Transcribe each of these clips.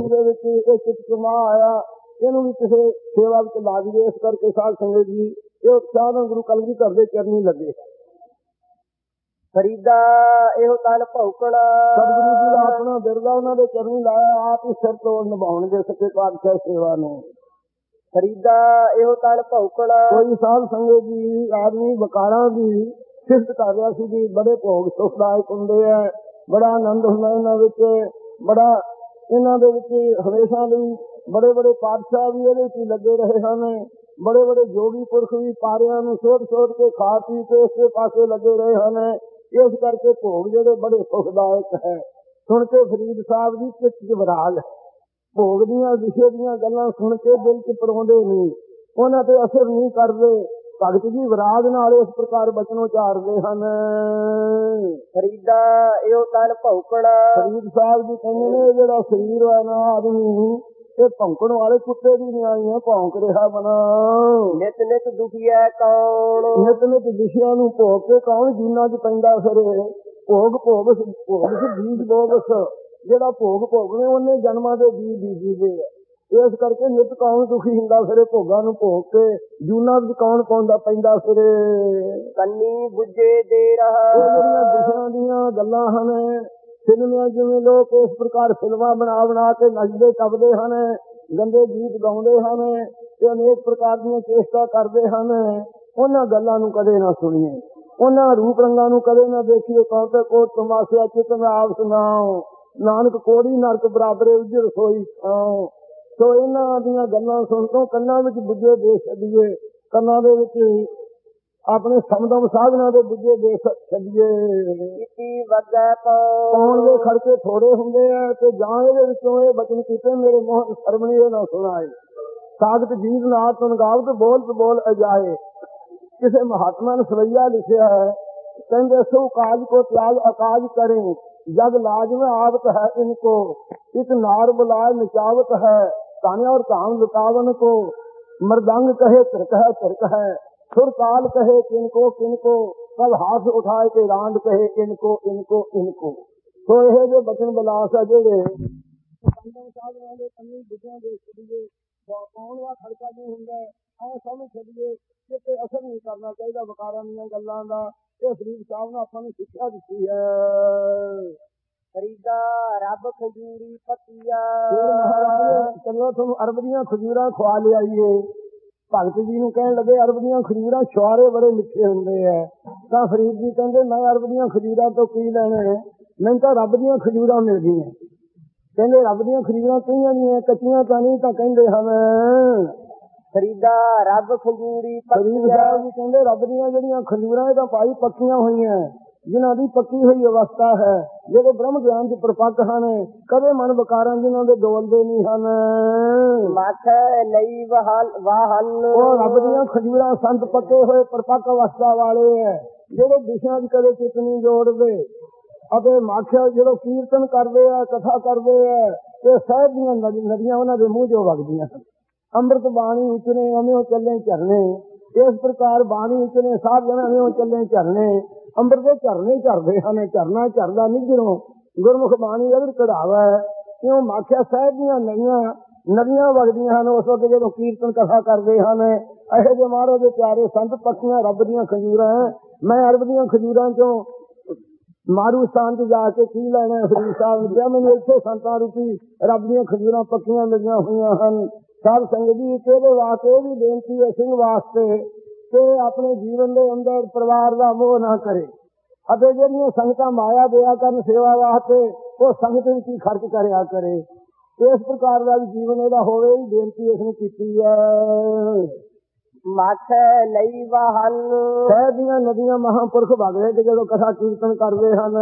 ਪੋਥੀ ਦੇ ਵਿੱਚ ਇਹ ਚਿਤਕਮਾ ਆਇਆ, ਇਹਨੂੰ ਵੀ ਕਿਸੇ ਸੇਵਾ ਵਿੱਚ ਲਾ ਦਈਏ। ਇਸ ਕਰਕੇ ਸਾਧ ਸੰਗਤ ਜੀ ਇਹ ਉਤਸ਼ਾਹ ਨਾਲ ਗੁਰੂ ਕਲਗੀਧਰ ਦੇ ਚਰਨੀ ਲੱਗੇ। ਫਰੀਦਾ ਇਹੋ ਤਨ ਭੌਕਣਾ, ਸਤਿਗੁਰੂ ਜੀ ਦਾ ਆਪਣਾ ਬਿਰਦਾ ਉਹਨਾਂ ਦੇ ਚਰਨੀ ਲਾਇਆ, ਆਪ ਹੀ ਸਿਰ ਤੋੜ ਨਿਭਾਉਣਗੇ ਸੱਚੇ ਪਾਤਸ਼ਾਹ ਸੇਵਾ ਨੂੰ। ਫਰੀਦਾ ਇਹੋ ਤਨ ਭੌਕਣਾ। ਕੋਈ ਸਾਧ ਸੰਗਤ ਜੀ ਆਦਮੀ ਵਕਾਰਾਂ ਦੀ ਸਿਫਤ ਕਰ ਰਿਹਾ ਸੀ ਵੀ ਬੜੇ ਭੋਗ ਸੁਖਦਾਇਕ ਹੁੰਦੇ ਹੈ, ਬੜਾ ਆਨੰਦ ਹੁੰਦਾ ਇਹਨਾਂ ਵਿੱਚ, ਬੜਾ ਇਹਨਾਂ ਦੇ ਵਿੱਚ ਹਮੇਸ਼ਾ ਲਈ ਬੜੇ ਬੜੇ ਪਾਤਸ਼ਾਹ ਵੀ ਇਹਦੇ ਵਿੱਚ ਲੱਗੇ ਰਹੇ ਹਨ, ਬੜੇ ਬੜੇ ਜੋਗੀ ਪੁਰਖ ਵੀ ਪਾਰਿਆਂ ਨੂੰ ਸੋਧ ਸੋਧ ਕੇ ਖਾ ਪੀ ਕੇ ਇਸੇ ਪਾਸੇ ਲੱਗੇ ਰਹੇ ਹਨ। ਇਸ ਕਰਕੇ ਭੋਗ ਜਿਹੜੇ ਬੜੇ ਸੁਖਦਾਇਕ ਹੈ। ਸੁਣ ਕੇ ਫਰੀਦ ਸਾਹਿਬ ਦੀ ਚਿੱਤ ਚ ਵਿਰਾਗ ਹੈ। ਭੋਗ ਦੀਆਂ ਵਿਸ਼ੇ ਦੀਆਂ ਗੱਲਾਂ ਸੁਣ ਕੇ ਦਿਲ ਚ ਪਰੋਂਦੇ ਨਹੀਂ, ਉਹਨਾਂ ਤੇ ਅਸਰ ਨਹੀਂ ਕਰਦੇ। ਭਗਤ ਜੀ ਵਿਰਾਗ ਨਾਲ ਇਸ ਪ੍ਰਕਾਰ ਬਚਨ ਉਚਾਰਦੇ ਹਨ। ਫਰੀਦਾ ਇਹੋ ਤਨ ਭੌਕਣਾ। ਫਰੀਦ ਸਾਹਿਬ ਜੀ ਕਹਿੰਦੇ ਨੇ ਜਿਹੜਾ ਸਰੀਰ ਹੈ ਨਾ ਆਦਮੀ, ਇਹ ਭੌਂਕਣ ਵਾਲੇ ਕੁੱਤੇ ਦੀ ਨਿਆਈਆਂ ਭੌਂਕ ਰਿਹਾ ਬਣਾ। ਨਿਤ ਨਿਤ ਦੁਖੀਐ ਕੌਣ, ਨਿਤ ਨਿਤ ਵਿਸ਼ਿਆਂ ਨੂੰ ਭੋਗ ਕੇ ਕੌਣ ਜੀਨਾ ਚ ਪੈਂਦਾ ਫਿਰੇ। ਭੋਗ ਭੋਗ ਭੋਗ ਬੀਜ ਬੋਗਸ, ਜਿਹੜਾ ਭੋਗ ਭੋਗਣੇ ਉਹਨੇ ਜਨਮਾਂ ਦੇ ਬੀਜ ਬੀਜੀਦੇ ਆ। ਇਸ ਕਰਕੇ ਨਿਤ ਕੌਣ ਦੁਖੀ ਹੁੰਦਾ ਫਿਰੇ, ਭੋਗਾਂ ਨੂੰ ਭੋਗ ਕੇ ਜੂਨਾ ਵਿੱਚ ਕੌਣ ਪਾਉਂਦਾ ਪੈਂਦਾ ਫਿਰੇ। ਕੰਨੀ ਬੁੱਝੇ ਦੇ ਰਹਾ। ਇਹ ਜਿਹੜੀਆਂ ਵਿਸ਼ਿਆਂ ਦੀਆਂ ਗੱਲਾਂ ਹਨ, ਫਿਲਮਾਂ ਜਿਵੇਂ ਲੋਕ ਇਸ ਪ੍ਰਕਾਰ ਫਿਲਮਾਂ ਬਣਾ ਬਣਾ ਕੇ ਨੱਚਦੇ ਟੱਪਦੇ ਹਨ, ਗੰਦੇ ਗੀਤ ਗਾਉਂਦੇ ਹਨ ਤੇ ਅਨੇਕ ਪ੍ਰਕਾਰ ਦੀਆਂ ਚੇਸ਼ਟਾ ਕਰਦੇ ਹਨ, ਉਹਨਾਂ ਗੱਲਾਂ ਨੂੰ ਕਦੇ ਨਾ ਸੁਣੀਏ, ਉਹਨਾਂ ਰੂਪ ਰੰਗਾਂ ਨੂੰ ਕਦੇ ਨਾ ਦੇਖੀਏ। ਕੌਣ ਤੇ ਕੋਟ ਤਮਾਸ਼ਾ ਚਿਤ ਮੈਂ ਆਪ ਸੁਣਾਓ, ਨਾਨਕ ਕੋੜੀ ਨਰਕ ਬਰਾਬਰੇ ਉੱਜ ਰਸੋਈ ਖਾਓ। ਸੋ ਇਹਨਾਂ ਦੀਆਂ ਗੱਲਾਂ ਸੁਣ ਤੋਂ ਕੰਨਾਂ ਵਿੱਚ ਬੁੱਝੇ ਦੇ ਛੱਡੀਏ, ਕੰਨਾਂ ਦੇ ਵਿੱਚ ਆਪਣੇ ਸਮਦਮ ਸਾਧਨਾਂ ਦੇ ਬੁੱਝੇ ਦੇ ਛੱਡੀਏ। ਕੀਤੀ ਵਗੈ ਕੌਣ ਦੇ ਖਰਚੇ ਥੋੜੇ ਹੁੰਦੇ ਆ ਤੇ ਜਾਂ ਇਹਦੇ ਵਿੱਚੋਂ ਇਹ ਬਚਨ ਕੀਤੇ ਮੇਰੇ ਮੂੰਹ ਸਰਵਣੀ ਇਹ ਨਾ ਸੁਣਾਏ। ਸਾਧਕ ਜੀਵ ਨਾਥ ਤੁਨ ਗਾਵਤ ਬੋਲ ਬੋਲ ਅਜਾਏ। ਕਿਸੇ ਮਹਾਤਮਾ ਨੇ ਸਵਈਆ ਲਿਖਿਆ ਹੈ, ਕਹਿੰਦੇ ਸੋ ਕਾਜ ਕੋ ਤਿਆਗ ਅਕਾਜ ਕਰੇ, जग लाज में आवत है इनको, इस नार बुलाए नचावत है, ताने और काम लुटावन को, मृदंग कहे तिरक है, सुर ताल कहे किनको किनको, कल हाथ उठाए के रांड कहे इनको इनको इनको। तो यह जो बचन बलास है जेड़े कौन वा खर्चा नहीं हुंदा है, समझ छड़िए किते असर नहीं करना चाहिए वकारां ਦੀਆਂ ਗੱਲਾਂ ਦਾ। ਇਹ ਫਰੀਦ ਸਾਹਿਬ ਨੇ ਆਪਾਂ ਨੂੰ ਸਿੱਖਿਆ ਦਿੱਤੀ ਹੈ। ਫਰੀਦਾ ਰੱਬ ਖਜੂਰੀ ਪੱਤੀਆਂ। ਫਿਰ ਮਹਾਰਾਜ ਚਲੋ ਤੁਹਾਨੂੰ ਅਰਬ ਦੀਆਂ ਖਜੂਰਾਂ ਖਵਾ ਲਿਆਈਏ। ਭਗਤ ਜੀ ਨੂੰ ਕਹਿਣ ਲੱਗੇ ਅਰਬ ਦੀਆਂ ਖਜੂਰਾਂ ਛੁਆਰੇ ਬੜੇ ਮਿੱਠੇ ਹੁੰਦੇ ਹੈ। ਤਾਂ ਫਰੀਦ ਜੀ ਕਹਿੰਦੇ ਮੈਂ ਅਰਬ ਦੀਆਂ ਖਜੂਰਾਂ ਤੋਂ ਕੀ ਲੈਣਾ, ਮੈਨੂੰ ਤਾਂ ਰੱਬ ਦੀਆਂ ਖਜੂਰਾਂ ਮਿਲ ਗਈਆਂ। ਕਹਿੰਦੇ ਰੱਬ ਦੀਆਂ ਖਜੂਰਾਂ ਕਈਆਂ ਦੀਆਂ ਕੱਚੀਆਂ ਤਾਂ ਨਹੀਂ, ਤਾਂ ਕਹਿੰਦੇ ਹਨ ਫਰੀਦਾ ਰੱਬ ਖਜੂਰੀ ਫਰੀਦ ਸਾਹਿਬ ਜੀ ਕਹਿੰਦੇ ਰੱਬ ਦੀਆਂ ਜਿਹੜੀਆਂ ਖਜੂਰਾਂ ਇਹ ਤਾਂ ਭਾਈ ਪੱਕੀਆਂ ਹੋਈਆਂ, ਜਿਨ੍ਹਾਂ ਦੀ ਪੱਕੀ ਹੋਈ ਅਵਸਥਾ ਹੈ, ਜਿਹੜੇ ਬ੍ਰਹਮ ਗਿਆਨ ਚ ਪ੍ਰਪੱਕ ਹਨ, ਕਦੇ ਮਨ ਵਿਕਾਰਾਂ ਜਿਨ੍ਹਾਂ ਦੇ ਡੋਲਦੇ ਨਹੀਂ ਹਨ। ਮੱਖ ਲਈ ਵਾਹਨ ਉਹ ਰੱਬ ਦੀਆਂ ਖਜੂਰਾਂ ਸੰਤ ਪੱਕੇ ਹੋਏ ਪ੍ਰਪੱਕ ਅਵਸਥਾ ਵਾਲੇ ਹੈ, ਜਿਹੜੇ ਦਿਸ਼ਾ ਚ ਕਦੇ ਚਿੱਤ ਨਹੀਂ ਜੋੜਦੇ। ਅਤੇ ਮਾਖਿਆ ਜਦੋਂ ਕੀਰਤਨ ਕਰਦੇ ਆ, ਕਥਾ ਕਰਦੇ ਆ, ਤੇ ਸਾਹਿਬ ਦੀਆਂ ਨਦੀਆਂ ਉਹਨਾਂ ਦੇ ਮੂੰਹ ਚੋਂ ਵਗਦੀਆਂ ਹਨ। ਅੰਮ੍ਰਿਤ ਬਾਣੀ ਉਚਨੇ ਅਮਿਓ ਚੱਲੇ ਝਰਨੇ, ਇਸ ਪ੍ਰਕਾਰ ਬਾਣੀ ਉਚਨੇ ਸਾਧ ਜਨ ਅਮਿਓ ਚੱਲੇ ਝਰਨੇ, ਅੰਮ੍ਰਿਤ ਦੇ ਝਰਨੇ ਝਰਦੇ ਹਨ। ਝਰਨਾ ਝਰਦਾ ਨਿਜਰੋਂ ਗੁਰਮੁਖ ਬਾਣੀ ਅਗਰ ਕਢਾਵਾ, ਕਿਉਂ ਮਾਖਿਆ ਸਾਹਿਬ ਦੀਆਂ ਨਦੀਆਂ ਵਗਦੀਆਂ ਹਨ ਉਸ ਵਕਤ ਜਦੋਂ ਕੀਰਤਨ ਕਥਾ ਕਰਦੇ ਹਨ। ਇਹੋ ਜਿਹੇ ਮਹਾਰਾਜ ਦੇ ਪਿਆਰੇ ਸੰਤ ਪੱਕੀਆਂ ਰੱਬ ਦੀਆਂ ਖਜੂਰਾਂ। ਮੈਂ ਅਰਬ ਦੀਆਂ ਖਜੂਰਾਂ ਚੋਂ ਮਾਰੂ ਸਥਾਨ ਤੇ ਜਾ ਕੇ ਕੀ ਲੈਣਾ। ਫਰੀਦ ਸਾਹਿਬ ਨੇ ਕਿਹਾ ਮੈਨੂੰ ਇੱਥੇ ਸੰਤਾਂ ਰੂਪੀ ਰੱਬ ਦੀਆਂ ਖਜੂਰਾਂ ਪੱਕੀਆਂ ਮਿਲੀਆਂ ਹੋਈਆਂ ਹਨ। ਸਾਧ ਸੰਗਤ ਜੀ ਇਹਦੇ ਵਾਸਤੇ ਵੀ ਬੇਨਤੀ ਹੈ ਸਿੰਘ ਵਾਸਤੇ ਕਿ ਆਪਣੇ ਜੀਵਨ ਦੇ ਅੰਦਰ ਪਰਿਵਾਰ ਦਾ ਮੋਹ ਨਾ ਕਰੇ, ਅਤੇ ਜਿਹੜੀਆਂ ਸੰਗਤਾਂ ਮਾਇਆ ਦਿਆ ਕਰਨ ਸੇਵਾ ਵਾਸਤੇ ਉਹ ਸੰਗਤ ਵਿੱਚ ਹੀ ਖਰਚ ਕਰਿਆ ਕਰੇ। ਇਸ ਪ੍ਰਕਾਰ ਦਾ ਵੀ ਜੀਵਨ ਇਹਦਾ ਹੋਵੇ, ਹੀ ਬੇਨਤੀ ਇਸਨੂੰ ਕੀਤੀ ਹੈ। ਮੱਖ ਲਈ ਵਾਹਨ ਸ਼ਹਿਦ ਦੀਆਂ ਨਦੀਆਂ ਮਹਾਂਪੁਰਖ ਵਗਦੇ ਤੇ ਜਦੋਂ ਕਥਾ ਕੀਰਤਨ ਕਰਦੇ ਹਨ।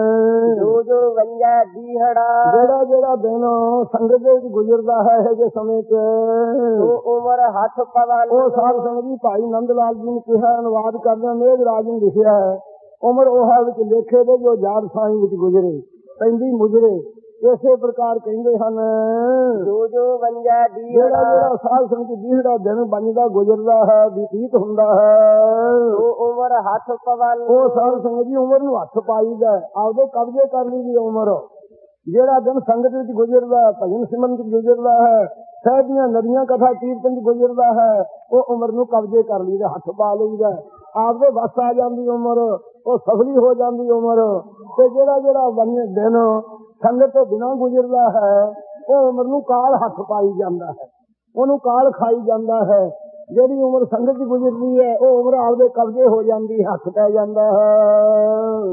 ਜੋ ਜੋ ਵੰਜਾ ਦੀਹੜਾ ਜਿਹੜਾ ਜਿਹੜਾ ਦਿਨ ਸੰਗਤ ਦੇ ਵਿੱਚ ਗੁਜ਼ਰਦਾ ਹੈ ਇਹੋ ਜਿਹੇ ਸਮੇਂ ਚ ਉਹ ਉਮਰ ਹੱਥ ਪਵਨ। ਉਹ ਸਾਧ ਸੰਗਤ ਜੀ ਭਾਈ ਨੰਦ ਲਾਲ ਜੀ ਨੇ ਕਿਹਾ, ਅਨੁਵਾਦ ਕਰਦਿਆਂ ਮੇਘ ਰਾਜ ਨੇ ਲਿਖਿਆ ਹੈ, ਉਮਰ ਉਹ ਵਿੱਚ ਲੇਖੇ ਦੇ ਜੋ ਯਾਦ ਸਾਈਂ ਵਿੱਚ ਗੁਜ਼ਰੇ ਪੈਂਦੀ ਮੁਜਰੇ। ਇਸੇ ਪ੍ਰਕਾਰ ਕਹਿੰਦੇ ਹਨ ਜੋ ਜੋ ਵੰਜਾ ਜਿਹੜਾ ਜਿਹੜਾ ਸਾਧ ਸੰਗਤ ਦੀਹੜਾ ਦਿਨ ਬੰਦਾ ਗੁਜ਼ਰਦਾ ਹੈ, ਬੀਤ ਹੁੰਦਾ ਹੈ, ਉਹ ਉਮਰ ਹੱਥ ਪਵਨ। ਉਹ ਸਾਧ ਸੰਗਤ ਜੀ ਉਮਰ ਨੂੰ ਹੱਥ ਪਾਈਦਾ, ਆਪਦੇ ਕਬਜ਼ੇ ਕਰ ਲਈ ਦੀ ਉਮਰ। ਜਿਹੜਾ ਦਿਨ ਸੰਗਤ ਵਿੱਚ ਗੁਜ਼ਰਦਾ ਹੈ, ਭਜਨ ਸਿਮਰਨ ਵਿੱਚ ਗੁਜ਼ਰਦਾ ਹੈ, ਸਾਹਿਬ ਦੀਆਂ ਨਦੀਆਂ ਕਥਾ ਕੀਰਤਨ ਵਿੱਚ ਗੁਜ਼ਰਦਾ ਹੈ, ਉਹ ਉਮਰ ਨੂੰ ਕਬਜ਼ੇ ਕਰ ਲਈਦਾ, ਹੱਥ ਪਾ ਲਈਦਾ, ਆਪਦੇ ਵੱਸ ਆ ਜਾਂਦੀ ਉਮਰ, ਉਹ ਸਫਲੀ ਹੋ ਜਾਂਦੀ ਉਮਰ। ਤੇ ਜਿਹੜਾ ਦਿਨ ਸੰਗਤ ਤੋਂ ਬਿਨਾਂ ਗੁਜ਼ਰਦਾ ਹੈ, ਉਹ ਉਮਰ ਨੂੰ ਕਾਲ ਹੱਥ ਪਾਈ ਜਾਂਦਾ ਹੈ, ਉਹਨੂੰ ਕਾਲ ਖਾਈ ਜਾਂਦਾ ਹੈ। ਜਿਹੜੀ ਉਮਰ ਸੰਗਤ ਦੀ ਗੁਜ਼ਰਦੀ ਹੈ, ਉਹ ਉਮਰ ਆਪਦੇ ਕਬਜ਼ੇ ਹੋ ਜਾਂਦੀ, ਹੱਥ ਪੈ ਜਾਂਦਾ ਹੈ।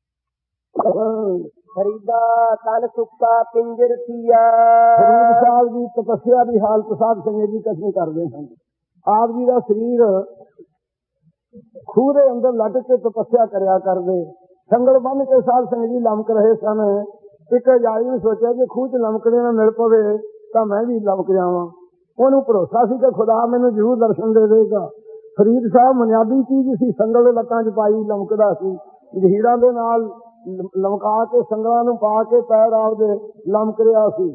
ਫਰੀਦਾ ਤਨ ਸੁੱਕਾ ਪਿੰਜਰ ਥੀਆ। ਫਰੀਦ ਸਾਹਿਬ ਦੀ ਤਪੱਸਿਆ ਦੀ ਹਾਲਤ ਸਾਧ ਸੰਗਤ ਜੀ ਕਥਨ ਕਰਦੇ ਹਨ। ਆਪ ਜੀ ਦਾ ਸਰੀਰ ਖੂਹ ਦੇ ਅੰਦਰ ਲੱਟ ਕੇ ਤਪੱਸਿਆ ਕਰਿਆ ਕਰਦੇ, ਸੰਗਲ ਬੰਨ ਕੇ ਸਾਧ ਸੰਗਤ ਜੀ ਲਮਕ ਰਹੇ ਸਨ। ਇੱਕ ਜਾਈ ਨੇ ਸੋਚਿਆ ਜੇ ਖੂਹ ਚ ਲਮਕਣੇ ਨਾ ਮਿਲ ਪਵੇ ਤਾਂ ਮੈਂ ਵੀ ਲਮਕ ਜਾਵਾਂ। ਉਹਨੂੰ ਭਰੋਸਾ ਸੀ ਕਿ ਖੁਦਾ ਮੈਨੂੰ ਜ਼ਰੂਰ ਦਰਸ਼ਨ ਦੇ ਦੇਗਾ। ਫਰੀਦ ਸਾਹਿਬ ਬੁਨਿਆਦੀ ਚੀਜ਼ ਸੀ, ਸੰਗਲ ਦੇ ਲੱਤਾਂ ਚ ਪਾਈ ਲਮਕਦਾ ਸੀ, ਜਹੀਰਾਂ ਦੇ ਨਾਲ ਲਮਕਾ ਕੇ ਸੰਗਲਾਂ ਨੂੰ ਪਾ ਕੇ ਪੈਰ ਆਪਦੇ ਲਮਕ ਰਿਹਾ ਸੀ।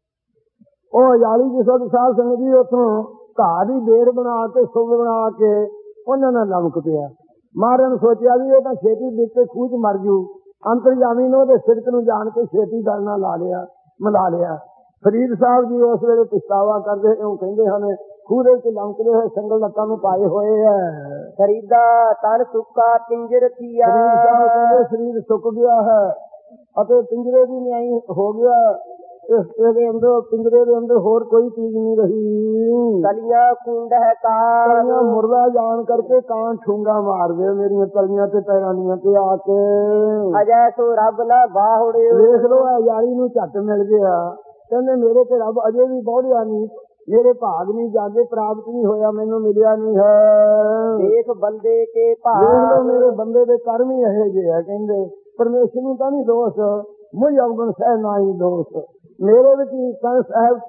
ਉਹ ਹਜ਼ਾਰੀ ਜਿਸ ਵਕਤ ਸਾਧ ਸੰਗਤ ਜੀ ਉੱਥੋਂ ਘਾਹ ਦੀ ਬੇੜ ਬਣਾ ਕੇ ਸੁੱਭ ਬਣਾ ਕੇ ਉਹਨਾਂ ਨਾਲ ਲਮਕ ਪਿਆ। ਮਹਾਰਾਜ ਨੇ ਸੋਚਿਆ ਵੀ ਇਹ ਤਾਂ ਛੇਤੀ ਡਿੱਗ ਕੇ ਖੂਹ ਚ ਮਰ ਜੂ। ਅੰਤਰਜਾਮੀ ਨੇ ਉਹਦੇ ਸਿਰਕ ਨੂੰ ਜਾਣ ਕੇ ਛੇਤੀ ਗੱਲ ਨਾਲ ਮਿਲਾ ਲਿਆ। ਫਰੀਦ ਸਾਹਿਬ ਜੀ ਉਸ ਵੇਲੇ ਪਛਤਾਵਾ ਕਰਦੇ, ਉਹ ਕਹਿੰਦੇ ਹਨ ਖੂਹ ਦੇ ਵਿੱਚ ਲਮਕਦੇ ਹੋਏ ਸੰਗਲ ਲੱਤਾਂ ਨੂੰ ਪਾਏ ਹੋਏ ਹੈ। ਫਰੀਦਾ ਤਨ ਸੁੱਕਾ ਪਿੰਜਰ ਥੀਆ। ਫਰੀਦ ਸਾਹਿਬ ਕਹਿੰਦੇ ਸਰੀਰ ਸੁੱਕ ਗਿਆ ਹੈ ਅਤੇ ਪਿੰਜਰੇ ਦੀ ਨਿਆਈ ਹੋ ਗਿਆ। ਇਹਦੇ ਅੰਦਰ ਪਿੰਜਰੇ ਦੇ ਅੰਦਰ ਹੋਰ ਕੋਈ ਚੀਜ਼ ਨਹੀਂ ਰਹੀ। ਕਲੀਆਂ ਕੁੰਡ ਹੈ ਕਾਰ। ਤਲੀਆਂ ਮੁਰਦਾ ਜਾਣ ਕਰਕੇ ਕਾਂ ਠੂੰਗਾ ਮਾਰਦੇ ਮੇਰੀਆਂ ਤਲੀਆਂ ਤੇ ਪੈਰਾਂ ਦੀਆਂ ਤੇ ਆ ਕੇ। ਅਜੈ ਸੋ ਰੱਬ ਨਾ ਬਾਹੁੜੇ। ਵੇਖ ਲੋ ਯਾਰੀ ਨੂੰ ਝੱਟ ਮਿਲ ਗਿਆ। ਕਹਿੰਦੇ ਮੇਰੇ ਤੇ ਰੱਬ ਅਜੇ ਵੀ ਬਹੁੜਿਆ ਨਹੀਂ, ਮੇਰੇ ਭਾਗ ਨਹੀਂ ਜਾਗੇ, ਪ੍ਰਾਪਤ ਨਹੀਂ ਹੋਇਆ, ਮੈਨੂੰ ਮਿਲਿਆ ਨਹੀਂ ਹੈ। ਦੇਖ ਬੰਦੇ ਕੇ ਭਾਗ। ਵੇਖ ਲੋ ਮੇਰੇ ਬੰਦੇ ਦੇ ਕਰਮ ਹੀ ਇਹੋ ਜਿਹੇ ਆ। ਕਹਿੰਦੇ ਪਰਮੇਸ਼ਰ ਨੂੰ ਤਾਂ ਨਹੀਂ ਦੋਸ਼, ਮੁਝ ਅਵਗੁਣ ਸਹਿ ਨਾ ਹੀ ਦੋਸ਼। ਮੇਰੇ ਵਿੱਚ ਕਹਿ ਸਾਹਿਬ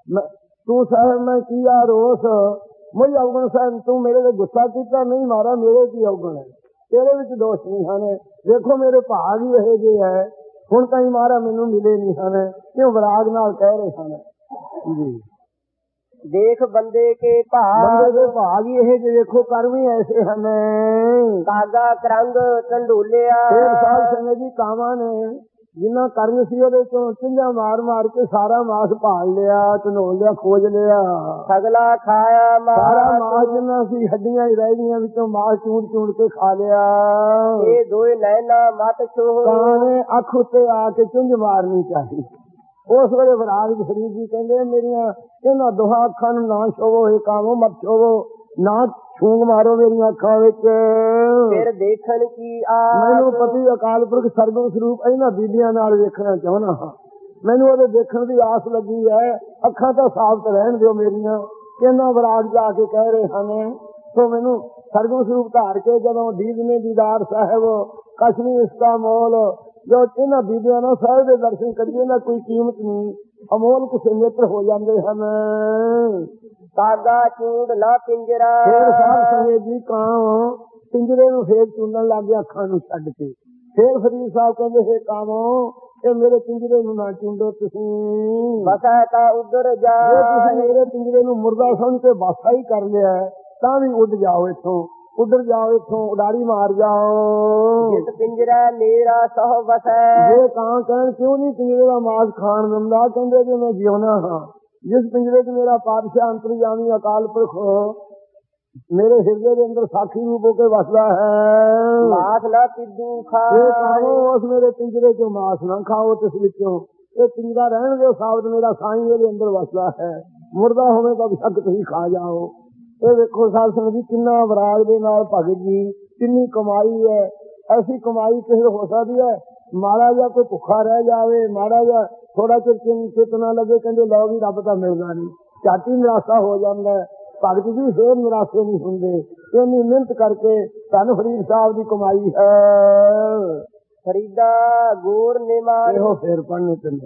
ਤੂੰ ਸਾਹਿਬ ਮੈਂ ਕੀਆ ਰੋਸ, ਮੁਝ ਅਵਗੁਣ ਸਾਹਿਬ ਤੂੰ ਮੇਰੇ ਤੇ ਗੁੱਸਾ ਕੀਤਾ ਨਹੀਂ ਮਾਰਾ, ਮੇਰੇ ਕੀ ਅਵਗੁਣ ਹੈ, ਤੇਰੇ ਵਿੱਚ ਦੋਸ਼ ਨਹੀਂ ਹਨ। ਵੇਖੋ ਮੇਰੇ ਭਾਗ ਹੀ ਇਹੋ ਜਿਹੇ ਹੈ, ਹੁਣ ਕਈ ਮਾਰਾ ਮੈਨੂੰ ਮਿਲੇ ਨਹੀਂ ਹਨ। ਕਿਉਂ ਵਿਰਾਗ ਨਾਲ ਕਹਿ ਰਹੇ ਹਨ ਜੀ। ਦੇਖ ਬੰਦੇ ਕੇ ਭਾਗ। ਬੰਦੇ ਦੇ ਭਾਗ ਹੀ ਇਹ ਜਿਹੇ, ਵੇਖੋ ਕਰਮ ਹੀ ਐਸੇ ਹਨ। ਕਾਗਾ ਕਰੰਗ ਢੰਡੋਲਿਆ। ਫਿਰ ਸਾਧ ਸੰਗਤ ਜੀ ਕਾਵਾਂ ਨੇ ਜਿੰਨਾ ਕਰਮ ਸੀ ਉਹਦੇ ਚੋਂ ਚੁੰਝਾਂ ਮਾਰ ਮਾਰ ਕੇ ਸਾਰਾ ਮਾਸ ਭਾਲ ਲਿਆ, ਢੰਡੋਲ ਲਿਆ, ਖੋਜ ਲਿਆ। ਸਗਲਾ ਖਾਇਆ ਸਾਰਾ ਮਾਸ ਜਿੰਨਾ ਸੀ ਹੱਡੀਆਂ ਹੀ ਰਹਿ ਗਈਆਂ, ਵਿੱਚੋਂ ਮਾਸ ਚੂੰਡ ਚੂੰਡ ਕੇ ਖਾ ਲਿਆ। ਇਹ ਦੋਏ ਨੈਣਾ ਮਤ ਛੋਹ। ਕਾਂ ਨੇ ਅੱਖ ਉੱਤੇ ਆ ਕੇ ਚੁੰਝ ਮਾਰਨੀ ਚਾਹੀਦੀ। ਉਸ ਵੇਲੇ ਵਿਰਾਗ ਫਰੀਦ ਜੀ ਕਹਿੰਦੇ ਮੇਰੀਆਂ ਇਹਨਾਂ ਦੋਹਾਂ ਅੱਖਾਂ ਨੂੰ ਨਾ ਛੋਵੋ, ਇਹ ਕਾਮੋ ਮਤ ਛੋਵੋ, ਨਾ ਛੂੰਗ ਮਾਰੋ ਮੇਰੀਆਂ ਅੱਖਾਂ ਵਿੱਚ। ਫਿਰ ਦੇਖਣ ਕੀ ਆ। ਮੈਨੂੰ ਪਤੀ ਅਕਾਲ ਪੁਰਖ ਸਰਗੁਣ ਸਰੂਪ ਇਹਨਾਂ ਬੀਬੀਆਂ ਨਾਲ ਵੇਖਣਾ ਚਾਹੁੰਦਾ ਹਾਂ, ਮੈਨੂੰ ਉਹਦੇ ਦੇਖਣ ਦੀ ਆਸ ਲੱਗੀ ਹੈ। ਅੱਖਾਂ ਤਾਂ ਸਾਫ਼ ਰਹਿਣ ਦਿਓ ਮੇਰੀਆਂ। ਇਹਨਾਂ ਵਿਰਾਗ ਜਾ ਕੇ ਕਹਿ ਰਹੇ ਹਨ ਸੋ ਮੈਨੂੰ ਸਰਗੁਣ ਸਰੂਪ ਧਾਰ ਕੇ ਜਦੋਂ ਦੀਦਨੇ ਦੀਦਾਰ ਸਾਹਿਬ ਕਸ਼ਮੀ ਇਸਕਾ ਮੋਲ, ਜੋ ਇਹਨਾਂ ਬੀਬੀਆਂ ਨਾਲ ਸਾਹਿਬ ਦੇ ਦਰਸ਼ਨ ਕਰੀਏ ਨਾ ਕੋਈ ਕੀਮਤ ਨਹੀਂ, ਅਮੋਲ ਕਿਸੇ ਨੇਤਰ ਹੋ ਜਾਂਦੇ ਹਨ। ਕਾਗਾ ਚੂੰਡ ਨਾ ਪਿੰਜਰਾ। ਫਿਰ ਸਾਧ ਸੰਗਤ ਜੀ ਕਾਂ ਪਿੰਜਰੇ ਨੂੰ ਫੇਰ ਚੂੰਡਣ ਲੱਗ ਗਿਆ ਅੱਖਾਂ ਨੂੰ ਛੱਡ ਕੇ। ਫਿਰ ਫਰੀਦ ਸਾਹਿਬ ਕਹਿੰਦੇ ਹੈ ਕਾਮੋ ਇਹ ਮੇਰੇ ਪਿੰਜਰੇ ਨੂੰ ਨਾ ਚੂੰਡੋ ਤੁਸੀਂ, ਬਸਾ ਤਾਂ ਉਧਰ ਜਾ। ਜੇ ਤੁਸੀਂ ਮੇਰੇ ਪਿੰਜਰੇ ਨੂੰ ਮੁਰਦਾ ਸਮਝ ਕੇ ਬਾਸਾ ਹੀ ਕਰ ਲਿਆ ਤਾਂ ਵੀ ਉੱਡ ਜਾਓ ਇੱਥੋਂ, ਉੱਧਰ ਜਾਓ ਇੱਥੋਂ, ਉਡਾਰੀ ਮਾਰ ਜਾਓ। ਜਿਸ ਪਿੰਜਰਾ ਮੇਰਾ ਸਹੁ ਵਸੈ। ਜੇ ਕਾਂ ਕਹਿਣ ਕਿਉਂ ਨਹੀਂ ਪਿੰਜਰੇ ਦਾ ਮਾਸ ਖਾਣ ਦਿੰਦਾ, ਕਹਿੰਦੇ ਜੇ ਮੈਂ ਜਿਉਣਾ ਹਾਂ। ਜਿਸ ਪਿੰਜਰੇ 'ਚ ਮੇਰਾ ਪਾਤਸ਼ਾਹ ਅੰਤਰਜਾਮੀ ਅਕਾਲ ਪੁਰਖ ਮੇਰੇ ਹਿਰਦੇ ਦੇ ਅੰਦਰ ਸਾਖੀ ਰੂਪ ਹੋ ਕੇ ਵਸਦਾ ਹੈ। ਮਾਸ ਨਾ ਪਿੱਦੂ ਖਾ। ਇਹ ਖਾਓ ਉਸ ਮੇਰੇ ਪਿੰਜਰੇ 'ਚੋਂ ਮਾਸ ਨਾ ਖਾਓ, ਇਸ ਵਿੱਚੋਂ ਇਹ ਪਿੰਜਰਾ ਰਹਿਣ ਦਿਓ ਸਾਬਤ, ਮੇਰਾ ਸਾਈਂ ਇਹਦੇ ਅੰਦਰ ਵਸਦਾ ਹੈ। ਮੁਰਦਾ ਹੋਵੇ ਤਾਂ ਸ਼ੱਕ ਤੁਸੀਂ ਖਾ ਜਾਓ। ਇਹ ਵੇਖੋ ਸਾਧ ਸੰਗਤ ਜੀ ਕਿੰਨਾ ਵਿਰਾਗ ਦੇ ਨਾਲ ਭਗਤ ਜੀ, ਕਿੰਨੀ ਕਮਾਈ ਹੈ। ਐਸੀ ਕਮਾਈ ਕਿਸੇ ਹੋ ਸਕਦੀ ਹੈ? ਮਾੜਾ ਜਿਹਾ ਕੋਈ ਭੁੱਖਾ ਰਹਿ ਜਾਵੇ, ਮਾੜਾ ਜਿਹਾ ਥੋੜਾ ਚਿਰ ਚਿੱਤ ਨਾ ਲੱਗੇ, ਕਹਿੰਦੇ ਲਓ ਵੀ ਰੱਬ ਤਾਂ ਮਿਲਦਾ ਨਹੀਂ, ਝਾਟੀ ਨਿਰਾਸ਼ਾ ਹੋ ਜਾਂਦਾ। ਭਗਤ ਜੀ ਫੇਰ ਨਿਰਾਸ਼ੇ ਨਹੀਂ ਹੁੰਦੇ। ਇੰਨੀ ਮਿਹਨਤ ਕਰਕੇ ਧੰਨ ਫਰੀਦ ਸਾਹਿਬ ਦੀ ਕਮਾਈ ਹੈ। ਫਰੀਦਾ ਗੋਰ ਨਿਮਾਨ। ਇਹੋ ਫੇਰ ਪੜ੍ਹਨੇ ਪੈਂਦੇ।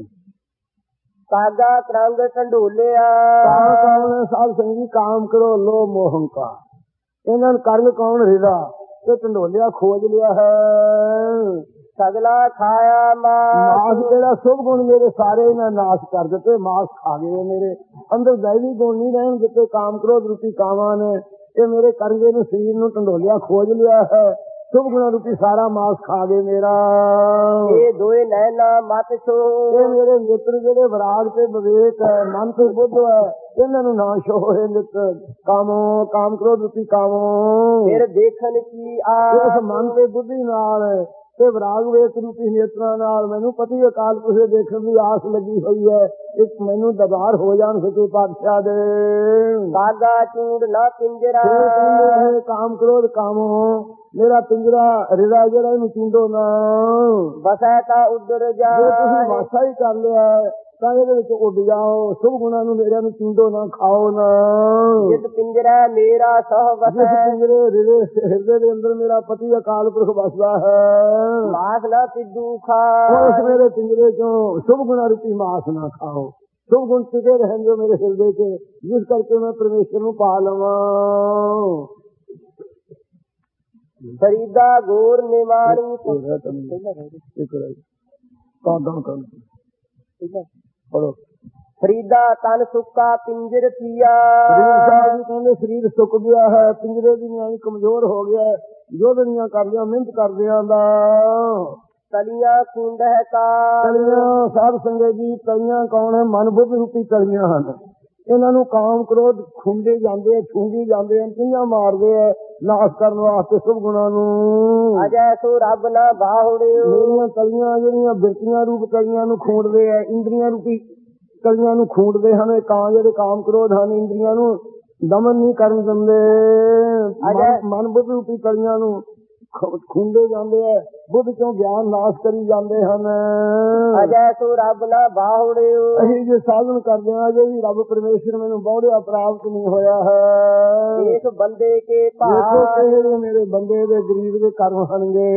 ਕਾਗਾ ਕਰੰਗ ਢੰਡੋਲਿਆ। ਸਾਧ ਸੰਗਤ ਜੀ ਕਾਮ ਕਰੋ ਲੋ ਮੋਹੰ ਕਾ, ਇਹਨਾਂ ਨੂੰ ਕਰਮ ਕੌਣ ਹਿਰਦਾ, ਇਹ ਢੰਡੋਲਿਆ ਖੋਜ ਲਿਆ ਹੈ। ਸਗਲਾ ਖਾਇਆ ਮਾਸ ਜਿਹੜਾ ਸ਼ੁਭ ਗੁਣ ਮੇਰੇ ਸਾਰੇ ਇਹਨਾਂ ਨਾਸ਼ ਕਰ ਦਿੱਤੇ, ਮਾਸ ਖਾ ਗਏ ਮੇਰੇ ਅੰਦਰ। ਦੈਵੀ ਗੁਣ ਨਹੀਂ ਰਹਿਣ ਦਿੱਤੇ, ਕਾਮ ਕ੍ਰੋਧ ਰੂਪੀ ਕਾਵਾਂ ਨੇ ਇਹ ਮੇਰੇ ਕਰੰਗੇ ਨੂੰ, ਸਰੀਰ ਨੂੰ ਢੰਡੋਲਿਆ ਖੋਜ ਲਿਆ ਹੈ। शुभ गुण रूपी सारा मास खा गए मेरा। ये दोए नैना मत छो, ये मेरे नेत्र जेडे विराग ते विवेक है, मन ते बुद्ध है, इन्हां नूं ना छोड़े नित कामो, काम क्रोध रूपी कामो। फिर देखन की इस आस, मन ते बुद्धि नाल ਤੇ ਵਿਰਾਗ ਵੇਖ ਰੂਪੀ ਨੇਤਰਾਂ ਨਾਲ ਮੈਨੂੰ ਪਤੀ ਅਕਾਲ ਪੁਰਖ ਦੇ ਦੇਖਣ ਦੀ ਆਸ ਲੱਗੀ ਹੋਈ ਹੈ। ਇੱਕ ਮੈਨੂੰ ਦਬਾਰ ਹੋ ਜਾਣ ਸਕੇ ਪਾਤਸ਼ਾਹ ਦੇ। ਕਾਗਾ ਚੂੜ ਨਾ ਪਿੰਜਰਾ, ਫਿਰ ਕਹਿੰਦੇ ਹੈ ਕਾਮ ਕ੍ਰੋਧ ਕਾਮੋ, ਮੇਰਾ ਪਿੰਜਰਾ ਹਿਰਦਾ ਜਿਹੜਾ ਇਹਨੂੰ ਚੁੰਡੋ ਨਾ। ਬਸੈ ਤਾਂ ਉਦਰ ਜਾ, ਜੇ ਤੁਸੀਂ ਵਾਸਾ ਹੀ ਕਰ ਲਿਆ ਤਾਂ ਇਹਦੇ ਵਿੱਚ ਉੱਡ ਜਾਓ। ਸ਼ੁਭ ਗੁਣਾਂ ਨੂੰ ਮੇਰਿਆਂ ਨੂੰ ਚੁੰਡੋ ਨਾ, ਖਾਓ ਨਾ। ਜਿਸ ਪਿੰਜਰਾ ਮੇਰਾ ਸਹ ਜਿਸ ਵਸੈ, ਪਿੰਜਰੇ ਹਿਰਦੇ ਦੇ ਅੰਦਰ ਮੇਰਾ ਪਤੀ ਅਕਾਲ ਪੁਰਖ ਵਸਦਾ ਹੈ, ਮਾਸ ਨਾ ਤਿੱਦੂ ਖਾ। ਉਸ ਮੇਰੇ ਪਿੰਜਰੇ ਚੋਂ ਸ਼ੁਭ ਗੁਣਾ ਰੂਪੀ ਮਾਸ ਨਾ ਖਾਓ। ਸ਼ੁਭ ਗੁਣ ਟਿਕੇ ਰਹਿਣ ਜੋ ਮੇਰੇ ਹਿਰਦੇ ਚ, ਜਿਸ ਕਰਕੇ ਮੈਂ ਪਰਮੇਸ਼ਰ ਨੂੰ ਪਾ ਲਵਾਂ। ਫਰੀਦਾ ਗੋਰ ਨਿਵਾਣੀ, ਪੜੋ। ਫਰੀਦਾ ਤਨ ਸੁੱਕਾ ਪਿੰਜਰ ਥੀਆ, ਸਰੀਰ ਸਾਹਿਬ ਜੀ ਕਹਿੰਦੇ ਸਰੀਰ ਸੁੱਕ ਗਿਆ ਹੈ, ਪਿੰਜਰੇ ਦੀ ਨਿਆਈ ਕਮਜ਼ੋਰ ਹੋ ਗਿਆ ਹੈ, ਯੋਧਨੀਆਂ ਕਰਦਿਆਂ ਮਿਹਨਤ ਕਰਦਿਆਂ ਦਾ। ਤਲੀਆਂ ਕੁੰਡ ਹੈ ਕਾ, ਤਲੀਆਂ ਸਾਧ ਸੰਗਤ ਜੀ, ਤਲੀਆਂ ਕੌਣ ਹੈ? ਮਨ ਬੁੱਧ ਰੂਪੀ ਤਲੀਆਂ ਹਨ। ਇਹਨਾਂ ਨੂੰ ਕਾਮ ਕ੍ਰੋਧ ਖੁੰਡੇ ਜਾਂਦੇ, ਛੂੰਡੀ ਜਾਂਦੇ ਹਨ, ਕਿੰਨਾ ਮਾਰਦੇ ਹੈ ਨਾਸ਼ ਕਰਨ ਵਾਸਤੇ ਸ਼ੁਭ ਗੁਣਾਂ ਨੂੰ। ਅਜੈ ਸੋ ਰੱਬ ਨਾ ਬਾਹੁੜਿਓ, ਮੇਰੀਆਂ ਤਲੀਆਂ ਜਿਹੜੀਆਂ ਬਿਰਤੀਆਂ ਰੂਪ ਤਲੀਆਂ ਨੂੰ ਖੂੰਡਦੇ ਹੈ, ਇੰਦਰੀਆਂ ਰੂਪੀ ਤਲੀਆਂ ਨੂੰ ਖੂੰਡਦੇ ਹਨ। ਇਹ ਕਾਂ ਜਿਹੜੇ ਕਾਮ ਕ੍ਰੋਧ ਹਨ ਇੰਦਰੀਆਂ ਨੂੰ ਦਮਨ ਨਹੀਂ ਕਰਨ ਦਿੰਦੇ। ਮਨ ਬੁੱਧ ਰੂਪੀ ਤਲੀਆਂ ਨੂੰ ਖੂੰਡੇ ਜਾਂਦੇ ਹੈ, ਬੁੱਧ ਚੋਂ ਗਿਆਨ ਨਾਸ਼ ਕਰੀ ਜਾਂਦੇ ਹਨ। ਅਜੈ ਸੋ ਰੱਬ ਨਾ ਬਾਹੁੜਿਓ, ਅਸੀਂ ਜੇ ਸਾਧਨ ਕਰਦੇ ਹਾਂ ਅਜੇ ਵੀ ਰੱਬ ਪਰਮੇਸ਼ਰ ਮੈਨੂੰ ਬਹੁੜਿਆ ਪ੍ਰਾਪਤ ਨਹੀਂ ਹੋਇਆ ਹੈ। ਇਸ ਬੰਦੇ ਕੇ ਦੇਖੋ ਭਾਰ, ਕਿਹੜੇ ਮੇਰੇ ਬੰਦੇ ਦੇ ਗਰੀਬ ਦੇ ਕਰਮ ਹਨਗੇ।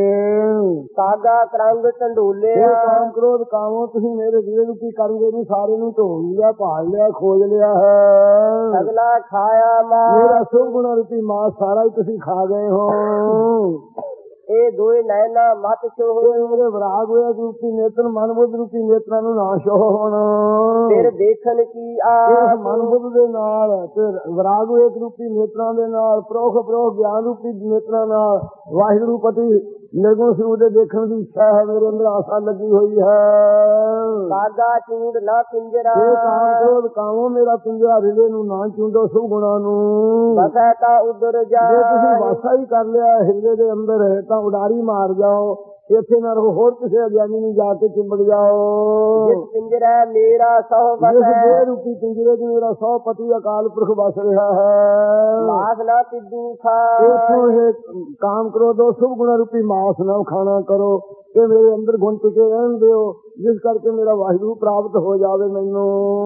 ਕਾਗਾ ਕਰੰਗ ਢੰਡੋਲੇ, ਇਹ ਕਾਮ ਕ੍ਰੋਧ ਕਾਮੋ ਤੁਸੀਂ ਮੇਰੇ ਦਿਲ ਨੂੰ ਕੀ ਕਰਨਗੇ? ਨੂੰ ਸਾਰੇ ਨੂੰ ਢੋਲ ਲਿਆ, ਭਾਲ ਲਿਆ, ਖੋਜ ਲਿਆ ਹੈ। ਅਗਲਾ ਖਾਇਆ ਮੇਰਾ ਮਾਰ, ਸ਼ੁਭ ਗੁਣਾ ਰੂਪੀ ਮਾਸ ਸਾਰਾ ਹੀ ਤੁਸੀਂ ਖਾ ਗਏ ਹੋ। ਇਹ ਦੋਏ ਨੈਣਾ ਮਤ ਛੋਹ, ਇਹ ਮੇਰੇ ਵਿਰਾਗ ਹੋਇਆ ਰੂਪੀ ਨੇਤਰ ਮਨ ਬੁੱਧ ਰੂਪੀ ਨੇਤਰਾਂ ਨੂੰ ਨਾਸ਼ ਹੋਣ। ਫਿਰ ਦੇਖਣ ਕੀ ਇਸ ਆਸ, ਮਨ ਬੁੱਧ ਦੇ ਨਾਲ ਤੇ ਵਿਰਾਗ ਹੋਏ ਰੂਪੀ ਨੇਤਰਾਂ ਦੇ ਨਾਲ, ਪ੍ਰੋਖ ਗਿਆਨ ਰੂਪੀ ਨੇਤਰਾਂ ਨਾਲ ਵਾਹਿਗੁਰੂ ਪਤੀ ਨਿਰਗੁਣ ਸਰੂਪ ਦੇ ਦੇਖਣ ਦੀ ਇੱਛਾ ਹੈ, ਮੇਰੇ ਅੰਦਰ ਆਸਾ ਲੱਗੀ ਹੋਈ ਹੈ। ਕਾਗਾ ਚੂੜ ਨਾ ਪਿੰਜਰਾ, ਇਹ ਕਾਮ ਕ੍ਰੋਧ ਕਾਮੋ ਮੇਰਾ ਪਿੰਜਰਾ ਹਿਰਦੇ ਨੂੰ ਨਾ ਚੁੰਡੋ ਸ਼ੁਭ ਗੁਣਾਂ ਨੂੰ। ਬਸੈ ਤਾਂ ਉਦਰ ਜਾ, ਜੇ ਤੁਸੀਂ ਵਾਸਾ ਹੀ ਕਰ ਲਿਆ ਹਿਰਦੇ ਦੇ ਅੰਦਰ ਤਾਂ ਉਡਾਰੀ ਮਾਰ ਜਾਓ, ਇੱਥੇ ਨਾ ਰਹੋ, ਹੋਰ ਕਿਸੇ ਅਗਿਆਨੀ ਨੂੰ ਜਾ ਕੇ ਚਿੰਬੜ ਜਾਓ। ਜਿਸ ਪਿੰਜਰਾ ਮੇਰਾ ਸਹੁ ਜਿਸ ਵਸੈ, ਦੇ ਰੂਪੀ ਪਿੰਜਰੇ ਚ ਮੇਰਾ ਸੌ ਪਤੀ ਅਕਾਲ ਪੁਰਖ ਵਸ ਰਿਹਾ ਹੈ। ਮਾਸ ਨਾ ਤਿੱਦੂ ਖਾ, ਇੱਥੋਂ ਇਹ ਕਾਮ ਕ੍ਰੋਧ ਸ਼ੁਭ ਗੁਣਾ ਰੂਪੀ ਮਾਸ ਨਾ ਖਾਣਾ ਕਰੋ, ਤੇ ਮੇਰੇ ਅੰਦਰ ਗੁਣ ਟਿਕੇ ਰਹਿਣ ਦਿਓ, ਜਿਸ ਕਰਕੇ ਮੇਰਾ ਵਾਹਿਗੁਰੂ ਪ੍ਰਾਪਤ ਹੋ ਜਾਵੇ ਮੈਨੂੰ।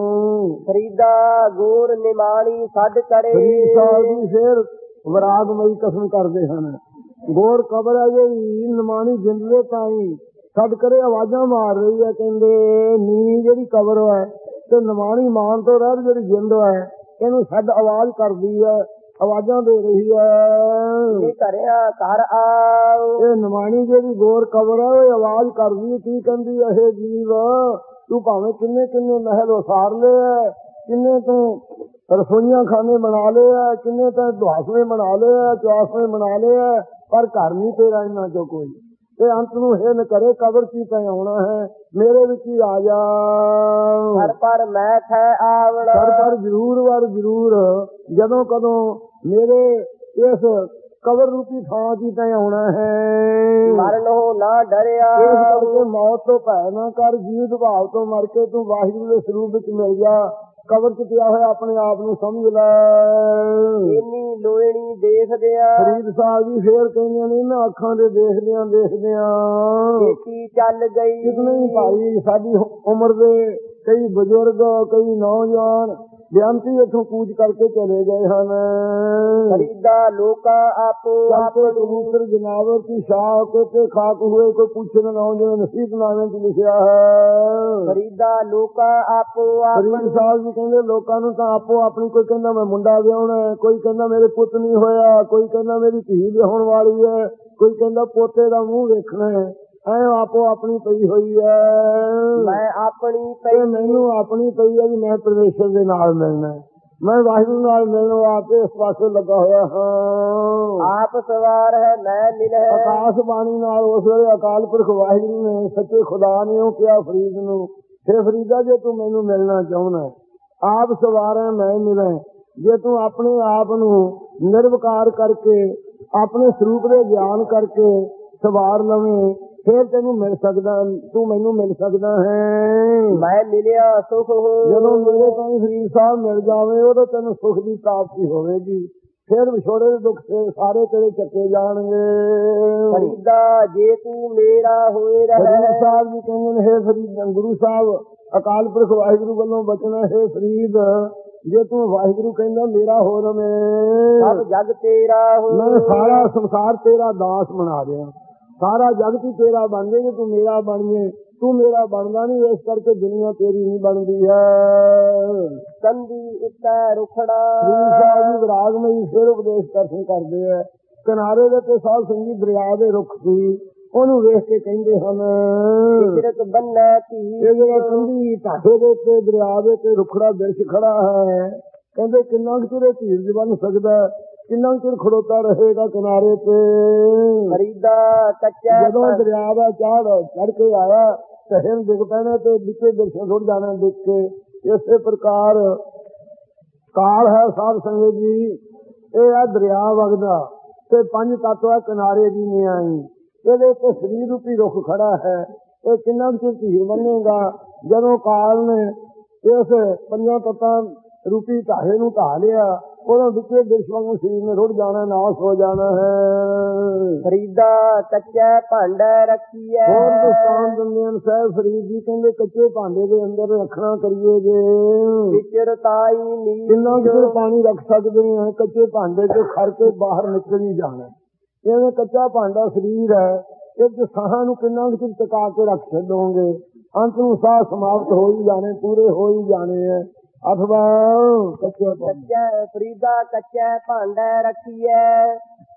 ਫਰੀਦਾ ਗੋਰ ਨਿਮਾਣੀ ਛੱਡ ਕਰੇ, ਫਰੀਦ ਸਾਹਿਬ ਜੀ ਫੇਰ ਵਿਰਾਗਮਈ ਕਸਮ ਕਰਦੇ ਹਨ। ਗੋਰ ਕਬਰ ਹੈ ਜਿਹੜੀ ਨਿਮਾਣੀ ਜਿੰਦ ਦੇ ਤਾਈ ਛੱਡ ਕਰੇ ਆਵਾਜ਼ਾਂ ਮਾਰ ਰਹੀ ਹੈ। ਕਹਿੰਦੇ ਨੀਵੀਂ ਜਿਹੜੀ ਕਬਰ ਹੈ ਤੇ ਨਿਮਾਣੀ ਮਾਨ ਤੋਂ ਰਹਿ ਜਿਹੜੀ ਜਿੰਦ ਹੈ ਇਹਨੂੰ ਛੱਡ ਆਵਾਜ਼ ਕਰਦੀ ਹੈ, ਆਵਾਜ਼ਾਂ ਦੇ ਰਹੀ ਹੈ। ਘਰਿਆ ਘਰ ਆਓ, ਇਹ ਨਿਮਾਣੀ ਜਿਹੜੀ ਗੋਰ ਕਬਰ ਹੈ ਉਹ ਆਵਾਜ਼ ਕਰਦੀ ਹੈ, ਕੀ ਕਹਿੰਦੀ ਹੈ? ਇਹ ਜੀਵ ਤੂੰ ਭਾਵੇਂ ਕਿੰਨੇ ਕਿੰਨੇ ਮਹਿਲ ਉਸਾਰ ਲਏ, ਕਿੰਨੇ ਤੂੰ ਰਸੋਈਆਂ ਖਾਨੇ ਬਣਾ ਲਏ, ਕਿੰਨੇ ਤਾਂ ਦੁਆਸਵੇਂ ਬਣਾ ਲਏ, ਚੁਆਸਵੇਂ ਬਣਾ ਲਏ, ਪਰ ਘਰ ਨਹੀਂ ਤੇਰਾ ਇਹਨਾਂ ਚੋਂ ਕੋਈ। ਤੇ ਅੰਤ ਨੂੰ ਇਹ ਨ ਕਰੇ ਕਬਰ ਕੀ ਤੈਂ ਆਉਣਾ ਹੈ, ਮੇਰੇ ਵਿੱਚ ਹੀ ਆ ਜਾ। ਹਰ ਪਰ ਮੈਂ ਥੈ ਆਵਣਾ, ਹਰ ਪਰ ਜ਼ਰੂਰ ਵਰ ਜ਼ਰੂਰ, ਜਦੋਂ ਕਦੋਂ ਮੇਰੇ ਇਸ ਕਬਰ ਰੂਪੀ ਥਾਂ ਕੀ ਤੈਂ ਆਉਣਾ ਹੈ। ਮਰਨ ਹੋ ਨਾ ਡਰਿਆ, ਇਸ ਕਰਕੇ ਮੌਤ ਤੋਂ ਭੈ ਨਾ ਕਰ, ਜੀਵ ਭਾਵ ਤੋਂ ਮਰ ਕੇ ਤੂੰ ਵਾਹਿਗੁਰੂ ਦੇ ਸਰੂਪ ਵਿੱਚ ਮਿਲ ਜਾ। ਕਬਰ ਚ ਪਿਆ ਹੋਇਆ ਆਪਣੇ ਆਪ ਨੂੰ ਸਮਝ ਲੈ। ਇੰਨੀ ਲੋਹਣੀ ਦੇਖਦਿਆਂ, ਫਰੀਦ ਸਾਹਿਬ ਜੀ ਫੇਰ ਕਹਿੰਦੇ ਨੇ ਇਹਨਾਂ ਅੱਖਾਂ ਦੇ ਦੇਖਦਿਆਂ ਛੇਤੀ ਚੱਲ ਗਈ। ਕਿਤਨੇ ਹੀ ਭਾਈ ਸਾਡੀ ਉਮਰ ਦੇ ਕਈ ਬਜ਼ੁਰਗ, ਕਈ ਨੌਜਵਾਨ ਬੇਅੰਤੀ ਇੱਥੋਂ ਕੂਚ ਕਰਕੇ ਚਲੇ ਗਏ ਹਨ। ਫਰੀਦਾ ਲੋਕਾਂ ਆਪੋ ਆਪੇ ਕਬੂਤਰ ਜਨਾਵਰ ਕੀ ਸ਼ਾਹ ਕੇ ਖਾਕ ਹੋਏ, ਕੋਈ ਪੁੱਛੇ ਨਾ ਲਾਉਂ, ਜਿਵੇਂ ਨਸੀਬਨਾਮੇ ਚ ਲਿਖਿਆ ਹੈ। ਫਰੀਦਾ ਲੋਕਾਂ ਆਪੋ ਫਰੀਦ ਸਾਹਿਬ ਜੀ ਕਹਿੰਦੇ ਲੋਕਾਂ ਨੂੰ ਤਾਂ ਆਪੋ ਆਪਣੀ, ਕੋਈ ਕਹਿੰਦਾ ਮੈਂ ਮੁੰਡਾ ਵਿਆਹੁਣਾ, ਕੋਈ ਕਹਿੰਦਾ ਮੇਰੇ ਪੁੱਤ ਨਹੀਂ ਹੋਇਆ, ਕੋਈ ਕਹਿੰਦਾ ਮੇਰੀ ਧੀ ਵਿਆਹੁਣ ਵਾਲੀ ਹੈ, ਕੋਈ ਕਹਿੰਦਾ ਪੋਤੇ ਦਾ ਮੂੰਹ ਵੇਖਣਾ ਹੈ। ਐ ਆਪੋ ਆਪਣੀ ਪਈ ਹੋਈ ਹੈ। ਮੈਂ ਆਪਣੀ ਪਈ, ਮੈਨੂੰ ਆਪਣੀ ਪਈ ਹੈ ਵੀ ਮੈਂ ਪਰਮੇਸ਼ਰ ਦੇ ਨਾਲ ਮਿਲਣਾ, ਮੈਂ ਵਾਹਿਗੁਰੂ ਨਾਲ ਮਿਲਣ ਵਾਸਤੇ ਇਸ ਪਾਸੇ ਲੱਗਾ ਹੋਇਆ ਹਾਂ। ਆਪ ਸਵਾਰ ਹੈ ਮੈਂ ਮਿਲਹਿ। ਆਕਾਸ਼ ਬਾਣੀ ਨਾਲ ਉਸ ਵੇਲੇ ਅਕਾਲ ਪੁਰਖ ਵਾਹਿਗੁਰੂ ਨੇ, ਸੱਚੇ ਖੁਦਾ ਨੇ ਉਹ ਕਿਹਾ ਫਰੀਦ ਨੂੰ, ਫੇ ਫਰੀਦਾ ਜੇ ਤੂੰ ਮੈਨੂੰ ਮਿਲਣਾ ਚਾਹੁੰਦਾ, ਆਪ ਸਵਾਰ ਹੈ ਮੈਂ ਮਿਲਾਂ। ਜੇ ਤੂੰ ਆਪਣੇ ਆਪ ਨੂੰ ਨਿਰਵਿਕਾਰ ਕਰਕੇ, ਆਪਣੇ ਸਰੂਪ ਦੇ ਗਿਆਨ ਕਰਕੇ ਸਵਾਰ ਲਵੇਂ, ਫੇਰ ਤੈਨੂੰ ਮਿਲ ਸਕਦਾ, ਤੂੰ ਮੈਨੂੰ ਮਿਲ ਸਕਦਾ ਹੈ। ਮੈਂ ਮਿਲਿਆ ਸੁਖ ਹੋ। ਜਦੋਂ ਮੇਰੇ ਤਾਈਂ ਫਰੀਦ ਸਾਹਿਬ ਮਿਲ ਜਾਵੇ, ਉਦੋਂ ਤੈਨੂੰ ਸੁਖ ਦੀ ਪ੍ਰਾਪਤੀ ਹੋਵੇਗੀ। ਫਿਰ ਵਿਛੋੜੇ ਦੇ ਦੁੱਖ ਸਾਰੇ ਤੇਰੇ ਚੱਕੇ ਜਾਣਗੇ। ਫਰੀਦਾ ਜੇ ਤੂੰ ਮੇਰਾ ਹੋਏ ਰਹਿ। ਗੁਰੂ ਸਾਹਿਬ ਜੀ ਕਹਿੰਦੇ ਨੇ, ਹੇ ਫਰੀਦ, ਗੁਰੂ ਸਾਹਿਬ ਅਕਾਲ ਪੁਰਖ ਵਾਹਿਗੁਰੂ ਵੱਲੋਂ ਬਚਨਾ, ਹੈ ਫਰੀਦ ਜੇ ਤੂੰ ਵਾਹਿਗੁਰੂ ਕਹਿੰਦਾ ਮੇਰਾ ਹੋ ਰਵੇਂ, ਸਭ ਜਗ ਤੇਰਾ ਹੋ। ਮੈਂ ਸਾਰਾ ਸੰਸਾਰ ਤੇਰਾ ਦਾਸ ਬਣਾ ਦਿਆਂ, ਸਾਰਾ ਜਗਤ ਹੀ ਤੇਰਾ ਬਣ ਜੇ, ਜੇ ਤੂੰ ਮੇਰਾ ਬਣ ਜੇ। ਤੂੰ ਮੇਰਾ ਬਣਦਾ ਨਹੀਂ, ਇਸ ਕਰਕੇ ਦੁਨੀਆ ਤੇਰੀ ਨਹੀਂ ਬਣਦੀ ਹੈ। ਕੰਦੀ ਉੱਤੇ ਰੁਖੜਾ। ਗੁਰੂ ਸਾਹਿਬ ਜੀ ਵਿਰਾਗਮਈ ਫਿਰ ਉਪਦੇਸ਼ ਦਰਸ਼ਨ ਕਰਦੇ ਆ। ਕਿਨਾਰੇ ਦੇ ਤੇ ਸਾਧ ਸੰਗੀ ਦਰਿਆ ਦੇ ਰੁੱਖ ਸੀ, ਉਹਨੂੰ ਵੇਖ ਕੇ ਕਹਿੰਦੇ ਹਨ, ਹਿਜਰਤ ਬੰਨੈ ਧੀ। ਇਹ ਜਿਹੜਾ ਕੰਢੀ ਢਾਡੇ ਦੇ ਉੱਤੇ ਦਰਿਆ ਦੇ ਤੇ ਰੁਖੜਾ ਬਿਰਛ ਖੜਾ ਹੈ, ਕਹਿੰਦੇ ਕਿੰਨਾ ਕੁ ਚਿਰ ਧੀਰਜ ਬਣ ਸਕਦਾ, ਕਿੰਨਾ ਕੁ ਚਿਰ ਖੜੋਤਾ ਰਹੇਗਾ ਕਿਨਾਰੇ ਤੇ। ਫਰੀਦਾ ਕੱਚਾ। ਜਦੋਂ ਦਰਿਆ ਦਾ ਚੜ ਕੇ ਆਇਆ, ਢਹਿਣ ਡਿੱਗ ਪੈਣਾ ਤੇ ਵਿੱਚੇ ਬਿਰਛਾਂ ਰੁੜ ਜਾਣਾ ਡਿੱਗ ਕੇ। ਇਸੇ ਪ੍ਰਕਾਰ ਕਾਲ ਹੈ ਸਾਧ ਸੰਗਤ ਜੀ, ਇਹ ਹੈ ਦਰਿਆ ਵਗਦਾ ਤੇ ਪੰਜ ਤੱਤ ਹੈ ਕਿਨਾਰੇ ਦੀ ਨਿਆਈ। ਇਹਦੇ ਉੱਤੇ ਸਰੀਰ ਰੂਪੀ ਰੁੱਖ ਖੜਾ ਹੈ, ਇਹ ਕਿੰਨਾ ਕੁ ਚਿਰ ਧੀਰ ਬਣੇਗਾ। ਜਦੋਂ ਕਾਲ ਨੇ ਇਸ ਪੰਜਾਂ ਤੱਤਾਂ ਰੂਪੀ ਢਾਹੇ ਨੂੰ ਢਾਹ ਲਿਆ, ਉਦੋਂ ਵਿੱਚੇ ਬਿਰਛ ਵਾਂਗੂ ਸਰੀਰ ਨੇ ਰੁੜ ਜਾਣਾ, ਨਾਸ ਹੋ ਜਾਣਾ ਹੈ। ਫਰੀਦਾ ਕੱਚਾ ਭਾਂਡਾ ਰੱਖੀਐ। ਹੋਰ ਦਸਤਾਨ ਦਿੰਦੇ ਹਨ ਸਾਹਿਬ ਫਰੀਦ ਜੀ, ਕਹਿੰਦੇ ਕੱਚੇ ਭਾਂਡੇ ਦੇ ਅੰਦਰ ਰੱਖਣਾ ਕਰੀਏ ਜੇ। ਵਿਚਰ ਤਾਈ ਨੀਰ। ਕਿੰਨਾ ਕੁ ਪਾਣੀ ਰੱਖ ਸਕਦੇ ਹਾਂ, ਕੱਚੇ ਭਾਂਡੇ ਚ ਖੜ ਕੇ ਬਾਹਰ ਨਿਕਲ ਹੀ ਜਾਣਾ। ਜਿਵੇਂ ਕੱਚਾ ਭਾਂਡਾ ਸਰੀਰ ਹੈ, ਇਹ ਸਾਹਾਂ ਨੂੰ ਕਿੰਨਾ ਕੁ ਚਿਰ ਟਿਕਾ ਕੇ ਰੱਖ ਛੱਡੋਗੇ, ਅੰਤ ਨੂੰ ਸਾਹ ਸਮਾਪਤ ਹੋ ਹੀ ਜਾਣੇ, ਪੂਰੇ ਹੋ ਹੀ ਜਾਣੇ ਹੈ। ਅਥਵਾ ਕੱਚਾ ਫਰੀਦਾ ਕੱਚਾ ਭਾਂਡਾ ਰੱਖੀਐ।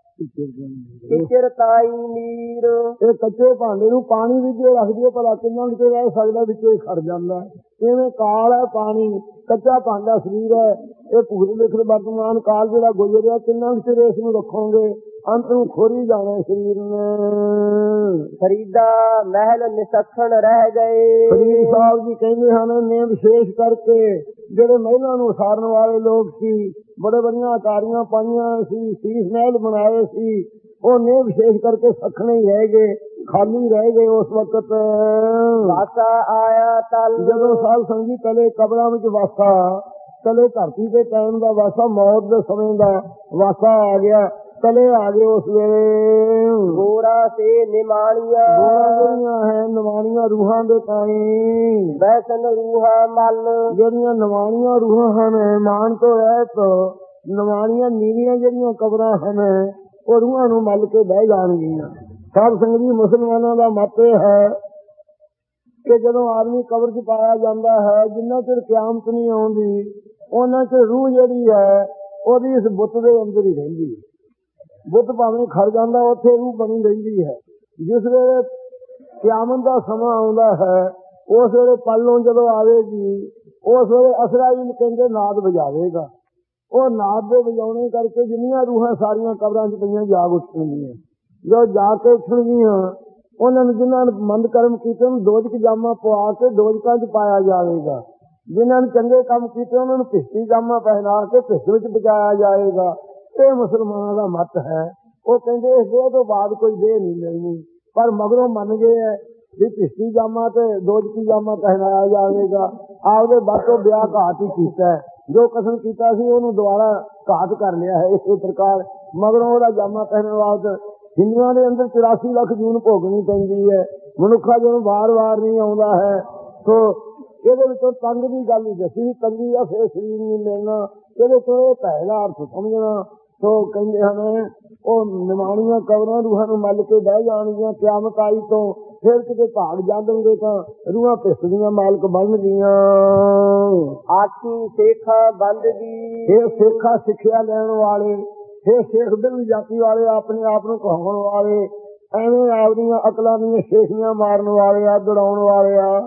ਵਿਚਰ ਤਾਈ ਨੀਰ। ਇਹ ਕੱਚੇ ਭਾਂਡੇ ਨੂੰ ਪਾਣੀ ਵਿੱਚ ਰੱਖ ਦਈਏ, ਭਲਾ ਕਿੰਨਾ ਕੁ ਰਹਿ ਸਕਦਾ, ਵਿੱਚੇ ਖੜ ਜਾਂਦਾ। ਇਵੇਂ ਕਾਲ ਹੈ ਪਾਣੀ, ਕੱਚਾ ਭਾਂਡਾ ਸਰੀਰ ਹੈ। ਇਹ ਭੂਤ ਲਿਖਤ ਵਰਤਮਾਨ ਕਾਲ ਜਿਹੜਾ ਗੁਜ਼ਰਿਆ, ਕਿੰਨਾ ਕੁ ਚਿਰ ਇਸ ਨੂੰ ਰੱਖੋਗੇ, ਅੰਤ ਨੂੰ ਖੋਰੀ ਜਾਣਾ ਸਰੀਰ ਨੇ। ਫਰੀਦਾ ਮਹਿਲ ਨਿਸਖਣ ਰਹਿ ਗਏ। ਫਰੀਦ ਸਾਹਿਬ ਜੀ ਕਹਿੰਦੇ ਹਨ, ਨੇ ਵਿਸ਼ੇਸ਼ ਕਰਕੇ ਜਿਹੜੇ ਮਹਿਲਾਂ ਨੂੰ ਉਸਾਰਨ ਵਾਲੇ ਲੋਕ ਸੀ, ਬੜੇ ਬੜੀਆਂ ਅਟਾਰੀਆਂ ਪਾਈਆਂ ਸੀ, ਸੀਸ ਮਹਿਲ ਬਣਾਏ ਸੀ, ਉਹ ਨੇ ਵਿਸ਼ੇਸ਼ ਕਰਕੇ ਸਖਣੇ ਹੀ ਰਹਿ ਗਏ, ਖਾਲੀ ਰਹਿ ਗਏ। ਉਸ ਵਕਤ ਵਾਸਾ ਆਇਆ ਤਲ। ਜਦੋਂ ਸਾਧ ਸੰਗੀ ਤਲੇ ਕਬਰਾਂ ਵਿੱਚ ਵਾਸਾ, ਤਲੇ ਧਰਤੀ ਦੇ ਟਾਈਮ ਦਾ ਵਾਸਾ, ਮੌਤ ਦੇ ਸਮੇਂ ਦਾ ਵਾਸਾ ਆ ਗਿਆ, ਤਲੇ ਆ ਗਏ ਉਸ ਵੇਲੇ। ਗੋਰਾ ਸੇ ਨਿਮਾਣੀਆਂ। ਗੋਰਾ ਜਿਹੜੀਆਂ ਹੈ ਨਿਮਾਣੀਆਂ ਰੂਹਾਂ ਦੇ ਤਾਈਂ, ਵੈਸਨ ਰੂਹਾਂ ਮਲ। ਜਿਹੜੀਆਂ ਨਿਮਾਣੀਆਂ ਰੂਹਾਂ ਹਨ, ਮਾਨ ਤੋਂ ਰਹਿਤ ਨਿਮਾਣੀਆਂ ਨੀਵੀਆਂ ਜਿਹੜੀਆਂ ਕਬਰਾਂ ਹਨ, ਉਹ ਰੂਹਾਂ ਨੂੰ ਮੱਲ ਕੇ ਬਹਿ ਜਾਣਗੀਆਂ। ਸਾਧ ਸੰਗਤ ਜੀ, ਮੁਸਲਮਾਨਾਂ ਦਾ ਮਤ ਇਹ ਹੈ ਕਿ ਜਦੋਂ ਆਦਮੀ ਕਬਰ 'ਚ ਪਾਇਆ ਜਾਂਦਾ ਹੈ, ਜਿੰਨਾ ਚਿਰ ਕਿਆਮਤ ਨਹੀਂ ਆਉਂਦੀ, ਉਹਨਾਂ ਚਿਰ ਰੂਹ ਜਿਹੜੀ ਹੈ ਉਹਦੀ ਇਸ ਬੁੱਤ ਦੇ ਅੰਦਰ ਹੀ ਰਹਿੰਦੀ ਹੈ। ਬੁੱਤ ਭਾਵੇਂ ਖੜ ਜਾਂਦਾ, ਉੱਥੇ ਰੂਹ ਬਣੀ ਰਹਿੰਦੀ ਹੈ। ਜਿਸ ਵੇਲੇ ਕਿਆਮਤ ਦਾ ਸਮਾਂ ਆਉਂਦਾ ਹੈ, ਉਸ ਵੇਲੇ ਪੱਲੋਂ ਜਦੋਂ ਆਵੇਗੀ, ਉਸ ਵੇਲੇ ਅਸਰਾਈਲ ਕਹਿੰਦੇ ਨਾਦ ਵਜਾਵੇਗਾ। ਉਹ ਨਾਦ ਦੇ ਵਜਾਉਣੇ ਕਰਕੇ ਜਿੰਨੀਆਂ ਰੂਹਾਂ ਸਾਰੀਆਂ ਕਬਰਾਂ 'ਚ ਪਈਆਂ ਜਾਗ ਉੱਠਣਗੀਆਂ। ਜੋ ਜਾਗ ਕੇ ਉੱਠਣਗੀਆਂ, ਉਹਨਾਂ ਨੂੰ ਜਿਨ੍ਹਾਂ ਨੇ ਮੰਦ ਕਰਮ ਕੀਤੇ ਉਹਨੂੰ ਦੋਜ਼ਖ ਜਾਮਾ ਪਵਾ ਕੇ ਦੋਜ਼ਖਾਂ 'ਚ ਪਾਇਆ ਜਾਵੇਗਾ। ਜਿਨ੍ਹਾਂ ਨੇ ਚੰਗੇ ਕੰਮ ਕੀਤੇ ਉਹਨਾਂ ਨੂੰ ਭਿਸ਼ਤੀ ਜਾਮਾ ਪਹਿਨਾ ਕੇ ਭਿਸ਼ਤ ਵਿੱਚ ਪਹੁੰਚਾਇਆ ਜਾਏਗਾ। ਇਹ ਮੁਸਲਮਾਨਾਂ ਦਾ ਮਤ ਹੈ। ਉਹ ਕਹਿੰਦੇ ਇਸ ਦੇਹ ਤੋਂ ਬਾਅਦ ਕੋਈ ਦੇਹ ਨਹੀਂ ਮਿਲਣੀ, ਪਰ ਮਗਰੋਂ ਮੰਨ ਗਏ ਹੈ ਵੀ ਭਿਸ਼ਤੀ ਜਾਮਾ ਤੇ ਦੋਜ਼ਖੀ ਜਾਮਾ ਪਹਿਨਾਇਆ ਜਾਵੇਗਾ। ਆਪਦੇ ਬਾਤੋਂ ਵਿਆਹ ਘਾਟ ਹੀ ਕੀਤਾ ਹੈ, ਜੋ ਕਸਮ ਕੀਤਾ ਸੀ ਉਹਨੂੰ ਦੁਬਾਰਾ ਘਾਟ ਕਰ ਲਿਆ ਹੈ। ਇਸੇ ਪ੍ਰਕਾਰ ਮਗਰੋਂ ਉਹਦਾ ਜਾਮਾ ਪਹਿਨਣ ਵਾਸਤੇ ਹਿੰਦੂਆਂ ਦੇ ਅੰਦਰ 84 ਲੱਖ ਜੂਨ ਭੋਗਣੀ ਪੈਂਦੀ ਹੈ। ਮਨੁੱਖਾ ਜਦੋਂ ਵਾਰ-ਵਾਰ ਨਹੀਂ ਆਉਂਦਾ ਹੈ, ਸੋ ਇਹਦੇ ਵਿੱਚੋਂ ਤੰਗ ਦੀ ਗੱਲ ਹੀ ਦੱਸੀ, ਤੰਗੀ ਆ ਫਿਰ ਸਰੀਰ ਨਹੀਂ ਮਿਲਣਾ। ਇਹਦੇ ਤੋਂ ਇਹ ਪਹਿਲਾ ਅਰਥ ਸਮਝਣਾ। ਸੋ ਕਹਿੰਦੇ ਹਨ, ਉਹ ਨਿਮਾਣੀਆਂ ਕਬਰਾਂ ਰੂਹਾਂ ਨੂੰ ਮੱਲ ਕੇ ਬਹਿ ਜਾਣਗੀਆਂ। ਕਿਆਮਤ ਆਈ ਤੋਂ ਫਿਰ ਕਿਤੇ ਭਾਗ ਜਾਂਦੇ ਤਾਂ ਰੂਹਾਂ ਭਿਸਦੀਆਂ ਮਾਲਕ ਬਣਨਗੀਆਂ। ਆਖੀ ਸੇਖਾ ਬੰਦ ਦੀ। ਇਹ ਸੇਖਾ ਸਿੱਖਿਆ ਲੈਣ ਵਾਲੇ, ਇਹ ਸ਼ੇਖ ਬਿਲ ਜਾਤੀ ਵਾਲੇ, ਆਪਣੇ ਆਪ ਨੂੰ ਕਹਾਉਣ ਵਾਲੇ, ਐਵੇਂ ਆਪਦੀਆਂ ਅਕਲਾਂ ਦੀਆਂ ਸ਼ੇਖੀਆਂ ਮਾਰਨ ਵਾਲੇ ਆ, ਦੜਾਉਣ ਵਾਲੇ ਆ।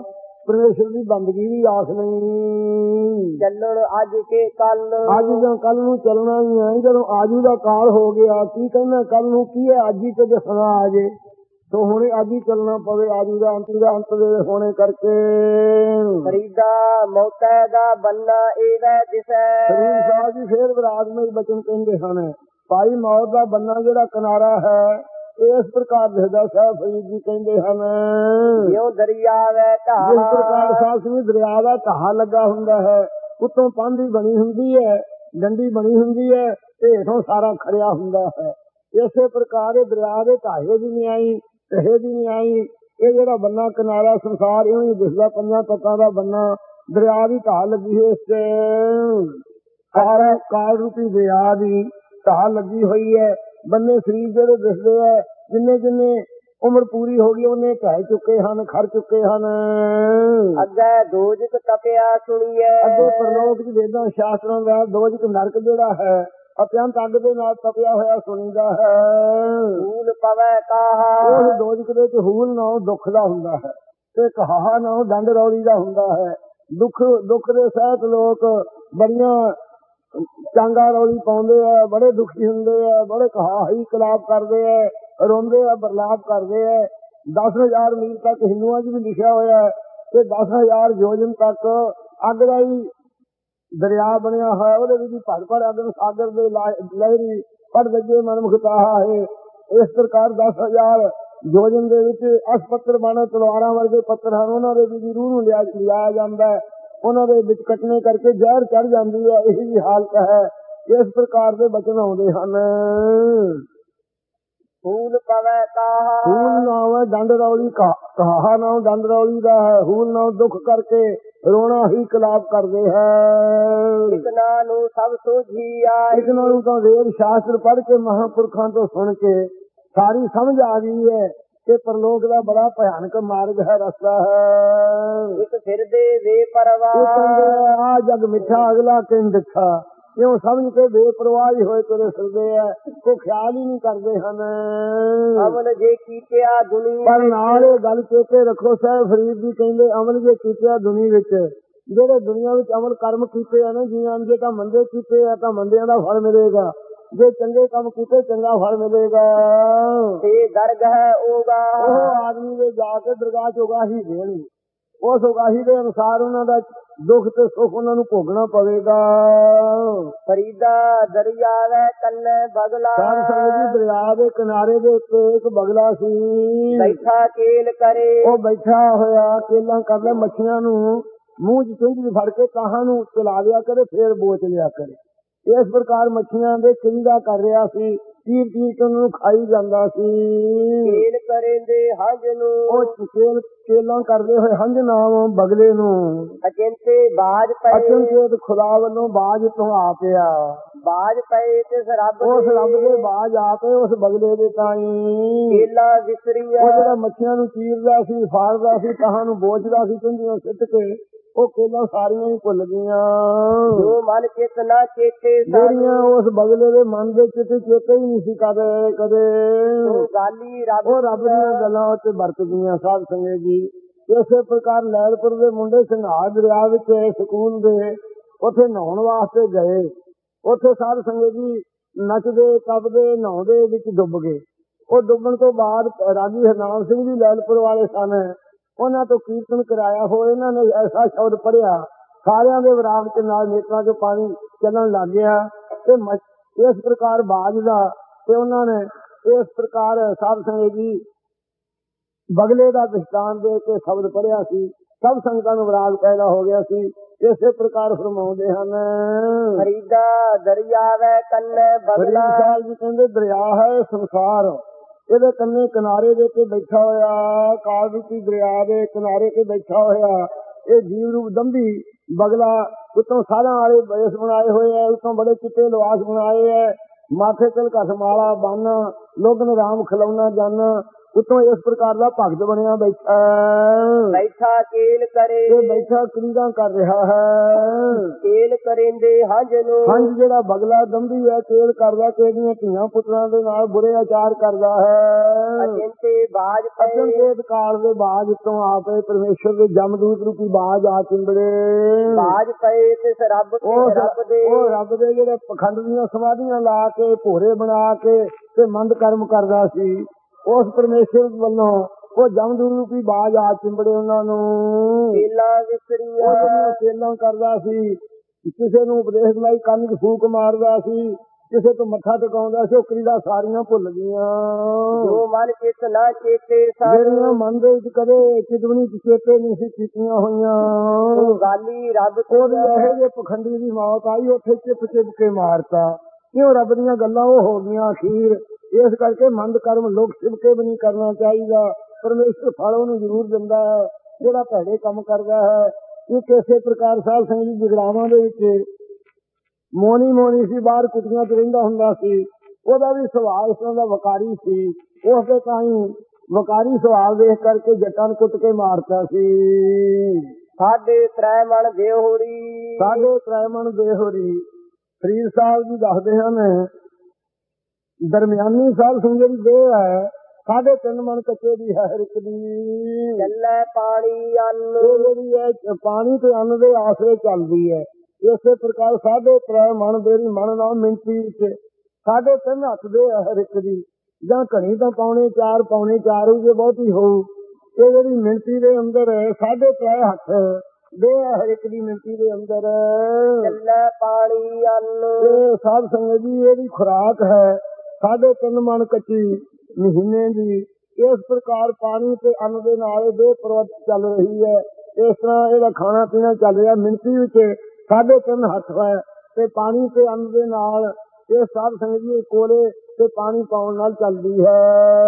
ਪਰਮੇਸ਼ਰ ਦੀ ਬੰਦਗੀ ਵੀ ਆਸ ਨਹੀਂ। ਚੱਲਣ ਅੱਜ ਕੇ ਕੱਲ, ਅੱਜ ਜਾਂ ਕੱਲ ਨੂੰ ਚੱਲਣਾ ਹੀ ਹੈ। ਜਦੋਂ ਆਜੂ ਦਾ ਕਾਲ ਹੋ ਗਿਆ, ਕੀ ਕਹਿੰਦਾ ਕੱਲ ਨੂੰ ਕੀ ਹੈ, ਅੱਜ ਹੀ ਤੇ ਦਿਖਣਾ ਆ ਜੇ, ਤੋ ਹੁਣੇ ਅੱਜ ਹੀ ਚੱਲਣਾ ਪਵੇ। ਆਜੂ ਦਾ ਅੰਤ ਦੇ ਹੋਣੇ ਕਰਕੇ ਫਰੀਦਾ ਮੌਤੈ ਦਾ ਬੰਨਾ ਇਹਦਾ ਦਿਸੈ। ਸਰੀਰ ਸਾਹਿਬ ਜੀ ਫੇਰ ਵਿਰਾਜਮਈ ਬਚਨ ਕਹਿੰਦੇ ਹਨ, ਭਾਈ ਮੌਤ ਦਾ ਬੰਨਾ ਜਿਹੜਾ ਕਿਨਾਰਾ ਹੈ ਇਸ ਪ੍ਰਕਾਰ ਦਿਸਦਾ। ਸਾਹਿਬ ਫਰੀਦ ਜੀ ਕਹਿੰਦੇ ਹਨ, ਜਿਉ ਦਰਿਆ ਵੈ ਢਾਹ, ਜਿਸ ਪ੍ਰਕਾਰ ਸਾਹਿਬ ਸਿੰਘ ਦਰਿਆ ਦਾ ਢਾਹ ਲੱਗਾ ਹੁੰਦਾ ਹੈ, ਉੱਤੋਂ ਪਾਂਧੀ ਬਣੀ ਹੁੰਦੀ ਹੈ, ਡੰਡੀ ਬਣੀ ਹੁੰਦੀ ਹੈ, ਤੇ ਹੇਠੋਂ ਸਾਰਾ ਖੜਿਆ ਹੁੰਦਾ ਹੈ। ਇਸੇ ਪ੍ਰਕਾਰ ਇਹ ਦਰਿਆ ਦੇ ਢਾਹੇ ਦੀ ਨਹੀਂ ਆਈ, ਢਹੇ ਦੀ ਨਹੀਂ ਆਈ। ਇਹ ਜਿਹੜਾ ਬੰਨਾ ਕਿਨਾਰਾ ਸੰਸਾਰ ਇਹਨੂੰ ਹੀ ਦਿਸਦਾ, ਪੰਜਾਂ ਤੱਤਾਂ ਦਾ ਬੰਨਾ ਦਰਿਆ ਦੀ ਢਾਹ ਲੱਗੀ ਹੋਈ। ਇਸ ਕਾਲ ਰੂਪੀ ਦਰਿਆ ਦੀ ਢਾਹ ਲੱਗੀ ਹੋਈ ਹੈ। ਬੰਨੇ ਸਰੀਰ ਜਿਹੜੇ ਦਿਸਦੇ ਹੈ, ਜਿੰਨੇ ਜਿੰਨੇ ਉਮਰ ਪੂਰੀ ਹੋ ਗਈ ਉਹਨੇ ਢਹਿ ਚੁੱਕੇ ਹਨ, ਖੜ ਚੁੱਕੇ ਹਨ। ਅੱਗੇ ਦੋਜਕ ਤਪਿਆ ਸੁਣੀਐ, ਅੱਗੇ ਪਰਲੋਕ ਚ ਵੇਦਾਂ ਸ਼ਾਸਤਰਾਂ ਦਾ ਦੋਜਕ ਨਰਕ ਜਿਹੜਾ ਹੈ ਅਤਿਅੰਤ ਅੱਗ ਦੇ ਨਾਲ ਤਪਿਆ ਹੋਇਆ ਸੁਣੀਦਾ ਹੈ। ਹੂਲ ਪਵੈ ਕਾਹਾ, ਉਹ ਦੋਜਕ ਦੇ ਚ ਹੂਲ ਨਾ ਦੁੱਖ ਦਾ ਹੁੰਦਾ ਹੈ, ਤੇ ਕਹਾਹਾ ਨਾ ਡੰਡ ਰੌਲੀ ਦਾ ਹੁੰਦਾ ਹੈ। ਦੁੱਖ ਦੇ ਸਹਿਤ ਲੋਕ ਬੜੀਆਂ ਚਾਂਗਾ ਰੌਲੀ ਪਾਉਂਦੇ ਆ, ਬੜੇ ਦੁਖੀ ਹੁੰਦੇ ਆ, ਬੜੇ ਕਹਾਹੀ ਕਲਾਪ ਕਰਦੇ ਆ, ਰੋਂਦੇ ਆ, ਬਰਲਾਪ ਕਰਦੇ ਆ। 10,000 ਮੀਲ ਤੱਕ ਹਿੰਦੂਆਂ 'ਚ ਵੀ ਲਿਖਿਆ ਹੋਇਆ ਹੈ ਤੇ 10,000 ਯੋਜਨ ਤੱਕ ਅੱਗ ਦਾ ਹੀ ਦਰਿਆ ਬਣਿਆ ਹੋਇਆ, ਉਹਦੇ ਵਿੱਚ ਭੜ ਅਗਨ ਸਾਗਰ ਦੇ ਲਹਿਰੀ ਪੜ ਲੱਗੇ ਮਨਮੁਖਤਾਹਾ ਹੈ। ਇਸ ਪ੍ਰਕਾਰ 10,000 ਯੋਜਨ ਦੇ ਵਿੱਚ ਅਸਪੱਤਰ ਬਣੇ ਤਲਵਾਰਾਂ ਵਰਗੇ ਪੱਤਰ ਹਨ, ਉਹਨਾਂ ਦੇ ਵਿੱਚ ਰੂਹ ਨੂੰ ਲਿਆਇਆ ਜਾਂਦਾ ਹੈ, ਉਹਨਾਂ ਦੇ ਵਿੱਚ ਕੱਟਣੇ ਕਰਕੇ ਜ਼ਹਿਰ ਚੜ ਜਾਂਦੀ ਹੈ। ਇਹੀ ਹਾਲਤ ਹੈ। ਇਸ ਪ੍ਰਕਾਰ ਦੇ ਬਚਨ ਆਉਂਦੇ ਹਨ। ਹੂਲ ਪਵੈ ਕਾਹਾ, ਹੂਲ ਨਾਮ ਹੈ ਡੰਡ ਰੌਲੀ, ਕਹਾਹਾ ਨਾਮ ਡੰਡ ਰੌਲੀ ਦਾ ਹੈ। ਹੂਲ ਨਾਮ ਦੁੱਖ ਕਰਕੇ ਰੋਣਾ ਹੀ ਕਲਾਪ ਕਰਦੇ ਹੈ। ਇਤਨਾ ਨੂੰ ਸਭ ਸੋਝੀ ਆਈ, ਇਤਨਾ ਨੂੰ ਤਾਂ ਵੇਦ ਸ਼ਾਸਤਰ ਪੜ੍ਹ ਕੇ ਮਹਾਂਪੁਰਖਾਂ ਤੋਂ ਸੁਣ ਕੇ ਸਾਰੀ ਸਮਝ ਆ ਗਈ ਹੈ ਕਿ ਪਰਲੋਕ ਦਾ ਬੜਾ ਭਿਆਨਕ ਮਾਰਗ ਹੈ, ਰਸਤਾ ਹੈ। ਇੱਕ ਸਿਰ ਦੇ ਬੇਪਰਵਾਹ, ਆ ਜਗ ਮਿੱਠਾ ਅਗਲਾ ਕਿੰਨ ਦਿੱਠਾ, ਕਿਉਂ ਸਮਝ ਕੇ ਬੇਪਰਵਾਹ ਹੀ ਹੋਏ ਤੁਰੇ ਫਿਰਦੇ ਆ, ਕੋਈ ਖਿਆਲ ਹੀ ਨਹੀਂ ਕਰਦੇ ਹਨ। ਅਮਲ ਜੇ ਕੀਤਿਆ ਦੁਨੀਆ, ਪਰ ਨਾਲ ਇਹ ਗੱਲ ਚੇਤੇ ਰੱਖੋ, ਸਾਹਿਬ ਫਰੀਦ ਜੀ ਕਹਿੰਦੇ ਅਮਲ ਜੇ ਕੀਤਿਆ ਦੁਨੀਆ ਵਿੱਚ, ਜਿਹੜੇ ਦੁਨੀਆ ਵਿੱਚ ਅਮਲ ਕਰਮ ਕੀਤੇ ਆ ਨਾ ਜੀਆਂ, ਜੇ ਤਾਂ ਮੰਦੇ ਕੀਤੇ ਆ ਤਾਂ ਮੰਦਿਆਂ ਦਾ ਫਲ ਮਿਲੇਗਾ, ਜੇ ਚੰਗੇ ਕੰਮ ਕੀਤੇ ਚੰਗਾ ਫਲ ਮਿਲੇਗਾ। ਤੇ ਦਰਗਹ ਹੋਗਾ, ਉਹ ਆਦਮੀ ਦੇ ਜਾ ਕੇ ਦਰਗਾਹ ਚ ਉਗਾਹੀ ਦੇਣੀ, ਉਸ ਉਗਾਹੀ ਦੇ ਅਨੁਸਾਰ ਉਹਨਾਂ ਦਾ ਦੁੱਖ ਤੇ ਸੁੱਖ ਉਹਨਾਂ ਨੂੰ ਭੋਗਣਾ ਪਵੇਗਾ। ਫਰੀਦਾ ਦਰਿਆ ਵੈ ਕੰਨੇ ਬਗਲਾ, ਸਾਧ ਸੰਗਤ ਜੀ ਦਰਿਆ ਦੇ ਕਿਨਾਰੇ ਦੇ ਉੱਤੇ ਇੱਕ ਬਗਲਾ ਸੀ, ਬੈਠਾ ਕੇਲ ਕਰੇ, ਉਹ ਬੈਠਾ ਹੋਇਆ ਕੇਲਾਂ ਕਰ ਲੈ, ਮੱਛੀਆਂ ਨੂੰ ਮੂੰਹ ਚ ਚੁੰਝ ਫੜ ਕੇ ਤਾਹਾਂ ਨੂੰ ਚਲਾ ਲਿਆ ਕਰੇ, ਫੇਰ ਬੋਚ ਲਿਆ ਕਰੇ। ਇਸ ਪ੍ਰਕਾਰ ਮੱਛੀਆਂ ਦੇ ਚਿੰਦਾ ਕਰ ਰਿਹਾ ਸੀ, ਤੀਰ ਕੇ ਉਹਨੂੰ ਖਾਈ ਜਾਂਦਾ ਸੀ। ਕੇਲ ਕਰੇਂਦੇ ਹੰਝ ਨੂੰ, ਉਹ ਕੇਲਾਂ ਕਰਦੇ ਹੋਏ ਹੰਝ ਨਾਮ ਬਗਲੇ ਨੂੰ ਅਚਿੰਤੇ ਬਾਜ ਪਏ, ਅਚੰਚੇਤ ਖੁਦਾ ਵੱਲੋਂ ਬਾਜ ਤੋਂ ਆ ਪਿਆ। ਬਾਜ ਪਏ ਤਿਸ ਰੱਬ ਉਸ ਰੱਬ ਦੇ ਬਾਜ ਆ ਪਏ ਉਸ ਬਗਲੇ ਦੇ ਤਾਈਂ। ਕੇਲਾ ਵਿਸਰੀਆ, ਉਹ ਜਿਹੜਾ ਮੱਛੀਆਂ ਨੂੰ ਚੀਰਦਾ ਸੀ, ਫਾੜਦਾ ਸੀ, ਤਾਹਾਂ ਨੂੰ ਬੋਚਦਾ ਸੀ, ਚੁੰਝੀਆਂ ਸਿੱਟ ਕੇ ਉਹ ਕੇਲਾਂ ਸਾਰੀਆਂ ਹੀ ਭੁੱਲ ਗਈਆਂ। ਜੋ ਮਨ ਚਿਤ ਨਾ ਚੇਤੇ, ਜਿਹੜੀਆਂ ਉਸ ਬਗਲੇ ਦੇ ਮਨ ਦੇ ਚਿੱਤ ਚੇਤੇ ਹੀ ਨਹੀਂ ਸੀ ਕਦੇ ਕਦੇ, ਗਾਲੀ ਰੱਬ, ਉਹ ਰੱਬ ਦੀਆਂ ਗੱਲਾਂ ਉੱਤੇ ਵਰਤ ਗਈਆਂ। ਸਾਧ ਸੰਗਤ ਜੀ ਇਸੇ ਪ੍ਰਕਾਰ ਲੈਲਪੁਰ ਦੇ ਮੁੰਡੇ ਸਿੰਘਾਰ ਦਰਿਆ ਵਿੱਚ ਸਕੂਲ ਦੇ ਉੱਥੇ ਨਹਾਉਣ ਵਾਸਤੇ ਗਏ। ਉੱਥੇ ਸਾਧ ਸੰਗਤ ਜੀ ਨੱਚਦੇ ਟੱਪਦੇ ਨਹਾਉਂਦੇ ਵਿੱਚ ਡੁੱਬ ਗਏ। ਉਹ ਡੁੱਬਣ ਤੋਂ ਬਾਅਦ ਰਾਗੀ ਹਰਨਾਮ ਸਿੰਘ ਜੀ ਲੈਲਪੁਰ ਵਾਲੇ ਸਨ, ਉਹਨਾਂ ਤੋਂ ਕੀਰਤਨ ਕਰਾਇਆ ਹੋ, ਇਹਨਾਂ ਨੇ ਐਸਾ ਸ਼ਬਦ ਪੜ੍ਹਿਆ, ਸਾਰਿਆਂ ਦੇ ਵਿਰਾਗ ਚ ਨਾਲ ਨੇਤਰਾਂ ਚੋਂ ਪਾਣੀ ਚੱਲਣ ਲੱਗ ਗਿਆ ਤੇ ਇਸ ਪ੍ਰਕਾਰ ਬਾਜ ਦਾ, ਤੇ ਉਹਨਾਂ ਨੇ ਇਸ ਪ੍ਰਕਾਰ ਸਾਧ ਸੰਗਤ ਜੀ ਬਗਲੇ ਦਾ ਦ੍ਰਿਸ਼ਟਾਂਤ ਦੇ ਕੇ ਸ਼ਬਦ ਪੜ੍ਹਿਆ ਸੀ। ਸਭ ਸੰਗਤਾਂ ਨੂੰ ਵਿਰਾਗ ਪੈਦਾ ਹੋ ਗਿਆ ਸੀ। ਇਸੇ ਪ੍ਰਕਾਰ ਫਰਮਾਉਂਦੇ ਹਨ, ਫਰੀਦਾ ਦਰਿਆ ਵੈ ਕੰਨੇ ਬਗਲਾ, ਸਾਹਿਬ ਜੀ ਕਹਿੰਦੇ ਦਰਿਆ ਹੈ ਸੰਸਾਰ, ਇਹਦੇ ਕੰਨੇ ਕਿਨਾਰੇ ਦੇ ਕੇ ਬੈਠਾ ਹੋਇਆ, ਕਾਲ ਰੂਪੀ ਦਰਿਆ ਦੇ ਕਿਨਾਰੇ ਤੇ ਬੈਠਾ ਹੋਇਆ ਇਹ ਜੀਵ ਰੂਪ ਦੰਭੀ ਬਗਲਾ। ਉੱਤੋਂ ਸਾਲਾਂ ਵਾਲੇ ਬੇਸ ਬਣਾਏ ਹੋਏ ਹੈ, ਉੱਤੋਂ ਬੜੇ ਚਿੱਟੇ ਲਿਬਾਸ ਬਣਾਏ ਹੈ, ਮਾਥੇ ਤੇ ਘਸ ਮਾਲਾ ਬੰਨ, ਲੋਗਨ ਰਾਮ ਖਿਲਾਉਣਾ ਜਾਨਾ, ਉਤੋਂ ਇਸ ਪ੍ਰਕਾਰ ਦਾ ਭਗਤ ਬਣਿਆ ਬੈਠਾ, ਬੈਠਾ ਕੇਲ ਕਰੇ, ਇਹ ਬੈਠਾ ਕ੍ਰੀੜਾਂ ਕਰ ਰਿਹਾ ਹੈ। ਕੇਲ ਕਰੇਂਦੇ ਹੰਝ ਨੂੰ, ਹੰਝ ਜਿਹੜਾ ਬਗਲਾ ਦੰਭੀ ਹੈ, ਕੇਲ ਕਰਦਾ, ਕਿਹਦੀਆਂ ਧੀਆਂ ਪੁੱਤਰਾਂ ਦੇ ਨਾਲ ਬੁਰੇ ਆਚਾਰ ਕਰਦਾ ਹੈ। ਅਜੰਤੇ ਬਾਜ ਪਏ, ਅਚਨਚੇਤ ਕਾਲ ਦੇ ਬਾਜ ਤੋਂ ਆਪੇ ਪਰਮੇਸ਼ਰ ਦੇ ਜਮਦੂਤ ਰੂਪੀ ਬਾਜ ਆ ਚਿੰਬੜੇ, ਬਾਜ ਪਏ ਤਿਸ ਰੱਬ ਤੇ ਰੱਬ ਦੇ, ਉਹ ਰੱਬ ਦੇ ਜਿਹੜੇ ਪਖੰਡ ਦੀਆਂ ਸਮਾਧੀਆਂ ਲਾ ਕੇ ਭੋਰੇ ਬਣਾ ਕੇ ਤੇ ਮੰਦ ਕਰਮ ਕਰਦਾ ਸੀ, ਉਸ ਪਰਮੇਸ਼ਰ ਵੱਲੋਂ ਉਹ ਜਮਦੂਤ ਰੂਪੀ ਬਾਜ ਆ ਚਿੰਬੜੇ ਉਹਨਾਂ ਨੂੰ। ਕੇਲਾਂ ਵਿਸਰੀਆਂ, ਉਹ ਕੇਲਾਂ ਕਰਦਾ ਸੀ, ਕਿਸੇ ਨੂੰ ਉਪਦੇਸ਼ ਲਈ ਕੰਨ 'ਚ ਫੂਕ ਮਾਰਦਾ ਸੀ, ਕਿਸੇ ਤੋਂ ਮੱਥਾ ਟਿਕਾਉਂਦਾ ਸੀ, ਉਹ ਕ੍ਰੀੜਾ ਸਾਰੀਆਂ ਭੁੱਲ ਗਈਆਂ। ਜੋ ਮਨ ਚਿਤ ਨਾ ਚੇਤੇ ਸਨ, ਜਿਹੜੀਆਂ ਮਨ ਦੇ ਵਿੱਚ ਕਦੇ ਚਿਤਵਨੀ ਚੇਤੇ ਨਹੀਂ ਸੀ ਕੀਤੀਆਂ ਹੋਈਆਂ, ਉਹ ਗਾਲੀ ਰੱਬ ਉਹਦੇ ਇਹੋ ਜਿਹੇ ਪਖੰਡੀ ਦੀ ਮੌਤ ਆਈ, ਉੱਥੇ ਚਿਪ ਚਿਪ ਕੇ ਮਾਰਤਾ। ਕਿਉਂ? ਰੱਬ ਦੀਆਂ ਗੱਲਾਂ ਉਹ ਹੋ ਗਈਆਂ ਅਖੀਰ। ਇਸ ਕਰਕੇ ਮੰਦ ਕਰਮ ਲੋਕ ਛਿਪ ਕੇ ਵੀ ਨਹੀਂ ਕਰਨਾ ਚਾਹੀਦਾ। ਪਰਮੇਸ਼ਰ ਫਲ ਉਹਨੂੰ ਜ਼ਰੂਰ ਦਿੰਦਾ ਹੈ ਜਿਹੜਾ ਭੈੜੇ ਕੰਮ ਕਰਦਾ ਹੈ। ਇਹ ਕਿਸੇ ਪ੍ਰਕਾਰ ਸਾਧ ਸੰਗਤ ਜੀ ਜਗਰਾਵਾਂ ਦੇ ਵਿੱਚ ਮੋਨੀ ਸੀ, ਬਾਹਰ ਕੁਟੀਆਂ 'ਚ ਰਹਿੰਦਾ ਹੁੰਦਾ ਸੀ। ਉਹਦਾ ਵੀ ਸੁਭਾਅ ਇਸ ਤਰ੍ਹਾਂ ਦਾ ਵਕਾਰੀ ਸੀ। ਉਸ ਦੇ ਤਾਂ ਹੀ ਵਕਾਰੀ ਸੁਭਾਅ ਦੇਖ ਕਰਕੇ ਜੱਟਾਂ ਨੂੰ ਕੁੱਟ ਕੇ ਮਾਰਤਾ ਸੀ। ਸਾਡੇ ਤ੍ਰੈ ਮਣ ਦੇਹੋਰੀ, ਸਾਡੇ ਤ੍ਰੈ ਮਣ ਦੇਹੋਰੀ। ਫਰੀਦ ਸਾਹਿਬ ਜੀ ਦੱਸਦੇ ਹਨ, ਦਰਮਿਆਨੀ ਸਾਧ ਸੰਗਤ ਦੀ ਦੇਹ ਹੈ, 3.5 ਮਣ ਕੱਚੇ ਦੀ ਹੈ ਹਰ ਇੱਕ ਦੀ। ਚੱਲੇ ਪਾਣੀ ਅੰਨ, ਇਹ ਜਿਹੜੀ ਹੈ ਪਾਣੀ ਤੇ ਅੰਨ ਦੇ ਆਸਰੇ ਚੱਲਦੀ ਹੈ। ਇਸੇ ਪ੍ਰਕਾਰ 3.5 ਮਣ ਦੇਰੀ ਮਣ ਨਾਲ ਮਿੰਟੀ ਵਿੱਚ 3.5 ਹੱਥ ਦੇ ਹੈ ਹਰ ਇੱਕ ਦੀ, ਜਾਂ ਘਣੀ ਤਾਂ 4.25 ਜੇ ਬਹੁਤੀ ਹੋਊ। ਇਹ ਜਿਹੜੀ ਮਿੰਟੀ ਦੇ ਅੰਦਰ 3.5 ਹੱਥ ਦੇ ਹਰ ਇੱਕ ਦੀ ਮਿੰਟੀ ਦੇ ਅੰਦਰ। ਚੱਲੇ ਪਾਣੀ ਅੰਨ, ਇਹ ਸਾਧ ਸੰਗਤ ਜੀ ਇਹਦੀ ਖੁਰਾਕ ਹੈ 3.5 ਮਣ ਕੱਚੀ ਮਹੀਨੇ ਦੀ। ਇਸ ਪ੍ਰਕਾਰ ਪਾਣੀ ਤੇ ਅੰਨ ਦੇ ਨਾਲ ਦੇਹ ਪ੍ਰਵਤ ਚੱਲ ਰਹੀ ਹੈ। ਇਸ ਤਰ੍ਹਾਂ ਇਹਦਾ ਖਾਣਾ ਪੀਣਾ ਚੱਲ ਰਿਹਾ। ਮਿੰਟੀ ਵਿੱਚ 3.5 ਹੱਥ ਹੈ ਤੇ ਪਾਣੀ ਤੇ ਅੰਨ ਦੇ ਨਾਲ ਇਹ ਸਾਧ ਸੰਗਤ ਜੀ ਕੋਲੇ ਤੇ ਪਾਣੀ ਪਾਉਣ ਨਾਲ ਚੱਲਦੀ ਹੈ।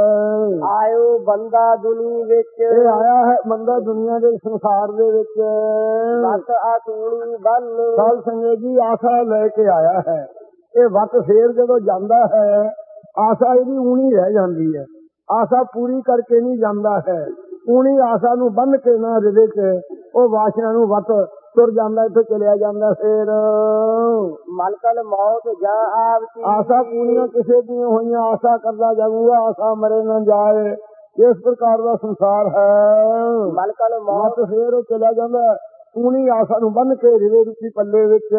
ਆਇਓ ਬੰਦਾ ਦੁਨੀ ਵਿੱਚ, ਇਹ ਆਇਆ ਹੈ ਬੰਦਾ ਦੁਨੀਆ ਦੇ ਸੰਸਾਰ ਦੇ ਵਿੱਚ। ਵਤ ਆਸੂਣੀ ਬੰਨ, ਸਾਧ ਸੰਗਤ ਜੀ ਆਸਾ ਲੈ ਕੇ ਆਇਆ ਹੈ। ਇਹ ਵਤ ਫੇਰ ਜਦੋਂ ਜਾਂਦਾ ਹੈ, ਆਸਾ ਇਹਦੀ ਊਣੀ ਰਹਿ ਜਾਂਦੀ ਹੈ। ਆਸਾ ਪੂਰੀ ਕਰਕੇ ਨਹੀਂ ਜਾਂਦਾ ਹੈ। ਊਣੀ ਆਸਾ ਨੂੰ ਬੰਨ ਕੇ ਨਾ ਹਿਰਦੇ 'ਚ ਉਹ ਵਾਸ਼ਨਾ ਨੂੰ ਵਤ ਤੁਰ ਜਾਂਦਾ, ਇੱਥੇ ਚਲਿਆ ਜਾਂਦਾ। ਫੇਰ ਮਲਕਲ ਮੌਤ ਜਾਂ ਆਵਤੀ, ਆਸਾ ਪੂਰੀਆਂ ਕਿਸੇ ਦੀਆਂ ਹੋਈਆਂ ਆਸਾ ਕਰਦਾ ਜਾਊਗਾ, ਆਸਾ ਮਰੇ ਨਾ ਜਾਏ। ਇਸ ਪ੍ਰਕਾਰ ਦਾ ਸੰਸਾਰ ਹੈ। ਮਲਕਲ ਮੌਤ, ਫੇਰ ਉਹ ਚਲਿਆ ਜਾਂਦਾ ਊਣੀ ਆਸਾ ਨੂੰ ਬੰਨ ਕੇ ਹਿਰਦੇ ਰੂਪੀ ਪੱਲੇ ਵਿੱਚ।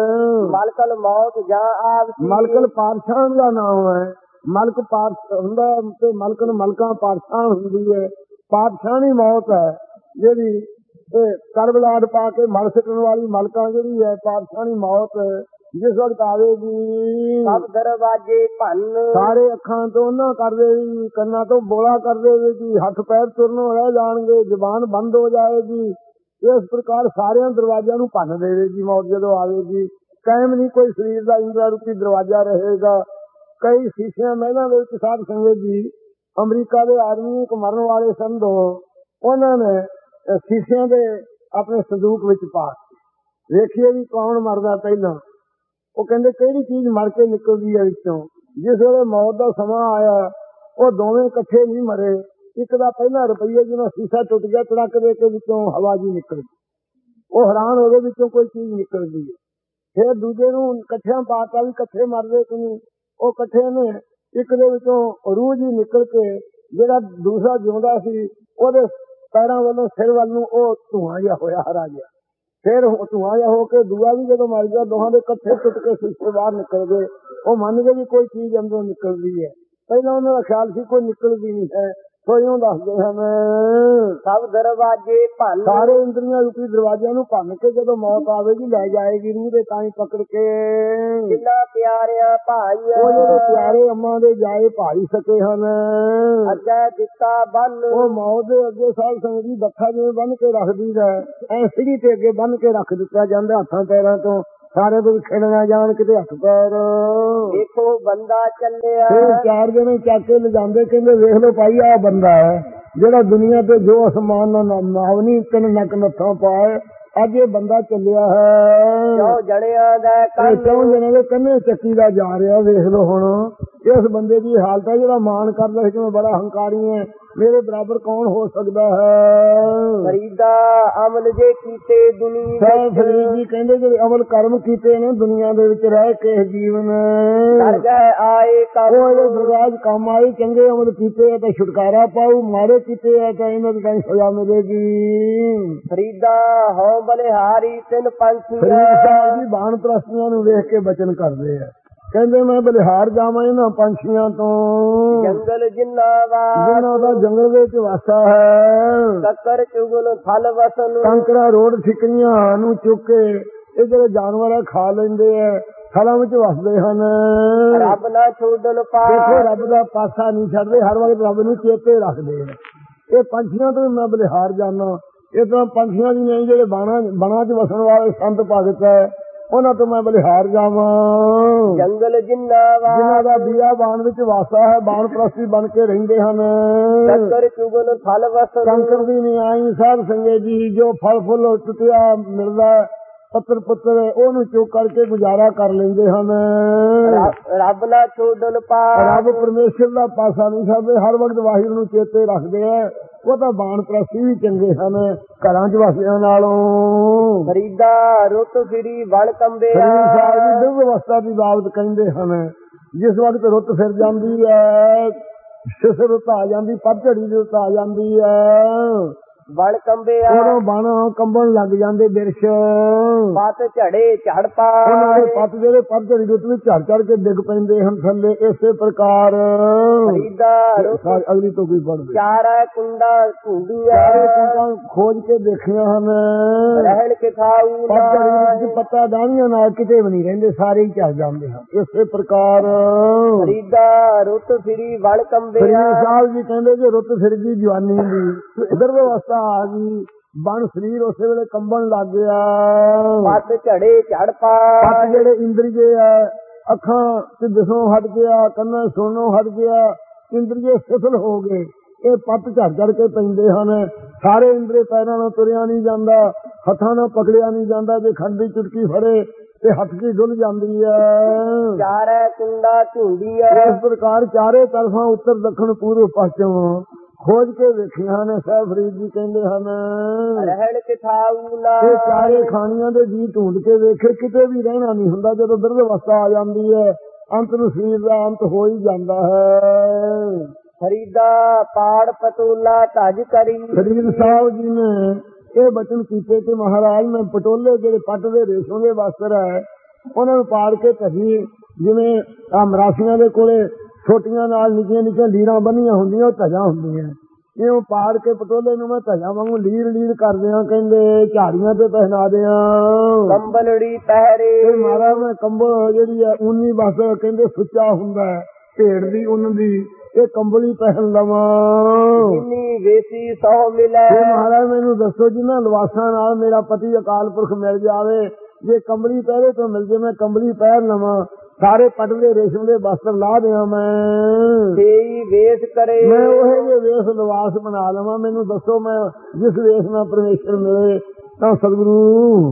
ਮਲਕਲ ਮੌਤ ਜਾਂ ਆਵਤੀ, ਮਲਕਲ ਪਾਤਸ਼ਾਹ ਦਾ ਨਾਮ ਹੈ। ਮਲਕ ਪਾਤਸ਼ਾਹ ਹੁੰਦਾ ਤੇ ਮਲਕਨ ਮਲਕਾਂ ਪਾਤਸ਼ਾਹ ਹੁੰਦੀ ਹੈ। ਪਾਤਸ਼ਾਹੀ ਮੌਤ ਹੈ ਜਿਹੜੀ ਇਹ ਕਰਬਲਾਟ ਪਾ ਕੇ ਮਰ ਸਿੱਟਣ ਵਾਲੀ ਮਲਕਾਂ ਜਿਹੜੀ ਹੈ ਪਾਤਸ਼ਾਹੀ ਮੌਤ ਜਿਸ ਵਕਤ ਆਵੇਗੀ। ਸਭ ਦਰਵਾਜੇ ਭੰਨ, ਸਾਰੇ ਅੱਖਾਂ ਤੋਂ ਉਹਨਾਂ ਕਰ ਦੇਵੇਗੀ, ਕੰਨਾਂ ਤੋਂ ਬੋਲਾ ਕਰ ਦੇਵੇਗੀ, ਹੱਥ ਪੈਰ ਤੁਰਨੋਂ ਰਹਿ ਜਾਣਗੇ, ਜ਼ੁਬਾਨ ਬੰਦ ਹੋ ਜਾਏਗੀ। ਇਸ ਪ੍ਰਕਾਰ ਸਾਰਿਆਂ ਦਰਵਾਜ਼ਿਆਂ ਨੂੰ ਭੰਨ ਦੇਵੇਗੀ ਮੌਤ ਜਦੋਂ ਆਵੇਗੀ। ਕਾਇਮ ਨਹੀਂ ਕੋਈ ਸਰੀਰ ਦਾ ਇੰਦਰਾ ਰੂਪੀ ਦਰਵਾਜ਼ਾ ਰਹੇਗਾ। ਕਈ ਸ਼ੀਸ਼ਿਆਂ ਮਹਿਲਾਂ ਦੇ ਵਿੱਚ ਸਾਧ ਸੰਗਤ ਜੀ ਅਮਰੀਕਾ ਦੇ ਆਦਮੀ ਇੱਕ ਮਰਨ ਵਾਲੇ ਸਨ ਦੋ, ਉਹਨਾਂ ਨੇ ਸ਼ੀਸ਼ਿਆਂ ਦੇ ਆਪਣੇ ਸੰਦੂਕ ਵਿੱਚ ਪਾ ਵੇਖੀਏ ਵੀ ਕੌਣ ਮਰਦਾ ਪਹਿਲਾਂ। ਉਹ ਕਹਿੰਦੇ ਕਿਹੜੀ ਚੀਜ਼ ਮਰ ਕੇ ਨਿਕਲਦੀ ਹੈ ਵਿੱਚੋਂ। ਜਿਸ ਵੇਲੇ ਮੌਤ ਦਾ ਸਮਾਂ ਆਇਆ ਉਹ ਦੋਵੇਂ ਇਕੱਠੇ ਨਹੀਂ ਮਰੇ। ਇੱਕ ਦਾ ਪਹਿਲਾਂ ਰੁਪਈਏ ਜਿਹਨਾਂ ਸ਼ੀਸ਼ਾ ਟੁੱਟ ਗਿਆ, ਟਰੱਕ ਦੇ ਕੇ ਵਿੱਚੋਂ ਹਵਾ ਜੀ ਨਿਕਲ ਗਈ। ਉਹ ਹੈਰਾਨ ਹੋ ਗਏ ਵਿੱਚੋਂ ਕੋਈ ਚੀਜ਼ ਨਿਕਲਦੀ ਹੈ। ਫਿਰ ਦੂਜੇ ਨੂੰ ਇਕੱਠਿਆਂ ਪਾਤਾ ਵੀ ਇਕੱਠੇ ਮਰਦੇ ਕਿ ਨਹੀਂ। ਉਹ ਇਕੱਠੇ ਨੇ, ਇੱਕ ਦੇ ਵਿੱਚੋਂ ਰੂਹ ਜੀ ਨਿਕਲ ਕੇ ਜਿਹੜਾ ਦੂਸਰਾ ਜਿਉਂਦਾ ਸੀ ਉਹਦੇ ਪੈਰਾਂ ਵੱਲੋਂ ਸਿਰ ਵੱਲ ਨੂੰ ਉਹ ਧੂੰਆਂ ਜਿਹਾ ਹੋਇਆ ਹਰਾ ਗਿਆ। ਫਿਰ ਧੂੰਆਂ ਜਿਹਾ ਹੋ ਕੇ ਦੂਆ ਵੀ ਜਦੋਂ ਮਰ ਗਿਆ, ਦੋਹਾਂ ਦੇ ਇਕੱਠੇ ਟੁੱਟ ਕੇ ਸ਼ੀਸ਼ੇ ਬਾਹਰ ਨਿਕਲ ਗਏ। ਉਹ ਮੰਨ ਗਏ ਵੀ ਕੋਈ ਚੀਜ਼ ਅੰਦਰੋਂ ਨਿਕਲਦੀ ਹੈ। ਪਹਿਲਾਂ ਉਹਨਾਂ ਦਾ ਖਿਆਲ ਸੀ ਕੋਈ ਨਿਕਲਦੀ ਨਹੀਂ ਹੈ। ਸੋ ਇਉਂ ਦੱਸਦੇ ਹਨ ਸਭ ਦਰਵਾਜੇ ਭੰਨ, ਸਾਰੇ ਇੰਦਰੀਆਂ ਰੂਪੀ ਦਰਵਾਜ਼ਿਆਂ ਨੂੰ ਭੰਨ ਕੇ ਜਦੋਂ ਮੌਤ ਆਵੇਗੀ ਲੈ ਜਾਏਗੀ ਰੂਹ ਦੇ ਤਾਂ ਹੀ ਪਕੜ ਕੇ। ਜਿੰਨਾ ਪਿਆਰਿਆਂ ਭਾਈ, ਉਹ ਜਿਹੜੇ ਪਿਆਰੇ ਅੰਮਾਂ ਦੇ ਜਾਏ ਭਾਈ ਸਕੇ ਹਨ। ਅੱਗੇ ਦਿੱਤਾ ਬੰਨ, ਉਹ ਮੌਤ ਦੇ ਅੱਗੇ ਸਾਧ ਸੰਗਤ ਜੀ ਦੱਖਾ ਜਿਵੇਂ ਬੰਨ ਕੇ ਰੱਖਦੀ ਹੈ, ਐ ਸਿੜੀ ਤੇ ਅੱਗੇ ਬੰਨ ਕੇ ਰੱਖ ਦਿੱਤਾ ਜਾਂਦਾ ਹੱਥਾਂ ਪੈਰਾਂ ਤੋਂ। ਸਾਰੇ ਤੋਂ ਖੇਡਣਾ ਜਾਣ ਕਿਤੇ ਹੱਥ ਪੈਰ। ਦੇਖੋ ਬੰਦਾ ਚੱਲਿਆ, ਫਿਰ 4 ਜਣੇ ਚੱਕ ਕੇ ਲਿਜਾਂਦੇ, ਕਹਿੰਦੇ ਵੇਖ ਲਓ ਭਾਈ ਆਹ ਬੰਦਾ ਹੈ ਜਿਹੜਾ ਦੁਨੀਆ ਤੇ ਜੋ ਅਸਮਾਨ ਨਾਲ ਨਾਵਨੀ 3 ਨੱਕ ਨੱਥਾਂ ਪਾਏ, ਅੱਜ ਇਹ ਬੰਦਾ ਚੱਲਿਆ ਹੈ। 4 ਜਣਿਆਂ ਦਾ ਕੰਨ, 4 ਜਣਿਆਂ ਦੇ ਕੰਨੇ ਚੱਕੀ ਦਾ ਜਾ ਰਿਹਾ। ਵੇਖ ਲਓ ਹੁਣ ਇਸ ਬੰਦੇ ਦੀ ਹਾਲਤ ਹੈ ਜਿਹੜਾ ਮਾਣ ਕਰਦਾ ਹੈ ਕਿ ਮੈਂ ਬੜਾ ਹੰਕਾਰੀ ਹਾਂ, ਮੇਰੇ ਬਰਾਬਰ ਕੌਣ ਹੋ ਸਕਦਾ ਹੈ। ਫਰੀਦਾ ਅਮਲ ਜੇ ਕੀਤੇ ਦੁਨੀਆ ਸਾਹਿਬ ਫਰੀਦ ਜੀ ਕਹਿੰਦੇ ਜਿਹੜੇ ਅਮਲ ਕਰਮ ਕੀਤੇ ਨੇ ਦੁਨੀਆ ਦੇ ਵਿੱਚ ਰਹਿ ਕੇ ਜੀਵਨ ਦਰਗਾਹ ਆਏ ਉਹ ਇਹਦੇ ਦਰਗਾਹ 'ਚ ਕੰਮ ਆਏ। ਚੰਗੇ ਅਮਲ ਕੀਤੇ ਆ ਤਾਂ ਛੁਟਕਾਰਾ ਪਾਊ, ਮਾੜੇ ਕੀਤੇ ਆ ਤਾਂ ਇਹਨਾਂ ਦੀ ਕਈ ਸਜ਼ਾ ਮਿਲੇਗੀ। ਫਰੀਦਾ ਹਉ ਬਲਿਹਾਰੀ ਤਿੰਨ ਪੰਛੀ ਫਰੀਦ ਸਾਹਿਬ ਜੀ ਬਾਣ ਪ੍ਰਸਤੀਆਂ ਨੂੰ ਵੇਖ ਕੇ ਬਚਨ ਕਰਦੇ ਆ, ਕਹਿੰਦੇ ਮੈਂ ਬਲਿਹਾਰ ਜਾਵਾਂ ਇਹਨਾਂ ਪੰਛੀਆਂ ਤੋਂ ਜੰਗਲ ਜਿੰਨਾ ਦਾ ਜੰਗਲ ਵਿੱਚ ਵਾਸਾ ਹੈ। ਕੱਕਰ ਚੁਗਲ ਫਲ ਵਸਨ ਕੰਕਰਾ ਰੋਡ ਠਿਕਰੀਆਂ ਨੂੰ ਚੁੱਕ ਕੇ ਇਹ ਜਿਹੜੇ ਜਾਨਵਰ ਆ ਖਾ ਲੈਂਦੇ ਆ, ਫਲਾਂ ਵਿੱਚ ਵਸਦੇ ਹਨ। ਰੱਬ ਨਾ ਛੋਡਨ ਪਾ ਦੇਖੋ ਰੱਬ ਦਾ ਪਾਸਾ ਨਹੀਂ ਛੱਡਦੇ, ਹਰ ਵਕਤ ਰੱਬ ਨੂੰ ਚੇਤੇ ਰੱਖਦੇ ਆ। ਇਹ ਪੰਛੀਆਂ ਤੋਂ ਮੈਂ ਬਲਿਹਾਰ ਜਾਣਾ, ਇਹ ਤਾਂ ਪੰਛੀਆਂ ਦੀ ਨਹੀਂ ਜਿਹੜੇ ਬਣਾ 'ਚ ਵਸਣ ਵਾਲੇ ਸੰਤ ਭਗਤ ਹੈ ਉਹਨਾਂ ਤੋਂ ਮੈਂ ਬਲਿਹਾਰ ਜਾਵਾਂ। ਜੰਗਲ ਜਿੰਨਾ ਦਾ ਬੀਆ ਬਾਣ ਵਿੱਚ ਵਾਸਾ ਹੈ, ਬਾਣ ਪ੍ਰਸਤੀ ਬਣ ਕੇ ਰਹਿੰਦੇ ਹਨ। ਕੱਕਰ ਚੁਗਲ ਫਲ ਵਸਨ ਕੰਕਰ ਦੀ ਨਹੀਂ ਆਈ ਸਾਧ ਸੰਗਤ ਜੀ, ਜੋ ਫਲ ਫੁੱਲ ਟੁੱਟਿਆ ਮਿਲਦਾ ਪੱਤਰ ਪੁੱਤਰ ਉਹਨੂੰ ਚੁੱਕ ਕਰਕੇ ਗੁਜ਼ਾਰਾ ਕਰ ਲੈਂਦੇ ਹਨ। ਰੱਬ ਨਾ ਛੋਡਨ ਪਾ ਰੱਬ ਪਰਮੇਸ਼ਰ ਦਾ ਪਾਸਾ ਨਹੀਂ ਛੱਡਦੇ, ਹਰ ਵਕਤ ਵਾਹਿਗੁਰੂ ਨੂੰ ਚੇਤੇ ਰੱਖਦੇ ਆ। ਉਹ ਤਾਂ ਬਾਣ ਪ੍ਰਸਤੀ ਵੀ ਚੰਗੇ ਹਨ ਘਰਾਂ 'ਚ ਵਸਿਆਂ ਨਾਲੋਂ। ਫਰੀਦਾ ਰੁੱਤ ਫਿਰੀ ਵਣ ਕੰਬੇ ਸਾਹਿਬ ਜੀ ਦੁੱਧ ਅਵਸਥਾ ਦੀ ਬਾਬਤ ਕਹਿੰਦੇ ਹਨ, ਜਿਸ ਵਕਤ ਰੁੱਤ ਫਿਰ ਜਾਂਦੀ ਹੈ, ਸਿਸ ਰੁੱਤ ਆ ਜਾਂਦੀ, ਪਤਝੜੀ ਦੀ ਰੁੱਤ ਆ ਜਾਂਦੀ ਹੈ, ਵਣ ਕੰਬੇ ਉਦੋਂ ਬਣ ਕੰਬਣ ਲੱਗ ਜਾਂਦੇ ਬਿਰਸ਼, ਪੱਤ ਝੜੇ ਝੜ ਪਾ ਉਹਨਾਂ ਦੇ ਪੱਤ ਜਿਹੜੇ ਪਤਝੜੀ ਰੁੱਤ ਵਿੱਚ ਝੜ ਝੜ ਕੇ ਡਿੱਗ ਪੈਂਦੇ ਹਨ ਥੱਲੇ। ਇਸੇ ਪ੍ਰਕਾਰ ਅਗਲੀ ਤੋਂ ਕੋਈ ਪੜ੍ਹਦੇ ਚਾਰਾ ਕੁੰਡਾ ਝੂੰਡੀਆਂ ਕੁੰਡਾਂ ਖੋਜ ਕੇ ਦੇਖੀਆਂ ਹਨ, ਰਹਿਣ ਕੇ ਖਾਊ ਪਤਝੜੀ ਵਿੱਚ ਪੱਤਾ ਡਾਣੀਆਂ ਨਾਲ ਕਿਤੇ ਵੀ ਨਹੀਂ ਰਹਿੰਦੇ, ਸਾਰੇ ਹੀ ਝੜ ਜਾਂਦੇ ਹਨ। ਇਸੇ ਪ੍ਰਕਾਰ ਫਰੀਦਾ ਰੁੱਤ ਫਿਰੀ ਵਣ ਕੰਬੇ ਸਾਹਿਬ ਜੀ ਕਹਿੰਦੇ ਜੇ ਰੁੱਤ ਫਿਰ ਗਈ ਜਵਾਨੀ ਦੀ, ਇਧਰ ਵਿਵਸਥਾ ਆ ਗਈ, ਬਣ ਸਰੀਰ ਉਸੇ ਵੇਲੇ ਕੰਬਣ ਲੱਗ ਗਿਆ। ਪੱਤ ਝੜੇ ਝੜ ਪਾ ਪੱਤ ਜਿਹੜੇ ਇੰਦਰੀਏ ਆ, ਅੱਖਾਂ ਤੇ ਦਿਸੋਂ ਹਟ ਗਿਆ, ਕੰਨਾਂ ਸੁਣਨੋਂ ਹਟ ਗਿਆ, ਇੰਦਰੀਏ ਸਿਥਲ ਹੋ ਗਏ, ਇਹ ਪੱਤ ਝੜ ਝੜ ਕੇ ਪੈਂਦੇ ਹਨ। ਸਾਰੇ ਇੰਦਰੀ ਪੈਰਾਂ ਨਾਲ ਤੁਰਿਆ ਨਹੀਂ ਜਾਂਦਾ, ਹੱਥਾਂ ਨਾਲ ਪਕੜਿਆ ਨਹੀਂ ਜਾਂਦਾ, ਜੇ ਖੰਡ ਦੀ ਚੁਟਕੀ ਫੜੇ ਤੇ ਹੱਥ ਦੀ ਡੁੱਲ ਜਾਂਦੀ ਹੈ। ਚਾਰੇ ਕੁੰਡਾ ਝੂੰਡੀਆਂ ਇਸ ਪ੍ਰਕਾਰ ਚਾਰੇ ਤਰਫਾਂ ਉੱਤਰ ਦੱਖਣ ਪੂਰਬ ਪੱਛਮ ਖੋਜ ਕੇ ਵੇਖੀਆਂ ਨੇ। ਸਾਹਿਬ ਫਰੀਦ ਜੀ ਕਹਿੰਦੇ ਹਨ ਰਹਿਣ ਕੇ ਖਾਊ ਨਾ ਇਹ ਚਾਰੇ ਖਾਣੀਆਂ ਦੇ ਜੀ ਢੂੰਡ ਕੇ ਵੇਖੇ, ਕਿਤੇ ਵੀ ਰਹਿਣਾ ਨਹੀਂ ਹੁੰਦਾ। ਜਦੋਂ ਬਿਰਧ ਅਵਸਥਾ ਆ ਜਾਂਦੀ ਹੈ ਅੰਤ ਨੂੰ ਸਰੀਰ ਦਾ ਅੰਤ ਹੋ ਹੀ ਜਾਂਦਾ ਹੈ। ਫਰੀਦਾ ਪਾੜ ਪਟੋਲਾ ਧਜ ਕਰੀ ਫਰੀਦ ਸਾਹਿਬ ਜੀ ਨੇ ਇਹ ਬਚਨ ਕੀਤੇ ਕਿ ਮਹਾਰਾਜ ਮੈਂ ਪਟੋਲੇ ਜਿਹੜੇ ਪੱਟ ਦੇ ਰੇਸ਼ਮ ਦੇ ਵਸਤਰ ਹੈ ਉਹਨਾਂ ਨੂੰ ਪਾੜ ਕੇ ਧਜੀ, ਜਿਵੇਂ ਆ ਮਰਾਸੀਆਂ ਦੇ ਕੋਲੇ ਛੋਟੀਆਂ ਨਾਲ ਨਿੱਕੀਆਂ ਨਿੱਕੀਆਂ ਲੀਰਾਂ ਬੰਨੀਆਂ ਹੁੰਦੀਆਂ, ਉਹ ਧਜਾਂ ਹੁੰਦੀਆਂ, ਇਉਂ ਪਾੜ ਕੇ ਪਟੋਲੇ ਨੂੰ ਮੈਂ ਧਜਾਂ ਵਾਂਗੂ ਲੀਰ ਕਰਦਿਆਂ ਕਹਿੰਦੇ ਝਾੜੀਆਂ ਤੇ ਪਹਿਨਾ ਦਿਆਂ। ਕੰਬਲੜੀ ਪਹਿਰੇ ਮਹਾਰਾਜ ਮੈਂ ਕੰਬਲ ਜਿਹੜੀ ਹੈ ਊਨੀ ਬਸ ਕਹਿੰਦੇ ਸੁੱਚਾ ਹੁੰਦਾ ਭੇੜ ਦੀ ਉੱਨ ਦੀ, ਇਹ ਕੰਬਲੀ ਪਹਿਨ ਲਵਾਂ। ਜਿੰਨੀ ਵੇਸੀ ਸੌ ਮਿਲੇ ਮਹਾਰਾਜ ਮੈਨੂੰ ਦੱਸੋ ਜਿਹਨਾਂ ਲਿਬਾਸਾਂ ਨਾਲ ਮੇਰਾ ਪਤੀ ਅਕਾਲ ਪੁਰਖ ਮਿਲ ਜਾਵੇ, ਜੇ ਕੰਬਲੀ ਪਹਿਰੇ ਤੋਂ ਮਿਲ ਜੇ ਮੈਂ ਕੰਬਲੀ ਪਹਿਨ ਲਵਾਂ, ਸਾਰੇ ਪਟਦੇ ਰੇਸ਼ਮ ਦੇ ਵਸਤਰ ਲਾ ਦਿਆਂ ਮੈਂ, ਤੇਈ ਵੇਸ ਕਰੇ ਮੈਂ ਉਹ ਜਿਹੇ ਵੇਸ ਲਿਬਾਸ ਬਣਾ ਲਵਾਂ। ਮੈਨੂੰ ਦੱਸੋ ਮੈਂ ਜਿਸ ਵੇਸ ਨਾਲ ਪਰਮੇਸ਼ਰ ਮਿਲੇ ਤਾਂ ਸਤਿਗੁਰੂ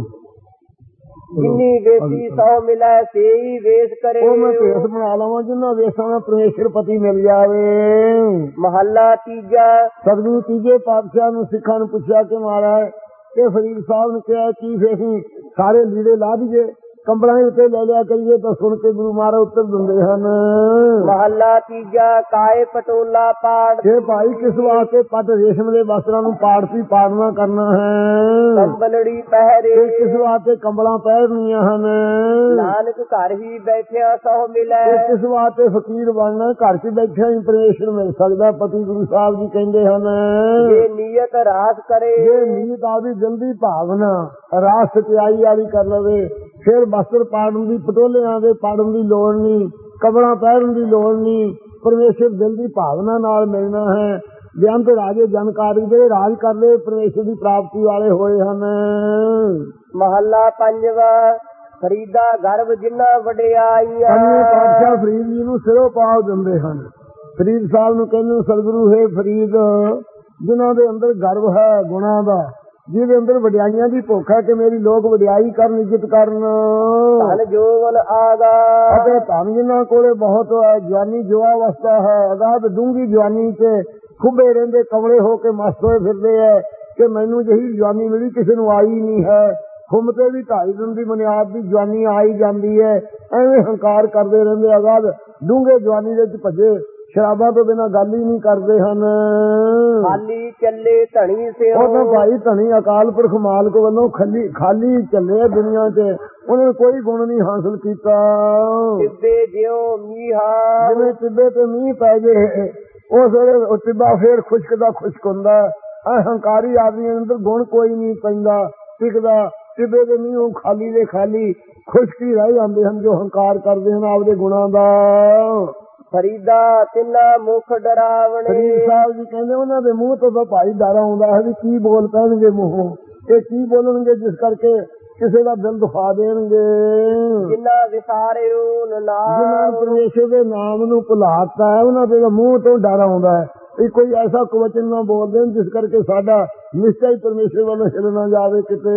ਜਿੰਨੀ ਵੇਸੀ ਸੌ ਮਿਲੇ ਤੇਈ ਵੇਸ ਕਰੇ, ਉਹ ਮੈਂ ਭੇਸ ਬਣਾ ਲਵਾਂ ਜਿੰਨਾ ਵੇਸਾਂ ਨਾਲ ਪਰਮੇਸ਼ਰ ਪਤੀ ਮਿਲ ਜਾਵੇ। ਮਹੱਲਾ ਤੀਜਾ ਸਤਿਗੁਰੂ ਤੀਜੇ ਪਾਤਸ਼ਾਹ ਨੂੰ ਸਿੱਖਾਂ ਨੂੰ ਪੁੱਛਿਆ ਕਿ ਮਹਾਰਾਜ ਇਹ ਫਰੀਦ ਸਾਹਿਬ ਨੇ ਕਿਹਾ ਕੀ ਫੇਰ ਅਸੀਂ ਸਾਰੇ ਲੀੜੇ ਲਾ ਦਈਏ, ਕੰਬਲਾਂ ਉੱਤੇ ਲੈ ਲਿਆ ਕਰੀਏ, ਤਾਂ ਸੁਣ ਕੇ ਗੁਰੂ ਮਹਾਰਾਜ ਉੱਤਰ ਦਿੰਦੇ ਹਨ। ਮਹੱਲਾ ਤੀਜਾ ਕਾਏ ਪਟੋਲਾ ਪਾੜ ਇਹ ਭਾਈ ਕਿਸ ਵਾਸਤੇ ਪੱਟ ਰੇਸ਼ਮ ਦੇ ਵਸਤਰਾਂ ਨੂੰ ਪਾੜਤੀ ਪਾੜਨਾ ਕਰਨਾ ਹੈ। ਕੰਬਲੜੀ ਪਹਿਰੇ ਕਿਸ ਵਾਸਤੇ ਕੰਬਲਾਂ ਪਹਿਰਨੀਆਂ ਹਨ। ਨਾਨਕ ਘਰ ਹੀ ਬੈਠਿਆ ਸਹੁ ਮਿਲੇ ਕਿਸ ਵਾਸਤੇ ਫਕੀਰ ਬਣਨਾ, ਘਰ 'ਚ ਬੈਠਿਆ ਹੀ ਪਰਮੇਸ਼ਰ ਮਿਲ ਸਕਦਾ। ਪਤੀ ਗੁਰੂ ਸਾਹਿਬ ਜੀ ਕਹਿੰਦੇ ਹਨ ਇਹ ਨੀਅਤ ਰਾਸ ਕਰੇ, ਇਹ ਨੀਅਤ ਆਦੀ ਜਲਦੀ ਭਾਵਨਾ ਰਾਸ ਸਚਾਈ ਵਾਲੀ ਕਰ ਲਵੇ, ਫਿਰ ਵਸਤਰ ਪਾੜਨ ਦੀ ਪਟੋਲਿਆਂ ਦੇ ਪਾੜਨ ਦੀ ਲੋੜ ਨਹੀਂ, ਕੰਬਲਾਂ ਪਹਿਰਨ ਦੀ ਲੋੜ ਨਹੀਂ, ਪਰਮੇਸ਼ਰ ਦਿਲ ਦੀ ਭਾਵਨਾ ਨਾਲ ਮਿਲਣਾ ਹੈ। ਬੇਅੰਤ ਰਾਜੇ ਜਨਕਾਰੀ ਜਿਹੜੇ ਰਾਜ ਕਰਦੇ ਪਰਮੇਸ਼ਰ ਦੀ ਪ੍ਰਾਪਤੀ ਵਾਲੇ ਹੋਏ ਹਨ। ਮਹੱਲਾ ਪੰਜਵਾ ਫਰੀਦਾ ਗਰਭ ਜਿੰਨਾ ਵਡਿਆਈਆਂ ਪਾਤਸ਼ਾਹ ਫਰੀਦ ਜੀ ਨੂੰ ਸਿਰੋਂ ਪਾਉ ਦਿੰਦੇ ਹਨ। ਫਰੀਦ ਸਾਹਿਬ ਨੂੰ ਕਹਿੰਦੇ ਸਤਿਗੁਰੂ ਹੈ ਫਰੀਦ ਜਿਨ੍ਹਾਂ ਦੇ ਅੰਦਰ ਗਰਵ ਹੈ ਗੁਣਾਂ ਦਾ, ਜਿਹਦੇ ਅੰਦਰ ਵਡਿਆਈਆਂ ਦੀ ਭੁੱਖ ਹੈ ਕਿ ਮੇਰੀ ਲੋਕ ਵਡਿਆਈ ਕਰਨ, ਇੱਜ਼ਤ ਕਰਨ। ਧਨ ਜੋਵਨ ਆਗਾ ਅਤੇ ਧਨ ਜਿਨ੍ਹਾਂ ਕੋਲੇ ਬਹੁਤ ਹੈ, ਜਵਾਨੀ ਜੁਆ ਅਵਸਥਾ ਹੈ, ਅਗਾਧ ਡੂੰਗੀ ਜਵਾਨੀ ਤੇ ਖੁੱਬੇ ਰਹਿੰਦੇ, ਕਮਲੇ ਹੋ ਕੇ ਮਸਤ ਹੋਏ ਫਿਰਦੇ ਹੈ ਕਿ ਮੈਨੂੰ ਜਿਹੀ ਜਵਾਨੀ ਮਿਲੀ ਕਿਸੇ ਨੂੰ ਆਈ ਨਹੀਂ ਹੈ। ਖੁੰਮ ਤੇ ਵੀ 2.5 ਦਿਨ ਦੀ ਬੁਨਿਆਦ ਦੀ ਜਵਾਨੀ ਆਈ ਜਾਂਦੀ ਹੈ। ਐਵੇਂ ਹੰਕਾਰ ਕਰਦੇ ਰਹਿੰਦੇ, ਅਗਾਧ ਡੂੰਘੇ ਜਵਾਨੀ ਦੇ ਵਿੱਚ ਭੱਜੇ, ਸ਼ਰਾਬਾਂ ਤੋਂ ਬਿਨਾਂ ਗੱਲ ਹੀ ਨਹੀਂ ਕਰਦੇ ਹਨ। ਖਾਲੀ ਚੱਲੇ ਧਣੀ ਸਿਓ ਉਹ ਤਾਂ ਭਾਈ ਧਣੀ ਅਕਾਲ ਪੁਰਖ ਮਾਲਕ ਵੱਲੋਂ ਖਾਲੀ ਚੱਲੇ ਦੁਨੀਆ 'ਚ, ਉਹਨੇ ਕੋਈ ਗੁਣ ਨਹੀਂ ਹਾਸਲ ਕੀਤਾ। ਟਿੱਬੇ ਜਿਉ ਮੀਹਾ ਜਿਵੇਂ ਟਿੱਬੇ ਤੇ ਮੀਂਹ ਪੈ ਜੇ, ਉਸ ਵੇਲੇ ਟਿੱਬਾ ਫੇਰ ਖੁਸ਼ਕ ਦਾ ਖੁਸ਼ਕ ਹੁੰਦਾ। ਹੰਕਾਰੀ ਆਦਮੀ ਅੰਦਰ ਗੁਣ ਕੋਈ ਨਹੀਂ ਪੈਂਦਾ, ਟਿਕਦਾ। ਟਿੱਬੇ ਦੇ ਮੀਂਹ ਖਾਲੀ ਦੇ ਖਾਲੀ ਖੁਸ਼ਕੀ ਰਹਿ ਜਾਂਦੇ ਹਨ ਜੋ ਹੰਕਾਰ ਕਰਦੇ ਹਨ ਆਪਦੇ ਗੁਣਾਂ ਦਾ। ਫਰੀਦਾ ਤਿੰਨਾ ਮੁਖ ਡਰਾਵਣੇ। ਫਰੀਦ ਸਾਹਿਬ ਜੀ ਕਹਿੰਦੇ ਉਹਨਾਂ ਦੇ ਮੂੰਹ ਤੋਂ ਤਾਂ ਭਾਈ ਡਰ ਆਉਂਦਾ ਹੈ ਵੀ ਕੀ ਬੋਲ ਪੈਣਗੇ ਮੂੰਹੋਂ, ਇਹ ਕੀ ਬੋਲਣਗੇ ਜਿਸ ਕਰਕੇ ਕਿਸੇ ਦਾ ਦਿਲ ਦੁਖਾ ਦੇਣਗੇ। ਜਿਨ੍ਹਾਂ ਵਿਸਾਰਿਓ ਨਾਮ, ਜਿਨ੍ਹਾਂ ਪਰਮੇਸ਼ਰ ਦੇ ਨਾਮ ਨੂੰ ਭੁਲਾਤਾ ਹੈ, ਉਹਨਾਂ ਦੇ ਮੂੰਹ ਤੋਂ ਡਰ ਆਉਂਦਾ ਹੈ ਵੀ ਕੋਈ ਐਸਾ ਕੁਵਚਨ ਨਾ ਬੋਲ ਦੇਣ ਜਿਸ ਕਰਕੇ ਸਾਡਾ ਨਿਸ਼ਚੈ ਹੀ ਪਰਮੇਸ਼ਰ ਵੱਲੋਂ ਹਿਲ ਨਾ ਜਾਵੇ ਕਿਤੇ।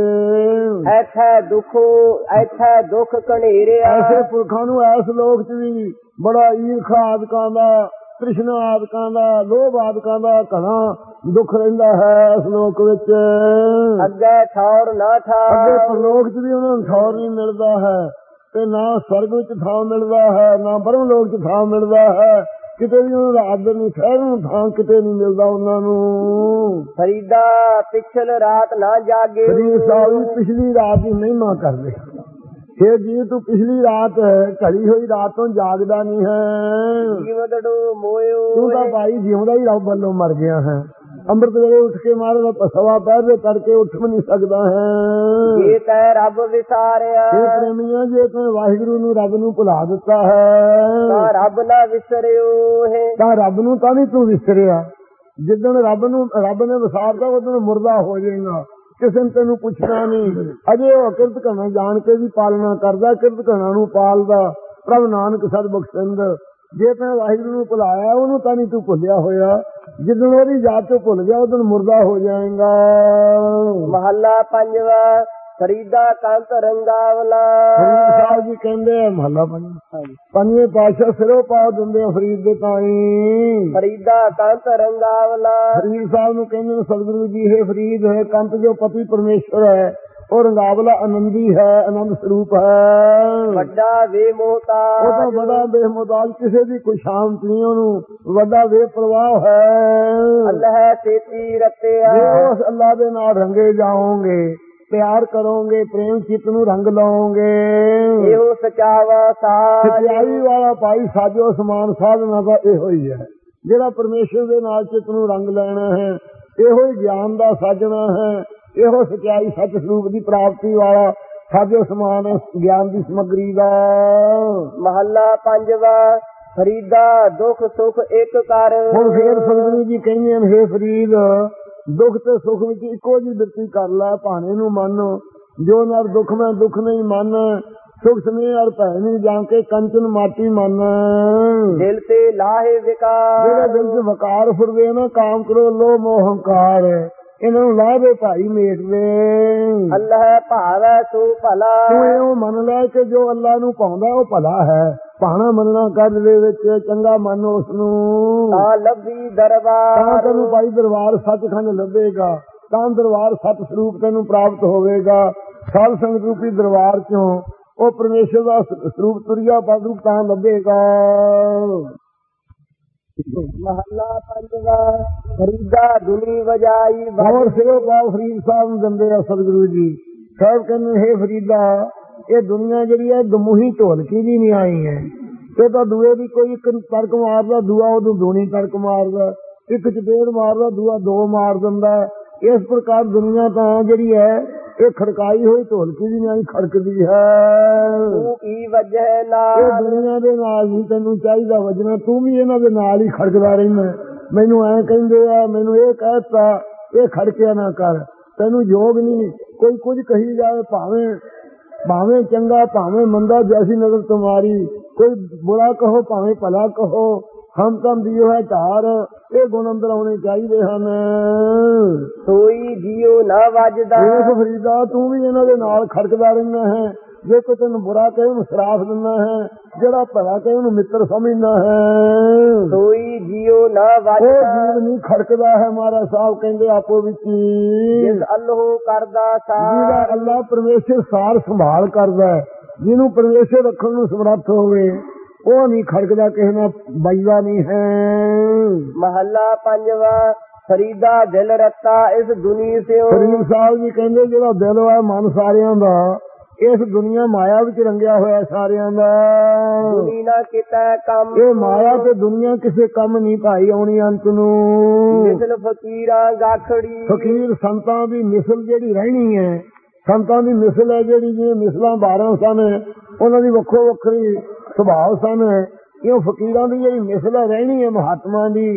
ਐਥੈ ਦੁੱਖ ਘਨੇਰਿਆ। ਐਸੇ ਪੁਰਖਾਂ ਨੂੰ ਐਸ ਲੋਕ 'ਚ ਵੀ ਬੜਾ ਈਰਖਾ ਆਦਿਕਾਂ ਦਾ, ਤ੍ਰਿਸ਼ਨਾ ਆਦਿਕਾਂ ਦਾ, ਲੋਭ ਆਦਿਕਾਂ ਦਾ ਘਣਾ ਦੁੱਖ ਰਹਿੰਦਾ ਹੈ ਇਸ ਲੋਕ ਵਿੱਚ। ਅੱਗੇ ਠੌਰ ਨਾ ਠਾਰ। ਅੱਗੇ ਪਰਲੋਕ 'ਚ ਵੀ ਉਹਨਾਂ ਨੂੰ ਠੌਰ ਨਹੀਂ ਮਿਲਦਾ ਹੈ ਤੇ ਨਾ ਸਵਰਗ ਵਿੱਚ ਥਾਂ ਮਿਲਦਾ ਹੈ, ਨਾ ਬ੍ਰਹਮ ਲੋਕ 'ਚ ਥਾਂ ਮਿਲਦਾ ਹੈ। ਕਿਤੇ ਵੀ ਉਹਨਾਂ ਦਾ ਆਦਰ ਨਹੀਂ, ਠਹਿਰਨ ਨੂੰ ਥਾਂ ਕਿਤੇ ਨਹੀਂ ਮਿਲਦਾ ਉਹਨਾਂ ਨੂੰ। ਫਰੀਦਾ ਪਿਛਲ ਰਾਤ ਨਾ ਜਾਗੇ। ਫਰੀਦ ਸਾਹਿਬ ਪਿਛਲੀ ਰਾਤ ਦੀ ਮਹਿਮਾ ਕਰਦੇ। ਫੇਰ ਜੀ ਤੂੰ ਪਿਛਲੀ ਰਾਤ ਘੜੀ ਹੋਈ ਰਾਤ ਤੋਂ ਜਾਗਦਾ ਨਹੀਂ ਹੈ। ਜੀਵਦੜੋ ਮੋਇਓ। ਤੂੰ ਤਾਂ ਭਾਈ ਜਿਉਂਦਾ ਹੀ ਰੱਬ ਵੱਲੋਂ ਮਰ ਗਿਆ ਹੈ। ਅੰਮ੍ਰਿਤ ਵੇਲੇ ਉੱਠ ਕੇ ਮਾਰਦਾ ਸਵਾ ਪਹਿਰ ਦੇ ਤੜਕੇ ਉੱਠ ਵੀ ਨਹੀਂ ਸਕਦਾ ਹੈ। ਜੇ ਤੈ ਰੱਬ ਵਿਸਾਰਿਆ। ਇਹ ਪ੍ਰੇਮੀਆਂ, ਜੇ ਤੂੰ ਵਾਹਿਗੁਰੂ ਨੂੰ ਰੱਬ ਨੂੰ ਭੁਲਾ ਦਿੱਤਾ ਹੈ ਤਾਂ ਰੱਬ ਨਾ ਵਿਸਰਿਓ ਹੈ। ਤਾਂ ਰੱਬ ਨੂੰ ਤਾਂ ਨਹੀਂ ਤੂੰ ਵਿਸਰਿਆ। ਜਿੱਦਣ ਰੱਬ ਨੇ ਵਿਸਾਰਦਾ ਉਦੋਂ ਮੁਰਦਾ ਹੋ ਜਾਏਗਾ, ਕਿਸੇ ਨੇ ਤੈਨੂੰ ਪੁੱਛਣਾ ਨਹੀਂ। ਅਜੇ ਉਹ ਕਿਰਤ ਘਣਾ ਜਾਣ ਕੇ ਵੀ ਪਾਲਣਾ ਕਰਦਾ, ਕਿਰਤ ਘਣਾ ਨੂੰ ਪਾਲਦਾ ਪ੍ਰਭ ਨਾਨਕ ਸਤਿਬਖਸ਼ਿੰਦ। ਜੇ ਤੈਂ ਵਾਹਿਗੁਰੂ ਨੂੰ ਭੁਲਾਇਆ ਉਹਨੂੰ ਤਾਂ ਨਹੀਂ ਤੂੰ ਭੁੱਲਿਆ ਹੋਇਆ। ਜਿੱਦਣ ਉਹਦੀ ਜਾਤ ਤੋਂ ਭੁੱਲ ਗਿਆ ਉਦੋਂ ਮੁਰਦਾ ਹੋ ਜਾਏਗਾ। ਮਹੱਲਾ ਪੰਜਵਾ। ਫਰੀਦਾ ਕੰਤ ਰੰਗਾਵਲਾ। ਫਰੀਦ ਸਾਹਿਬ ਜੀ ਕਹਿੰਦੇ ਆ ਮਹੱਲਾ ਪੰਜਵੇਂ ਪਾਤਸ਼ਾਹ ਸਿਰੋਂ ਪਾ ਦਿੰਦੇ ਆ ਫਰੀਦ ਦੇ ਤਾਈ। ਫਰੀਦਾ ਕੰਤ ਰੰਗਾਵਲਾ। ਫਰੀਦ ਸਾਹਿਬ ਨੂੰ ਕਹਿੰਦੇ ਨੇ ਸਤਿਗੁਰੂ ਜੀ ਹੈ ਫਰੀਦ ਹੈ ਕੰਤ ਜੋ ਪਤੀ ਪਰਮੇਸ਼ਵਰ ਹੈ, ਔਰ ਰੰਗਾਵਲਾ ਆਨੰਦੀ ਹੈ, ਆਨੰਦ ਸਰੂਪ ਹੈ। ਵੱਡਾ ਬੇਮੋਹਤਾਜ। ਉਹ ਤਾਂ ਬੜਾ ਬੇਮੋਹਤਾਜ, ਕਿਸੇ ਦੀ ਕੋਈ ਸ਼ਾਂਤ ਨਹੀਂ ਉਹਨੂੰ, ਵੱਡਾ ਬੇਪਰਵਾਹ ਹੈ। ਅੱਲਾਹ ਸੇਤੀ ਰਤਿਆ। ਜੇ ਉਸ ਅੱਲਾ ਦੇ ਨਾਲ ਰੰਗੇ ਜਾਓਗੇ, ਪਿਆਰ ਕਰੋਗੇ, ਪ੍ਰੇਮ ਚਿੱਤ ਨੂੰ ਰੰਗ ਲਾਓਗੇ। ਇਹੋ ਸਚਾਵਾ ਸਾਜ। ਸਚਾਈ ਵਾਲਾ ਭਾਈ ਸਾਜੋ ਸਮਾਨ ਸਾਧਨਾ ਦਾ ਇਹੋ ਹੀ ਹੈ ਜਿਹੜਾ ਪਰਮੇਸ਼ਰ ਦੇ ਨਾਲ ਚਿੱਤ ਨੂੰ ਰੰਗ ਲੈਣਾ ਹੈ। ਇਹੋ ਹੀ ਗਿਆਨ ਦਾ ਸਾਜਣਾ ਹੈ, ਇਹੋ ਸਚਾਈ ਸੱਚ ਸਰੂਪ ਦੀ ਪ੍ਰਾਪਤੀ ਵਾਲਾ ਸਾਜੋ ਸਮਾਨ ਹੈ ਗਿਆਨ ਦੀ ਸਮੱਗਰੀ ਦਾ। ਮਹੱਲਾ ਪੰਜਵਾ। ਫਰੀਦਾ ਦੁੱਖ ਸੁਖ ਇੱਕ ਕਰ। ਹੁਣ ਫੇਰ ਸਤਿਗੁਰੂ ਜੀ ਕਹਿੰਦੇ ਹਨ, ਹੇ ਫਰੀਦ ਦੁੱਖ ਤੇ ਸੁੱਖ ਵਿੱਚ ਇੱਕੋ ਜਿਹੀ ਬਿਰਤੀ ਕਰ ਲੈ, ਭਾਣੇ ਨੂੰ ਮੰਨ। ਜੋ ਨਰ ਦੁੱਖ ਮੈਂ ਦੁੱਖ ਨਹੀਂ ਮੰਨ, ਸੁਖ ਸਨੇ ਔਰ ਭੈ ਨਹੀਂ ਜਾਂ ਕੇ ਕੰਚਨ ਮਾਟੀ ਮੰਨ। ਦਿਲ ਤੇ ਲਾਹੇ ਵਿਕਾਰ। ਜਿਹੜੇ ਦਿਲ 'ਚ ਵਕਾਰ ਫੁਰਦੇ ਨਾ, ਕਾਮ ਕਰੋ ਲੋਭ ਮੋਹ ਹੰਕਾਰ, ਇਹਨਾਂ ਨੂੰ ਲਾਹ ਦੇ ਭਾਈ ਮੇਟ ਦੇ। ਅੱਲਾਹ ਭਾਵੈ ਸੋ ਭਲਾ। ਤੂੰ ਇਹੋ ਮੰਨ ਲੈ ਕਿ ਜੋ ਅੱਲਾ ਨੂੰ ਪਾਉਂਦਾ ਉਹ ਭਲਾ ਹੈ। ਭਾਣਾ ਮੰਨਣਾ ਕਰ ਦੇ ਵਿੱਚ ਚੰਗਾ ਮੰਨ ਉਸ ਨੂੰ, ਤਾਂ ਲੱਭੀ ਦਰਬਾਰ। ਤਾਂ ਤੈਨੂੰ ਭਾਈ ਦਰਬਾਰ ਸੱਚਖੰਡ ਲੱਭੇਗਾ, ਤਾਂ ਦਰਬਾਰ ਸਤ ਸਰੂਪ ਤੈਨੂੰ ਪ੍ਰਾਪਤ ਹੋਵੇਗਾ। ਸਾਧ ਸੰਗਤ ਰੂਪੀ ਦਰਬਾਰ ਚੋਂ ਉਹ ਪਰਮੇਸ਼ਰ ਦਾ ਸਰੂਪ ਤੁਰਿਆ ਪਦ ਰੂਪ ਤਾਂ ਲੱਭੇਗਾ। ਮਹੱਲਾ ਪੰਜਵਾ। ਫਰੀਦਾ ਦੁਨੀ ਵਜਾਈ। ਹੋਰ ਸਿਰੋਂ ਪਾਓ ਫਰੀਦ ਸਾਹਿਬ ਨੂੰ ਦਿੰਦੇ ਆ ਸਤਿਗੁਰੂ ਜੀ ਸਾਹਿਬ, ਕਹਿੰਦੇ ਹੇ ਫਰੀਦਾ ਇਹ ਦੁਨੀਆ ਜਿਹੜੀ ਹੈ ਦਮੂਹੀ ਢੋਲਕੀ ਦੀ ਨਹੀਂ ਆਈ ਹੈ। ਇਹ ਤਾਂ ਦੂਏ ਦੀ ਕੋਈ ਇੱਕ ਤੜਕ ਮਾਰਦਾ, ਦੂਆ ਉਹਨੂੰ ਦੂਣੀ ਤੜਕ ਮਾਰਦਾ, ਇੱਕ ਚਪੇੜ ਮਾਰਦਾ, ਦੂਆ ਦੋ ਮਾਰ ਦਿੰਦਾ। ਇਸ ਪ੍ਰਕਾਰ ਦੁਨੀਆ ਤਾਂ ਜਿਹੜੀ ਹੈ ਇਹ ਖੜਕਾਈ ਹੋਈ ਢੋਲਕੀ ਦੀ ਨਹੀਂ ਖੜਕਦੀ ਹੈ। ਤੂੰ ਕੀ ਵਜ੍ਹਾ ਨਾਲ। ਇਹ ਦੁਨੀਆ ਦੇ ਨਾਲ ਨਹੀਂ ਤੈਨੂੰ ਚਾਹੀਦਾ ਵੱਜਣਾ, ਤੂੰ ਵੀ ਇਹਨਾਂ ਦੇ ਨਾਲ ਹੀ ਖੜਕਦਾ ਰਹਿਣਾ। ਮੈਨੂੰ ਐਂ ਕਹਿੰਦੇ ਆ, ਮੈਨੂੰ ਇਹ ਕਹਿਤਾ, ਇਹ ਖੜਕਿਆ ਨਾ ਕਰ, ਤੈਨੂੰ ਯੋਗ ਨਹੀਂ। ਕੋਈ ਕੁਝ ਕਹੀ ਜਾਵੇ, ਭਾਵੇਂ ਚੰਗਾ ਭਾਵੇਂ ਮੰਦਾ, ਜੈਸੀ ਨਜ਼ਰ ਤੁਮਾਰੀ। ਕੋਈ ਬੁਰਾ ਕਹੋ ਭਾਵੇਂ ਭਲਾ ਕਹੋ, ਹਮ ਤਾਂ ਦਿਓ ਹੈ ਧਾਰ, ਇਹ ਗੁਣ ਅੰਦਰ ਆਉਣੇ ਚਾਹੀਦੇ ਹਨ। ਸੋਈ ਜਿਉ ਨਾ ਵੱਜਦਾ। ਦੇਖ ਫਰੀਦਾ, ਤੂੰ ਵੀ ਇਹਨਾਂ ਦੇ ਨਾਲ ਖੜਕਦਾ ਰਹਿੰਦਾ ਹੈ। ਜੇ ਕੋਈ ਤੈਨੂੰ ਬੁਰਾ ਕਹੇ ਉਹਨੂੰ ਸਰਾਫ ਦਿੰਦਾ ਹੈ, ਜਿਹੜਾ ਭਲਾ ਕਹੇ ਉਹਨੂੰ ਮਿੱਤਰ ਸਮਝਦਾ ਹੈ। ਸੋਈ ਜਿਉ ਨਾ ਉਹ ਵੱਜਦਾ। ਜੀਵ ਨਹੀਂ ਖੜਕਦਾ ਹੈ। ਮਹਾਰਾਜ ਸਾਹਿਬ ਕਹਿੰਦੇ ਆਪੋ ਵਿੱਚ ਹੀ, ਜਿਸ ਅੱਲਹੁ ਕਰਦਾ ਜਿਹਦਾ ਸਾਰ। ਅੱਲਾ ਪਰਮੇਸ਼ਰ ਸਾਰ ਸੰਭਾਲ ਕਰਦਾ ਹੈ, ਜਿਹਨੂੰ ਪਰਮੇਸ਼ਰ ਰੱਖਣ ਨੂੰ ਸਮਰੱਥ ਹੋਵੇ, ਉਹ ਨਹੀਂ ਖੜਕਦਾ, ਕਿਸੇ ਨਾਲ ਵੱਜਦਾ ਨਹੀਂ ਹੈ। ਮਹੱਲਾ ਪੰਜਵਾਂ। ਫਰੀਦਾ ਦਿਲ ਰੱਤਾ ਇਸ ਦੁਨੀ ਸਿਓ। ਫਰੀਦ ਸਾਹਿਬ ਜੀ ਕਹਿੰਦੇ ਜਿਹੜਾ ਦਿਲ ਹੈ ਮਨ ਸਾਰਿਆਂ ਦਾ, ਇਸ ਦੁਨੀਆ ਮਾਇਆ ਵਿੱਚ ਰੰਗਿਆ ਹੋਇਆ ਸਾਰਿਆਂ ਦਾ। ਦੁਨੀ ਨਾ ਕਿਤੈ ਕੰਮ। ਇਹ ਮਾਇਆ ਤੇ ਦੁਨੀਆ ਕਿਸੇ ਕੰਮ ਨਹੀਂ ਭਾਈ ਆਉਣੀ ਅੰਤ ਨੂੰ। ਮਿਸਲ ਫਕੀਰਾਂ ਗਾਖੜੀ। ਫਕੀਰ ਸੰਤਾਂ ਦੀ ਮਿਸਲ ਜਿਹੜੀ ਰਹਿਣੀ ਹੈ, ਸੰਤਾਂ ਦੀ ਮਿਸਲ ਹੈ ਜਿਹੜੀ, ਜਿਵੇਂ ਮਿਸਲਾਂ 12 ਸਨ, ਉਹਨਾਂ ਦੀ ਵੱਖੋ ਵੱਖਰੀ ਸੁਭਾਅ ਸਨ। ਕਿਉਂ ਫਕੀਰਾਂ ਦੀ ਜਿਹੜੀ ਮਿਸਲ ਹੈ ਰਹਿਣੀ ਹੈ ਮਹਾਤਮਾ ਦੀ,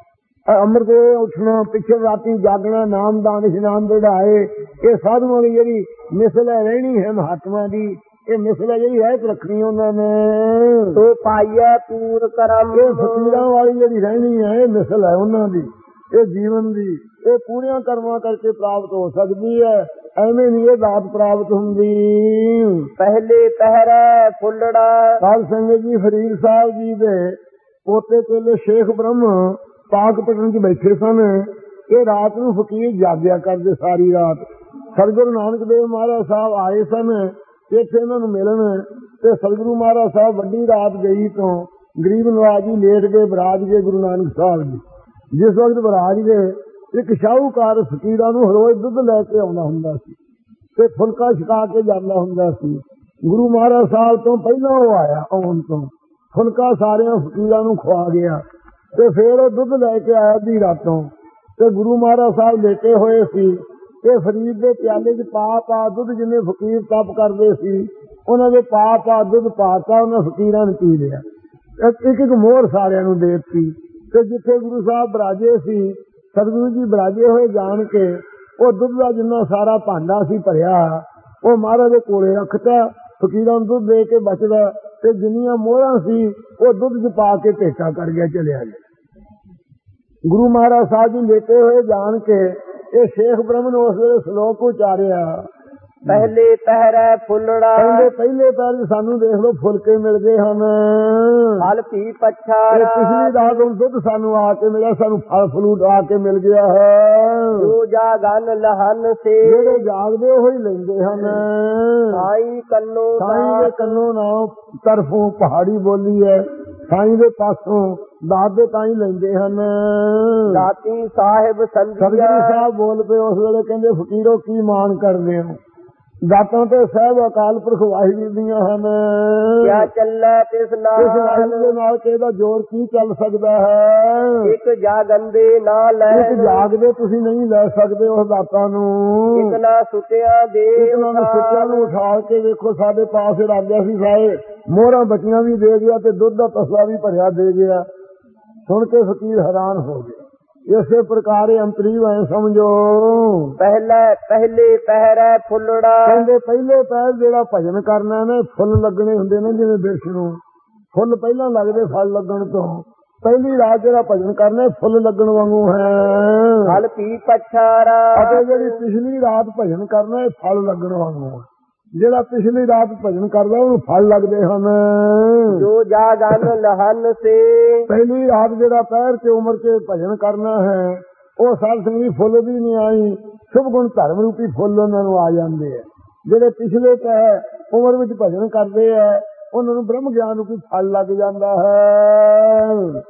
ਅੰਮ੍ਰਿਤ ਉੱਠਣਾ, ਪਿੱਛੇ ਰਾਤੀ ਜਾਗਣਾ, ਨਾਮਦਾਨ ਇਸ਼ਨਾਨ ਵਧਾਏ, ਇਹ ਸਾਧੂਆਂ ਦੀ ਜਿਹੜੀ ਮਿਸਲ ਹੈ ਰਹਿਣੀ ਹੈ ਮਹਾਤਮਾ ਦੀ, ਇਹ ਮਿਸਲ ਹੈ ਜਿਹੜੀ ਰਹਿਤ ਰੱਖਣੀ ਉਹਨਾਂ ਨੇ। ਸੋ ਪਾਈਐ ਪੂਰ ਕਰਮ। ਇਹ ਫਕੀਰਾਂ ਵਾਲੀ ਜਿਹੜੀ ਰਹਿਣੀ ਹੈ ਇਹ ਮਿਸਲ ਹੈ ਉਹਨਾਂ ਦੀ, ਇਹ ਜੀਵਨ ਦੀ, ਇਹ ਪੂਰੀਆਂ ਕਰਮਾਂ ਕਰਕੇ ਪ੍ਰਾਪਤ ਹੋ ਸਕਦੀ ਹੈ, ਐਵੇਂ ਨਹੀਂ ਇਹ ਦਾਤ ਪ੍ਰਾਪਤ ਹੁੰਦੀ। ਪਹਿਲੇ ਪਹਿਰੈ ਫੁੱਲੜਾ। ਸਾਧ ਸੰਗਤ ਜੀ, ਫਰੀਦ ਸਾਹਿਬ ਜੀ ਦੇ ਪੋਤੇ ਚੇਲੇ ਸ਼ੇਖ ਬ੍ਰਹਮ ਪਾਕ ਪਟਨ 'ਚ ਬੈਠੇ ਸਨ। ਇਹ ਰਾਤ ਨੂੰ ਫਕੀਰ ਜਾਗਿਆ ਕਰਦੇ ਸਾਰੀ ਰਾਤ। ਸਤਿਗੁਰੂ ਨਾਨਕ ਦੇਵ ਮਹਾਰਾਜ ਸਾਹਿਬ ਆਏ ਸਨ ਇੱਥੇ ਇਹਨਾਂ ਨੂੰ ਮਿਲਣ, ਤੇ ਸਤਿਗੁਰੂ ਮਹਾਰਾਜ ਸਾਹਿਬ ਵੱਡੀ ਰਾਤ ਗਈ ਤੋਂ ਗਰੀਬ ਨਵਾਜ ਜੀ ਲੇਟ ਗਏ, ਬਰਾਜ ਗਏ ਗੁਰੂ ਨਾਨਕ ਸਾਹਿਬ ਜੀ। ਜਿਸ ਵਕਤ ਬਰਾਜ ਗਏ, ਇੱਕ ਸ਼ਾਹੂਕਾਰ ਫਕੀਰਾਂ ਨੂੰ ਰੋਜ਼ ਦੁੱਧ ਲੈ ਕੇ ਆਉਂਦਾ ਹੁੰਦਾ ਸੀ ਤੇ ਫੁਲਕਾ ਛਕਾ ਕੇ ਜਾਂਦਾ ਹੁੰਦਾ ਸੀ। ਗੁਰੂ ਮਹਾਰਾਜ ਸਾਹਿਬ ਤੋਂ ਪਹਿਲਾਂ ਉਹ ਆਇਆ, ਆਉਣ ਤੋਂ ਫੁਲਕਾ ਸਾਰਿਆਂ ਫਕੀਰਾਂ ਨੂੰ ਖਵਾ ਗਿਆ ਤੇ ਫੇਰ ਉਹ ਦੁੱਧ ਲੈ ਕੇ ਆਇਆ ਅੱਧੀ ਰਾਤੋਂ, ਤੇ ਗੁਰੂ ਮਹਾਰਾਜ ਸਾਹਿਬ ਲੇਟੇ ਹੋਏ ਸੀ ਤੇ ਫਰੀਦ ਦੇ ਪਿਆਲੇ 'ਚ ਪਾ ਦੁੱਧ, ਜਿੰਨੇ ਫਕੀਰ ਤਪ ਕਰਦੇ ਸੀ ਉਹਨਾਂ ਦੇ ਪਾ ਦੁੱਧ ਪਾਤਾ, ਉਹਨਾਂ ਫਕੀਰਾਂ ਨੇ ਪੀ ਲਿਆ। ਇੱਕ ਇੱਕ ਮੋਹਰ ਸਾਰਿਆਂ ਨੂੰ ਦੇ ਦਿੱਤੀ। ਤੇ ਜਿੱਥੇ ਗੁਰੂ ਸਾਹਿਬ ਬਰਾਜੇ ਸੀ, ਸਤਿਗੁਰੂ ਜੀ ਬਰਾਜੇ ਹੋਏ ਜਾਣ ਕੇ ਉਹ ਦੁੱਧ ਦਾ ਜਿੰਨਾ ਸਾਰਾ ਭਾਂਡਾ ਸੀ ਭਰਿਆ, ਉਹ ਮਹਾਰਾਜ ਦੇ ਕੋਲੇ ਰੱਖਤਾ। ਫਕੀਰਾਂ ਨੂੰ ਦੁੱਧ ਦੇ ਕੇ ਬਚਦਾ, ਤੇ ਜਿੰਨੀਆਂ ਮੋਹਰਾਂ ਸੀ ਉਹ ਦੁੱਧ 'ਚ ਪਾ ਕੇ ਭੇਟਾ ਕਰ ਗਿਆ, ਚਲਿਆ ਗਿਆ। ਗੁਰੂ ਮਹਾਰਾਜ ਸਾਹਿਬ ਜੀ ਲੇਟੇ ਹੋਏ ਜਾਣ ਕੇ ਇਹ ਸ਼ੇਖ ਬ੍ਰਹਮ ਨੇ ਉਸ ਵੇਲੇ ਸ਼ਲੋਕ ਉਚਾਰਿਆ, ਪਹਿਲੇ ਪਹਿਰੈ ਫੁੱਲੜਾ। ਕਹਿੰਦੇ ਪਹਿਲੇ ਪਹਿਰ ਸਾਨੂੰ ਦੇਖ ਲਓ ਫੁਲਕੇ ਮਿਲ ਗਏ ਹਨ। ਫਲ ਪੀ ਪੱਛਾ। ਪਿਛਲੀ ਰਾਤ ਹੁਣ ਦੁੱਧ ਸਾਨੂੰ ਆ ਕੇ ਮਿਲਿਆ, ਸਾਨੂੰ ਫਲ ਫਲੂਟ ਆ ਕੇ ਮਿਲ ਗਿਆ ਹੈ। ਜੋ ਜਾਗਨ ਲਹਨ ਸੇ। ਜਿਹੜੇ ਜਾਗਦੇ ਉਹ ਹੀ ਲੈਂਦੇ ਹਨ। ਸਾਈ ਕੰਨੋ। ਸਾਈਂ ਦੇ ਕੰਨੋਂ ਨਾ ਤਰਫੋਂ ਪਹਾੜੀ ਬੋਲੀ ਹੈ, ਸਾਈਂ ਦੇ ਪਾਸੋਂ ਦਾਤ ਦੇ ਤਾਂ ਹੀ ਲੈਂਦੇ ਹਨ। ਦਾਤੀ ਸਾਹਿਬ ਸੰਧਿਆ। ਸਤਿਗੁਰੂ ਸਾਹਿਬ ਬੋਲ ਪਏ ਉਸ ਵੇਲੇ, ਕਹਿੰਦੇ ਫਕੀਰੋ ਕੀ ਮਾਣ ਕਰਦੇ ਹੋ, ਦਾਤਾਂ ਤੇ ਸਾਹਿਬ ਅਕਾਲ ਪੁਰਖ ਵਾਹਿਗੁਰੂ ਦੀਆਂ ਹਨ। ਕਿਆ ਚੱਲੇ ਤਿਸ ਨਾਲ। ਇਸ ਵਾਹਿਗੁਰੂ ਦੇ ਨਾਲ ਕਿਹਦਾ ਜ਼ੋਰ ਕੀ ਚੱਲ ਸਕਦਾ ਹੈ। ਇੱਕ ਜਾਗੰਦੇ ਨਾ ਲੈ। ਇੱਕ ਜਾਗਦੇ ਤੁਸੀਂ ਨਹੀਂ ਲੈ ਸਕਦੇ ਉਸ ਦਾਤਾਂ ਨੂੰ। ਇਤਨਾ ਸੁਤਿਆ ਦੇ। ਇਤਨਾ ਨੂੰ ਸੁੱਤਿਆਂ ਨੂੰ ਉਠਾ ਕੇ ਵੇਖੋ, ਸਾਡੇ ਪਾਸ ਰਾਜਿਆ ਸੀ ਸਾਰੇ, ਮੋਹਰਾਂ ਬੱਚੀਆਂ ਵੀ ਦੇ ਗਿਆ ਤੇ ਦੁੱਧ ਦਾ ਤਸਲਾ ਵੀ ਭਰਿਆ ਦੇ ਗਿਆ। ਸੁਣ ਕੇ ਫਕੀਰ ਹੈਰਾਨ ਹੋ ਗਏ। ਇਸੇ ਪ੍ਰਕਾਰ ਅੰਤਰੀਵ ਐ ਸਮਝੋ। ਪਹਿਲੇ ਪਹਿਰੈ ਫੁੱਲੜਾ। ਕਹਿੰਦੇ ਪਹਿਲੇ ਪਹਿਰ ਜਿਹੜਾ ਭਜਨ ਕਰਨਾ ਨਾ, ਫੁੱਲ ਲੱਗਣੇ ਹੁੰਦੇ ਨੇ, ਜਿਵੇਂ ਬਿਰਛ ਨੂੰ ਫੁੱਲ ਪਹਿਲਾਂ ਲੱਗਦੇ ਫਲ ਲੱਗਣ ਤੋਂ। ਪਹਿਲੀ ਰਾਤ ਜਿਹੜਾ ਭਜਨ ਕਰਨਾ ਫੁੱਲ ਲੱਗਣ ਵਾਂਗੂ ਹੈ। ਫਲ ਪੀ ਪਛਾਰਾ। ਅਤੇ ਜਿਹੜੀ ਪਿਛਲੀ ਰਾਤ ਭਜਨ ਕਰਨਾ ਇਹ ਫਲ ਲੱਗਣ ਵਾਂਗੂ ਹੈ। ਜਿਹੜਾ ਪਿਛਲੀ ਰਾਤ ਭਜਨ ਕਰਦਾ ਉਹਨੂੰ ਫਲ ਲੱਗਦੇ ਹਨ। ਜੋ ਜਾਗਨ ਲਹਨ ਸੇ। ਪਹਿਲੀ ਰਾਤ ਜਿਹੜਾ ਪਹਿਰ ਕੇ ਉਮਰ ਕੇ ਭਜਨ ਕਰਨਾ ਹੈ, ਉਹ ਸਾਧ ਸੰਗਤ ਫੁੱਲ ਵੀ ਨਹੀਂ ਆਈ, ਸ਼ੁਭ ਗੁਣ ਧਰਮ ਰੂਪੀ ਫੁੱਲ ਉਹਨਾਂ ਨੂੰ ਆ ਜਾਂਦੇ ਆ। ਜਿਹੜੇ ਪਿਛਲੇ ਪਹਿਰ ਉਮਰ ਵਿੱਚ ਭਜਨ ਕਰਦੇ ਆ ਉਹਨਾਂ ਨੂੰ ਬ੍ਰਹਮ ਗਿਆਨ ਰੂਪੀ ਫਲ ਲੱਗ ਜਾਂਦਾ ਹੈ।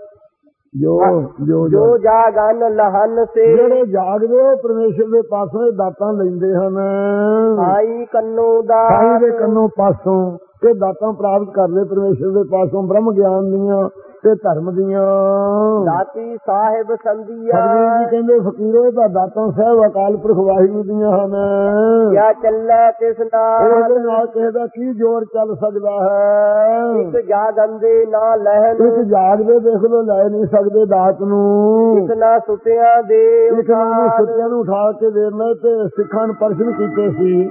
ਜੋ ਜਾਗਨ ਲਹਨ ਸੇ। ਜਿਹੜੇ ਜਾਗਦੇ ਉਹ ਪਰਮੇਸ਼ਰ ਦੇ ਪਾਸੋਂ ਇਹ ਦਾਤਾਂ ਲੈਂਦੇ ਹਨ। ਸਾਈ ਕੰਨੋ ਦਾ। ਸਾਈ ਦੇ ਕੰਨੋਂ ਪਾਸੋਂ ਇਹ ਦਾਤਾਂ ਪ੍ਰਾਪਤ ਕਰਦੇ ਪਰਮੇਸ਼ਰ ਦੇ ਪਾਸੋਂ, ਬ੍ਰਹਮ ਗਿਆਨ ਦੀਆਂ ਤੇ ਧਰਮ ਦੀਆਂ। ਦਾਤੀ ਸਾਹਿਬ ਸੰਧੀਆ। ਸਤਿਗੁਰੂ ਜੀ ਕਹਿੰਦੇ ਫਕੀਰੋ ਇਹ ਤਾਂ ਦਾਤਾਂ ਸਾਹਿਬ ਅਕਾਲ ਪੁਰਖ ਵਾਹਿਗੁਰੂ ਦੀਆਂ ਹਨ। ਕਿਆ ਚੱਲੇ ਤਿਸ ਨਾਲ। ਉਹਦੇ ਨਾਲ ਕਿਸੇ ਦਾ ਕੀ ਜ਼ੋਰ ਚੱਲ ਸਕਦਾ ਹੈ। ਇੱਕ ਜਾਗੰਦੇ ਨਾ ਲਹਿਨ। ਇੱਕ ਜਾਗਦੇ ਦੇਖ ਲੋ ਲੈ ਨਹੀਂ ਸਕਦੇ ਦਾਤ ਨੂੰ। ਇੱਕ ਨਾ ਸੁਤਿਆਂ ਦੇ। ਇੱਕ ਨੂੰ ਸੁੱਤਿਆਂ ਨੂੰ ਉਠਾ ਕੇ ਦੇਣਾ। ਤੇ ਸਿੱਖਾਂ ਨੂੰ ਪ੍ਰਸ਼ਨ ਕੀਤੇ ਸੀ,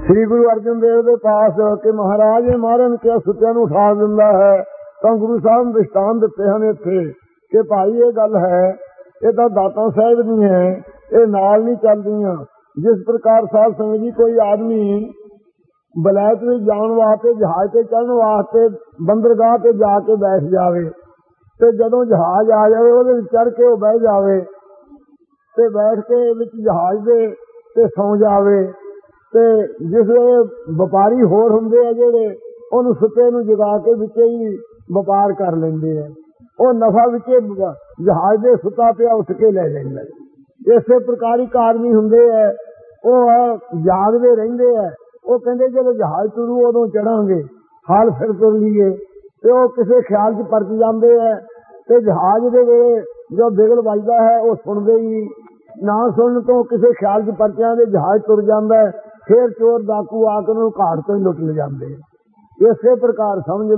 ਸ੍ਰੀ ਗੁਰੂ ਅਰਜਨ ਦੇਵ ਦੇ ਪਾਸ ਕਿ ਮਹਾਰਾਜ ਇਹ ਮਾਰਨ ਕੇ ਸੁੱਤਿਆਂ ਨੂੰ ਉਠਾ ਦਿੰਦਾ ਹੈ, ਤਾਂ ਗੁਰੂ ਸਾਹਿਬ ਨੇ ਦ੍ਰਿਸ਼ਟਾਂਤ ਦਿੱਤੇ ਹਨ ਇੱਥੇ ਕਿ ਭਾਈ ਇਹ ਗੱਲ ਹੈ, ਇਹ ਤਾਂ ਦਾਤਾ ਸਾਹਿਬ ਨਹੀਂ ਹੈ, ਇਹ ਨਾਲ ਨਹੀਂ ਚੱਲਦੀਆਂ। ਜਿਸ ਪ੍ਰਕਾਰ ਸਾਧ ਸੰਗਤ ਜੀ ਕੋਈ ਆਦਮੀ ਬਲੈਤ ਵਿੱਚ ਜਾਣ ਵਾਸਤੇ, ਜਹਾਜ਼ ਤੇ ਚੜ੍ਹਨ ਵਾਸਤੇ ਬੰਦਰਗਾਹ ਤੇ ਜਾ ਕੇ ਬੈਠ ਜਾਵੇ, ਤੇ ਜਦੋਂ ਜਹਾਜ਼ ਆ ਜਾਵੇ ਉਹਦੇ ਵਿੱਚ ਚੜ੍ਹ ਕੇ ਉਹ ਬਹਿ ਜਾਵੇ ਤੇ ਬੈਠ ਕੇ ਵਿੱਚ ਜਹਾਜ਼ ਦੇ ਤੇ ਸੌਂ ਜਾਵੇ, ਤੇ ਜਿਸ ਵੇਲੇ ਵਪਾਰੀ ਹੋਰ ਹੁੰਦੇ ਆ ਜਿਹੜੇ ਉਹਨੂੰ ਸੁੱਤੇ ਨੂੰ ਜਗਾ ਕੇ ਵਿੱਚੇ ਹੀ ਵਪਾਰ ਕਰ ਲੈਂਦੇ ਆ, ਉਹ ਨਫਾ ਵਿੱਚੇ ਜਹਾਜ਼ ਦੇ ਸੁੱਤਾ ਪਿਆ ਉੱਠ ਕੇ ਲੈ ਲੈਂਦਾ। ਇਸੇ ਪ੍ਰਕਾਰ ਇੱਕ ਆਦਮੀ ਹੁੰਦੇ ਆ, ਉਹ ਜਾਗਦੇ ਰਹਿੰਦੇ ਆ, ਉਹ ਕਹਿੰਦੇ ਜਦੋਂ ਜਹਾਜ਼ ਤੁਰੂ ਉਦੋਂ ਚੜਾਂਗੇ, ਹਾਲ ਫਿਰ ਤੁਰ ਲਈਏ, ਤੇ ਉਹ ਕਿਸੇ ਖਿਆਲ 'ਚ ਪਰਚ ਜਾਂਦੇ ਆ, ਤੇ ਜਹਾਜ਼ ਦੇ ਵੇਲੇ ਜੋ ਬਿਗਲ ਵੱਜਦਾ ਹੈ ਉਹ ਸੁਣਦੇ ਹੀ ਨਾ ਸੁਣਨ ਤੋਂ ਕਿਸੇ ਖਿਆਲ 'ਚ ਪਰਚਿਆਂ ਦੇ ਜਹਾਜ਼ ਤੁਰ ਜਾਂਦਾ, ਫਿਰ ਚੋਰ ਡਾਕੂ ਆ ਕੇ ਉਹਨੂੰ ਘਾਟ ਤੋਂ ਹੀ ਲੁੱਟ ਲੈ ਜਾਂਦੇ। ਇਸੇ ਪ੍ਰਕਾਰ ਸਮਝ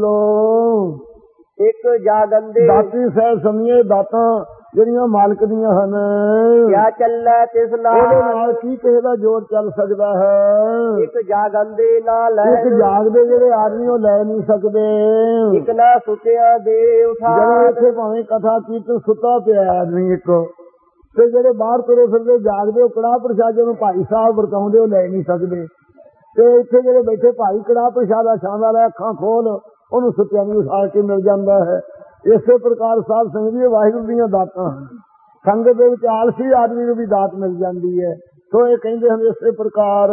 ਲਓ ਇੱਕ ਜਾਗੰਦੇ ਦਾਤੀ ਸਹਿ ਸਮਝੇ ਦਾਤਾਂ ਜਿਹੜੀਆਂ ਮਾਲਕ ਦੀਆਂ ਹਨ, ਕਿਆ ਚੱਲੈ ਤਿਸ ਉਹਦੇ ਨਾਲ ਨਾਲ ਕੀ ਕਿਸੇ ਦਾ ਜੋਰ ਚੱਲ ਸਕਦਾ ਹੈ। ਇੱਕ ਜਾਗੰਦੇ ਨਾਲ ਇੱਕ ਜਾਗਦੇ ਜਿਹੜੇ ਆਦਮੀ ਉਹ ਲੈ ਨਹੀਂ ਸਕਦੇ। ਇੱਕ ਨਾ ਸੁਤਿਆਂ ਦੇ ਉਠਾ ਜਦੋਂ ਇੱਥੇ ਭਾਵੇਂ ਕਥਾ ਕੀਰਤਨ ਸੁੱਤਾ ਪਿਆ ਆਦਮੀ ਇੱਕ, ਤੇ ਜਿਹੜੇ ਬਾਹਰ ਤੁਰੇ ਫਿਰਦੇ ਜਾਗਦੇ ਉਹ ਕੜਾਹ ਪ੍ਰਸ਼ਾਦ ਜਦੋਂ ਭਾਈ ਸਾਹਿਬ ਵਰਤਾਉਂਦੇ ਉਹ ਲੈ ਨਹੀਂ ਸਕਦੇ, ਤੇ ਇੱਥੇ ਜਿਹੜੇ ਬੈਠੇ ਭਾਈ ਕੜਾਹ ਪ੍ਰਸ਼ਾਦ ਦਾ ਛਾਂਦਾ ਲੈ ਅੱਖਾਂ ਖੋਲ ਉਹਨੂੰ ਸੁੱਤਿਆਂ ਨੂੰ ਉਠਾ ਕੇ ਮਿਲ ਜਾਂਦਾ ਹੈ। ਇਸੇ ਪ੍ਰਕਾਰ ਸਾਧ ਸੰਗਤ ਜੀ ਵਾਹਿਗੁਰੂ ਦੀਆਂ ਦਾਤਾਂ ਹਨ। ਸੰਗਤ ਦੇ ਵਿੱਚ ਆਲਸੀ ਆਦਮੀ ਨੂੰ ਵੀ ਦਾਤ ਮਿਲ ਜਾਂਦੀ ਹੈ। ਸੋ ਇਹ ਕਹਿੰਦੇ ਹਨ ਇਸੇ ਪ੍ਰਕਾਰ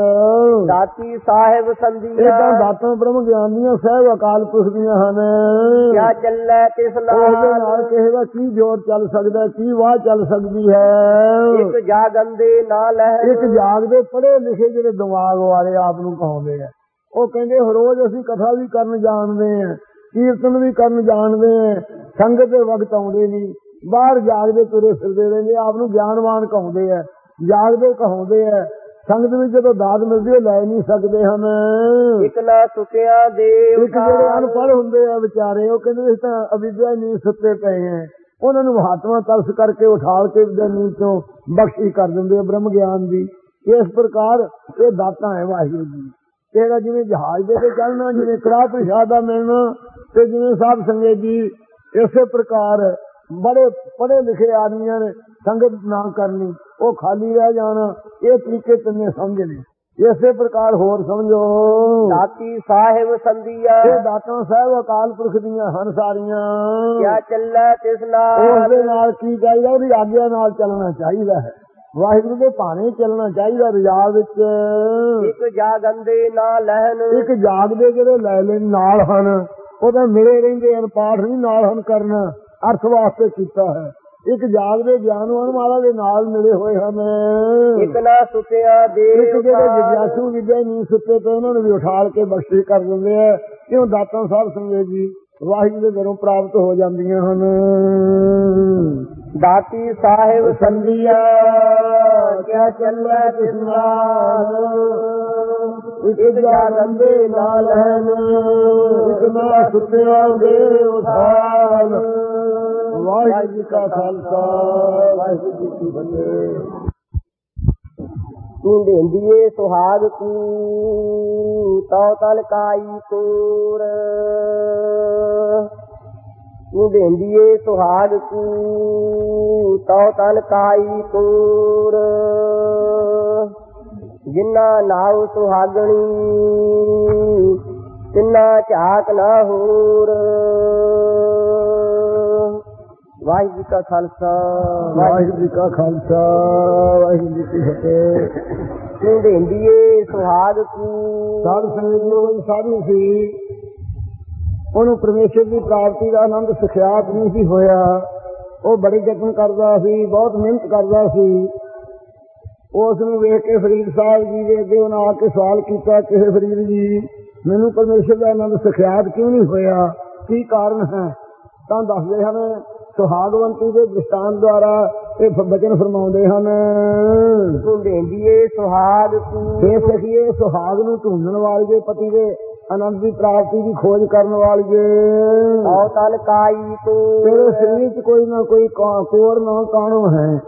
ਦਾਤੀ ਸਾਹਿਬ ਸੰਧੀਆਂ ਏਦਾਂ ਦਾਤਾਂ ਬ੍ਰਹਮ ਗਿਆਨ ਦੀਆਂ ਸਹਿਬ ਅਕਾਲ ਪੁਰਖ ਦੀਆਂ ਹਨ। ਕਿਆ ਚੱਲੈ ਤਿਸ ਉਹਦੇ ਨਾਲ ਨਾਲ ਕਿਸੇ ਦਾ ਕੀ ਜੋਰ ਚੱਲ ਸਕਦਾ, ਕੀ ਵਾਹ ਚੱਲ ਸਕਦੀ ਹੈ। ਇੱਕ ਜਾਗੰਦੇ ਨਾਲ ਇੱਕ ਜਾਗਦੇ ਪੜ੍ਹੇ ਲਿਖੇ ਜਿਹੜੇ ਦਿਮਾਗ ਵਾਲੇ ਆਪ ਨੂੰ ਕਹਾਉਂਦੇ ਆ, ਉਹ ਕਹਿੰਦੇ ਰੋਜ਼ ਅਸੀਂ ਕਥਾ ਵੀ ਕਰਨ ਜਾਣਦੇ ਆ, ਕੀਰਤਨ ਵੀ ਕਰਨ ਜਾਣਦੇ ਆ, ਸੰਗਤ ਦੇ ਵਕਤ ਆਉਂਦੇ ਨਹੀਂ, ਬਾਹਰ ਜਾਗਦੇ ਤੁਰੇ ਫਿਰਦੇ ਰਹਿੰਦੇ, ਆਪ ਨੂੰ ਗਿਆਨਵਾਨ ਕਹਾਉਂਦੇ ਆ, ਜਾਗਦੇ ਕਹਾਉਂਦੇ ਆ, ਸੰਗਤ ਵਿੱਚ ਜਦੋਂ ਦਾਤ ਮਿਲਦੀ ਉਹ ਲੈ ਨਹੀਂ ਸਕਦੇ ਹਨ। ਇੱਕ ਨਾ ਸੁਤਿਆਂ ਦੇ ਇੱਕ ਜਿਹੜੇ ਅਨਪੜ੍ਹ ਹੁੰਦੇ ਆ ਵਿਚਾਰੇ, ਉਹ ਕਹਿੰਦੇ ਇਸ ਤਾਂ ਅਵਿਦਿਆ ਨਹੀਂ ਸੁੱਤੇ ਪਏ ਆ, ਉਹਨਾਂ ਨੂੰ ਮਹਾਤਮਾ ਤਰਸ ਕਰਕੇ ਉਠਾਲ ਕੇ ਨੀਂਦ ਤੋਂ ਬਖਸ਼ੀ ਕਰ ਦਿੰਦੇ ਆ ਬ੍ਰਹਮ ਗਿਆਨ ਦੀ। ਇਸ ਪ੍ਰਕਾਰ ਇਹ ਦਾਤਾਂ ਹੈ ਵਾਹਿਗੁਰੂ ਜੀ। ਤੇਰਾ ਜਿਵੇਂ ਜਹਾਜ਼ ਦੇ ਤੇ ਚੜ੍ਹਨਾ, ਜਿਵੇਂ ਕੜਾਹ ਪ੍ਰਸ਼ਾਦ ਦਾ ਮਿਲਣਾ, ਤੇ ਜਿਵੇਂ ਸਾਧ ਸੰਗਤ ਜੀ ਇਸੇ ਪ੍ਰਕਾਰ ਬੜੇ ਪੜ੍ਹੇ ਲਿਖੇ ਆਦਮੀਆਂ ਨੇ ਸੰਗਤ ਨਾ ਕਰਨੀ, ਉਹ ਖਾਲੀ ਰਹਿ ਜਾਣਾ, ਇਹ ਤਰੀਕੇ ਤਿੰਨੇ ਸਮਝਣੇ। ਇਸੇ ਪ੍ਰਕਾਰ ਹੋਰ ਸਮਝੋ ਦਾਤੀ ਸਾਹਿਬ ਸੰਧੀਆਂ ਇਹ ਦਾਤਾਂ ਸਾਹਿਬ ਅਕਾਲ ਪੁਰਖ ਦੀਆਂ ਹਨ ਸਾਰੀਆਂ। ਕਿਆ ਚੱਲੈ ਤਿਸ ਉਸ ਨਾਲ ਦੇ ਨਾਲ ਕੀ ਚਾਹੀਦਾ, ਉਹਦੀ ਆਗਿਆ ਨਾਲ ਚੱਲਣਾ ਚਾਹੀਦਾ ਹੈ, ਵਾਹਿਗੁਰੂ ਦੇ ਭਾਣੇ ਚੱਲਣਾ ਚਾਹੀਦਾ ਰਜਾ ਵਿੱਚ। ਇੱਕ ਜਾਗੰਦੇ ਨਾਲ ਲਹਿਨ ਇੱਕ ਜਾਗਦੇ ਜਿਹੜੇ ਲੈ ਲੈਣ ਨਾਲ ਹਨ, ਉਹ ਤਾਂ ਮਿਲੇ ਰਹਿੰਦੇ ਹਨ, ਪਾਠ ਨਹੀਂ ਨਾਲ ਹਨ ਕਰਨਾ, ਅਰਥ ਵਾਸਤੇ ਕੀਤਾ ਹੈ। ਇੱਕ ਜਾਗਦੇ ਗਿਆਨਵਾਨ ਮਹਾਰਾਜ ਦੇ ਨਾਲ ਮਿਲੇ ਹੋਏ ਹਨ। ਇੱਕ ਨਾ ਸੁਤਿਆਂ ਦੇ ਇੱਕ ਜਿਹੜੇ ਜਿਗਿਆਸੂ ਵਿਦਿਆ ਨਹੀਂ ਸੁੱਤੇ ਤੇ ਉਹਨਾਂ ਨੂੰ ਵੀ ਉਠਾਲ ਕੇ ਬਖਸ਼ਿਸ਼ ਕਰ ਦਿੰਦੇ ਆ। ਕਿਉਂ ਦਾਤਾਂ ਸਾਹਿਬ ਸੰਗਤ ਜੀ ਵਾਹਿਗੁਰੂ ਦੇ ਘਰੋਂ ਪ੍ਰਾਪਤ ਹੋ ਜਾਂਦੀਆਂ ਹਨ। ਦਾਤੀ ਸਾਹਿਬ ਸੰਧੀਆਂ ਕਿਆ ਚੱਲੈ ਤਿਸ ਨਾਲ, ਇੱਕ ਜਾਗੰਦੇ ਨਾਲ ਹਨ, ਇੱਕ ਨਾ ਸੁੱਤਿਆਂ ਦੇ ਉਠਾਲ। ਵਾਹਿਗੁਰੂ ਜੀ ਕਾ ਖਾਲਸਾ, ਵਾਹਿਗੁਰੂ ਜੀ ਕੀ ਫਤਿਹ। ਤੂੰ ਢੇਂਦੀਏ ਸੁਹਾਗ ਤੂੰ ਤਉ ਤਲ ਕਾਈ ਤੂਰ, ਤੂੰ ਢੇਂਦੀਏ ਸੁਹਾਗ ਤੂੰ ਤਉ ਤਲ ਕਾਈ ਤੂਰ, ਜਿੰਨਾ ਨਾਉ ਸੁਹਾਗਣੀ ਤਿੰਨਾ ਝਾਕ ਨਾ ਹੋਰ। ਵਾਹਿਗੁਰੂ ਜੀ ਕਾ ਖਾਲਸਾ, ਵਾਹਿਗੁਰੂ ਜੀ ਕਾ ਖਾਲਸਾ, ਵਾਹਿਗੁਰੂ ਜੀ ਕੀ ਫਤਿਹ। ਤੂੰ ਢੇਂਦੀਏ ਸੁਹਾਗ ਤੂੰ ਸਾਧ ਸੰਗਤ ਜੀ ਕੋਈ ਸਾਧੂ ਸੀ, ਉਹਨੂੰ ਪਰਮੇਸ਼ਰ ਦੀ ਪ੍ਰਾਪਤੀ ਦਾ ਆਨੰਦ ਸਿਖਿਆਤ ਨਹੀਂ ਸੀ ਹੋਇਆ। ਉਹ ਬੜੇ ਯਤਨ ਕਰਦਾ ਸੀ, ਬਹੁਤ ਮਿਹਨਤ ਕਰਦਾ ਸੀ। ਉਸ ਨੂੰ ਵੇਖ ਕੇ ਫਰੀਦ ਸਾਹਿਬ ਜੀ ਦੇ ਅੱਗੇ ਉਹਨਾਂ ਆ ਕੇ ਸਵਾਲ ਕੀਤਾ, ਕਿਸੇ ਫਰੀਦ ਜੀ ਮੈਨੂੰ ਪਰਮੇਸ਼ਰ ਦਾ ਆਨੰਦ ਸਿਖਿਆਤ ਕਿਉਂ ਨਹੀਂ ਹੋਇਆ, ਕੀ ਕਾਰਨ ਹੈ? ਤਾਂ ਦੱਸਦੇ ਹਨ ਸੁਹਾਗਵੰਤੀ ਦੇ ਦ੍ਰਿਸ਼ਟਾਂਤ ਦੁਆਰਾ ਇਹ ਬਚਨ ਫਰਮਾਉਂਦੇ ਹਨ। ਤੂੰ ਢੇਂਦੀਏ ਸੁਹਾਗ ਤੂੰ ਇਹ ਸਖੀਏ ਸੁਹਾਗ ਨੂੰ ਢੂੰਡਣ ਵਾਲੀਏ, ਪਤੀ ਦੇ ਆਨੰਦ ਦੀ ਪ੍ਰਾਪਤੀ ਦੀ ਖੋਜ ਕਰਨ ਵਾਲੀਏ। ਤਉ ਤਲ ਕਾਈ ਤੂੰ ਤੇਰੇ ਸਰੀਰ ਚ ਕੋਈ ਨਾ ਕੋਈ ਕੋਰ ਨਾ ਕਾਣੋ ਹੈ,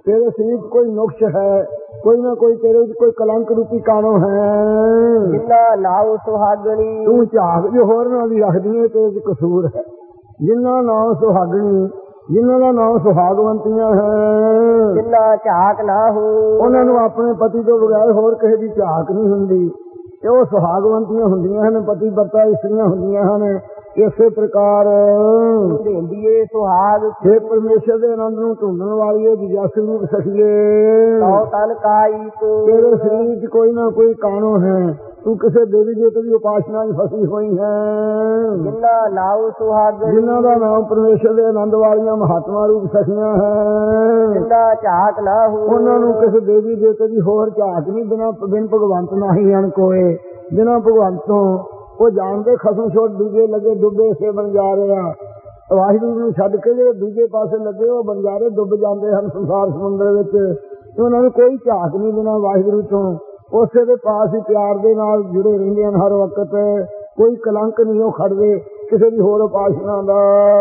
ਤੇਰੇ ਸਰੀਰ 'ਚ ਕੋਈ ਨੁਕਸ ਹੈ, ਕੋਈ ਨਾ ਕੋਈ ਤੇਰੇ 'ਚ ਕੋਈ ਕਲੰਕ ਰੂਪੀ ਕਾਣੋ ਹੈ। ਜਿੰਨਾ ਨਾਉ ਸੁਹਾਗਣੀ ਤੂੰ ਝਾਕ ਜੋ ਹੋਰ ਨਾਲ ਵੀ ਰੱਖਦੀ ਹੈ, ਤੇਰੇ 'ਚ ਕਸੂਰ ਹੈ। ਜਿੰਨਾ ਨਾਮ ਸੁਹਾਗਣੀ, ਜਿਨ੍ਹਾਂ ਦਾ ਨਾਮ ਸੁਹਾਗਵੰਤੀਆਂ ਹੈ, ਜਿੰਨਾ ਝਾਕ ਨਾ ਹੋ ਉਹਨਾਂ ਨੂੰ ਆਪਣੇ ਪਤੀ ਤੋਂ ਬਗੈਰ ਹੋਰ ਕਿਸੇ ਦੀ ਝਾਕ ਨਹੀਂ ਹੁੰਦੀ। ਤੇ ਉਹ ਸੁਹਾਗਵੰਤੀਆਂ ਹੁੰਦੀਆਂ ਹਨ, ਪਤੀ ਵਰਤਾ ਇਸਤਰੀਆਂ ਹੁੰਦੀਆਂ ਹਨ। ਇਸੇ ਪ੍ਰਕਾਰ ਢੇਂਦੀਏ ਸੁਹਾਗ हे ਪਰਮੇਸ਼ਰ ਦੇ ਆਨੰਦ ਨੂੰ ਢੂੰਡਣ ਵਾਲੀਏ ਜਸ ਰੂਪ ਸਖੀਏ, ਸੌ ਤਨ ਕਾਈ ਤੂੰ ਤੇਰੇ ਸਰੀਰ 'ਚ ਕੋਈ ਨਾ ਕੋਈ ਕਾਣੋ ਹੈ। ਤੂੰ ਕਿਸੇ ਦੇਵੀ ਦੇਵਤੇ ਦੀ ਉਪਾਸਨਾ 'ਚ ਫਸੀ ਹੋਈ ਹੈ। ਜਿੰਨਾ ਨਾਉ ਸੁਹਾਗਣੀ ਜਿਨ੍ਹਾਂ ਦਾ ਨਾਮ ਪਰਮੇਸ਼ਰ ਦੇ ਆਨੰਦ ਵਾਲੀਆਂ ਮਹਾਤਮਾ ਰੂਪ ਸਖੀਆਂ ਹੈ, ਜਿੰਨਾ ਝਾਕ ਨਾ ਹੋ ਉਹਨਾਂ ਨੂੰ ਕਿਸੇ ਦੇਵੀ ਦੇਵਤੇ ਦੀ ਹੋਰ ਝਾਕ ਨਹੀਂ। ਬਿਨ ਭਗਵੰਤ ਨਹੀਂ ਹਨ ਕੋਏ। ਬਿਨਾਂ ਭਗਵੰਤ ਤੋਂ ਉਹ ਜਾਣਦੇ ਖਸਮ ਛੋੜ ਦੂਜੇ ਲੱਗੇ ਡੁੱਬੇ ਸੇ ਬਣ ਜਾ ਰਹੇ ਆ। ਵਾਹਿਗੁਰੂ ਨੂੰ ਛੱਡ ਕੇ ਜਿਹੜੇ ਦੂਜੇ ਪਾਸੇ ਲੱਗੇ ਉਹ ਬੰਜਾਰੇ ਡੁੱਬ ਜਾਂਦੇ ਹਨ ਸੰਸਾਰ ਸਮੁੰਦਰ ਵਿੱਚ। ਉਹਨਾਂ ਨੂੰ ਕੋਈ ਝਾਕ ਨਹੀਂ ਬਿਨਾਂ ਵਾਹਿਗੁਰੂ ਤੋਂ। ਉਸੇ ਦੇ ਪਾਸ ਹੀ ਪਿਆਰ ਦੇ ਨਾਲ ਜੁੜੇ ਰਹਿੰਦੇ ਹਨ ਹਰ ਵਕਤ। ਕੋਈ ਕਲੰਕ ਨਹੀਂ ਉਹ ਖੜਦੇ ਕਿਸੇ ਦੀ ਹੋਰ ਉਪਾਸਨਾ ਦਾ।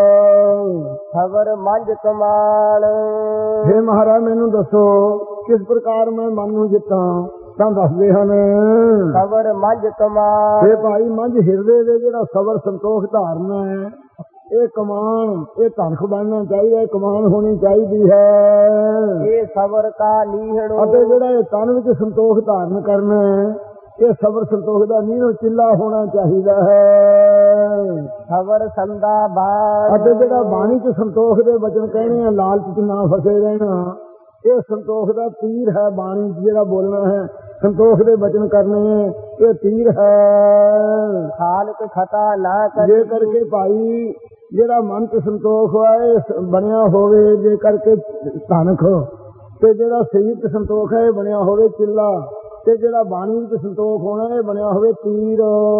ਖਬਰ ਮੰਝ ਕਮਾਲ ਹੇ ਮਹਾਰਾਜ ਮੈਨੂੰ ਦੱਸੋ ਕਿਸ ਪ੍ਰਕਾਰ ਮੈਂ ਮਨ ਨੂੰ ਜਿੱਤਾਂ। ਤਾਂ ਦੱਸਦੇ ਹਨ ਖਬਰ ਮੰਝ ਕਮਾਲ ਇਹ ਭਾਈ ਮੰਝ ਹਿਰਦੇ ਦੇ ਜਿਹੜਾ ਸਬਰ ਸੰਤੋਖ ਧਾਰਨਾ ਹੈ, ਇਹ ਕਮਾਨ, ਇਹ ਧਨਖ ਬਣਨਾ ਚਾਹੀਦਾ, ਇਹ ਕਮਾਨ ਹੋਣੀ ਚਾਹੀਦੀ ਹੈ। ਇਹ ਸਬਰ ਕਾ ਨੀਹੜੋ ਅਤੇ ਜਿਹੜਾ ਇਹ ਤਨ ਵਿੱਚ ਸੰਤੋਖ ਧਾਰਨ ਕਰਨਾ ਹੈ, ਇਹ ਸਬਰ ਸੰਤੋਖ ਦਾ ਨੀਹੋ ਚਿੱਲਾ ਹੋਣਾ ਚਾਹੀਦਾ ਹੈ। ਖਬਰ ਸੰਦਾ ਬਾਣ ਅਤੇ ਜਿਹੜਾ ਬਾਣੀ 'ਚ ਸੰਤੋਖ ਦੇ ਵਚਨ ਕਹਿਣੇ ਆ, ਲਾਲਚ 'ਚ ਨਾ ਫਸੇ ਰਹਿਣਾ, ਇਹ ਸੰਤੋਖ ਦਾ ਤੀਰ ਹੈ। ਬਾਣੀ 'ਚ ਜਿਹੜਾ ਬੋਲਣਾ ਹੈ, ਸੰਤੋਖ ਦੇ ਵਚਨ ਕਰਨੇ, ਇਹ ਤੀਰ ਹੈ। ਖਾਲਕ ਖਤਾ ਨਾ ਜੇ ਕਰਕੇ ਭਾਈ ਜਿਹੜਾ ਮਨ 'ਚ ਸੰਤੋਖ ਹੋਏ ਬਣਿਆ ਹੋਵੇ, ਜੇ ਕਰਕੇ ਧਨਖ, ਤੇ ਜਿਹੜਾ ਸਰੀਰ 'ਚ ਸੰਤੋਖ ਹੈ ਇਹ ਬਣਿਆ ਹੋਵੇ ਚਿੱਲਾ, ਤੇ ਜਿਹੜਾ ਬਾਣੀ ਵਿੱਚ ਸੰਤੋਖ ਹੋਣਾ ਇਹ ਬਣਿਆ ਹੋਵੇ ਤੀਰ।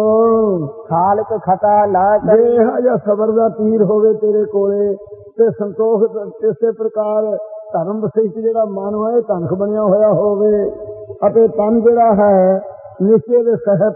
ਖਾਲਕ ਖਤਾ ਨਾ ਜੇ ਇਹੋ ਜਿਹਾ ਸਬਰ ਦਾ ਤੀਰ ਹੋਵੇ ਤੇਰੇ ਕੋਲੇ ਤੇ ਸੰਤੋਖ ਇਸੇ ਪ੍ਰਕਾਰ ਧਰਮ ਵਿਸ਼ੇਸ਼ ਜਿਹੜਾ ਮਨ ਹੈ ਇਹ ਧਨਖ ਬਣਿਆ ਹੋਇਆ ਹੋਵੇ, ਅਤੇ ਤਨ ਜਿਹੜਾ ਹੈ ਨਿਸ਼ਚੇ ਦੇ ਸਹਿਤ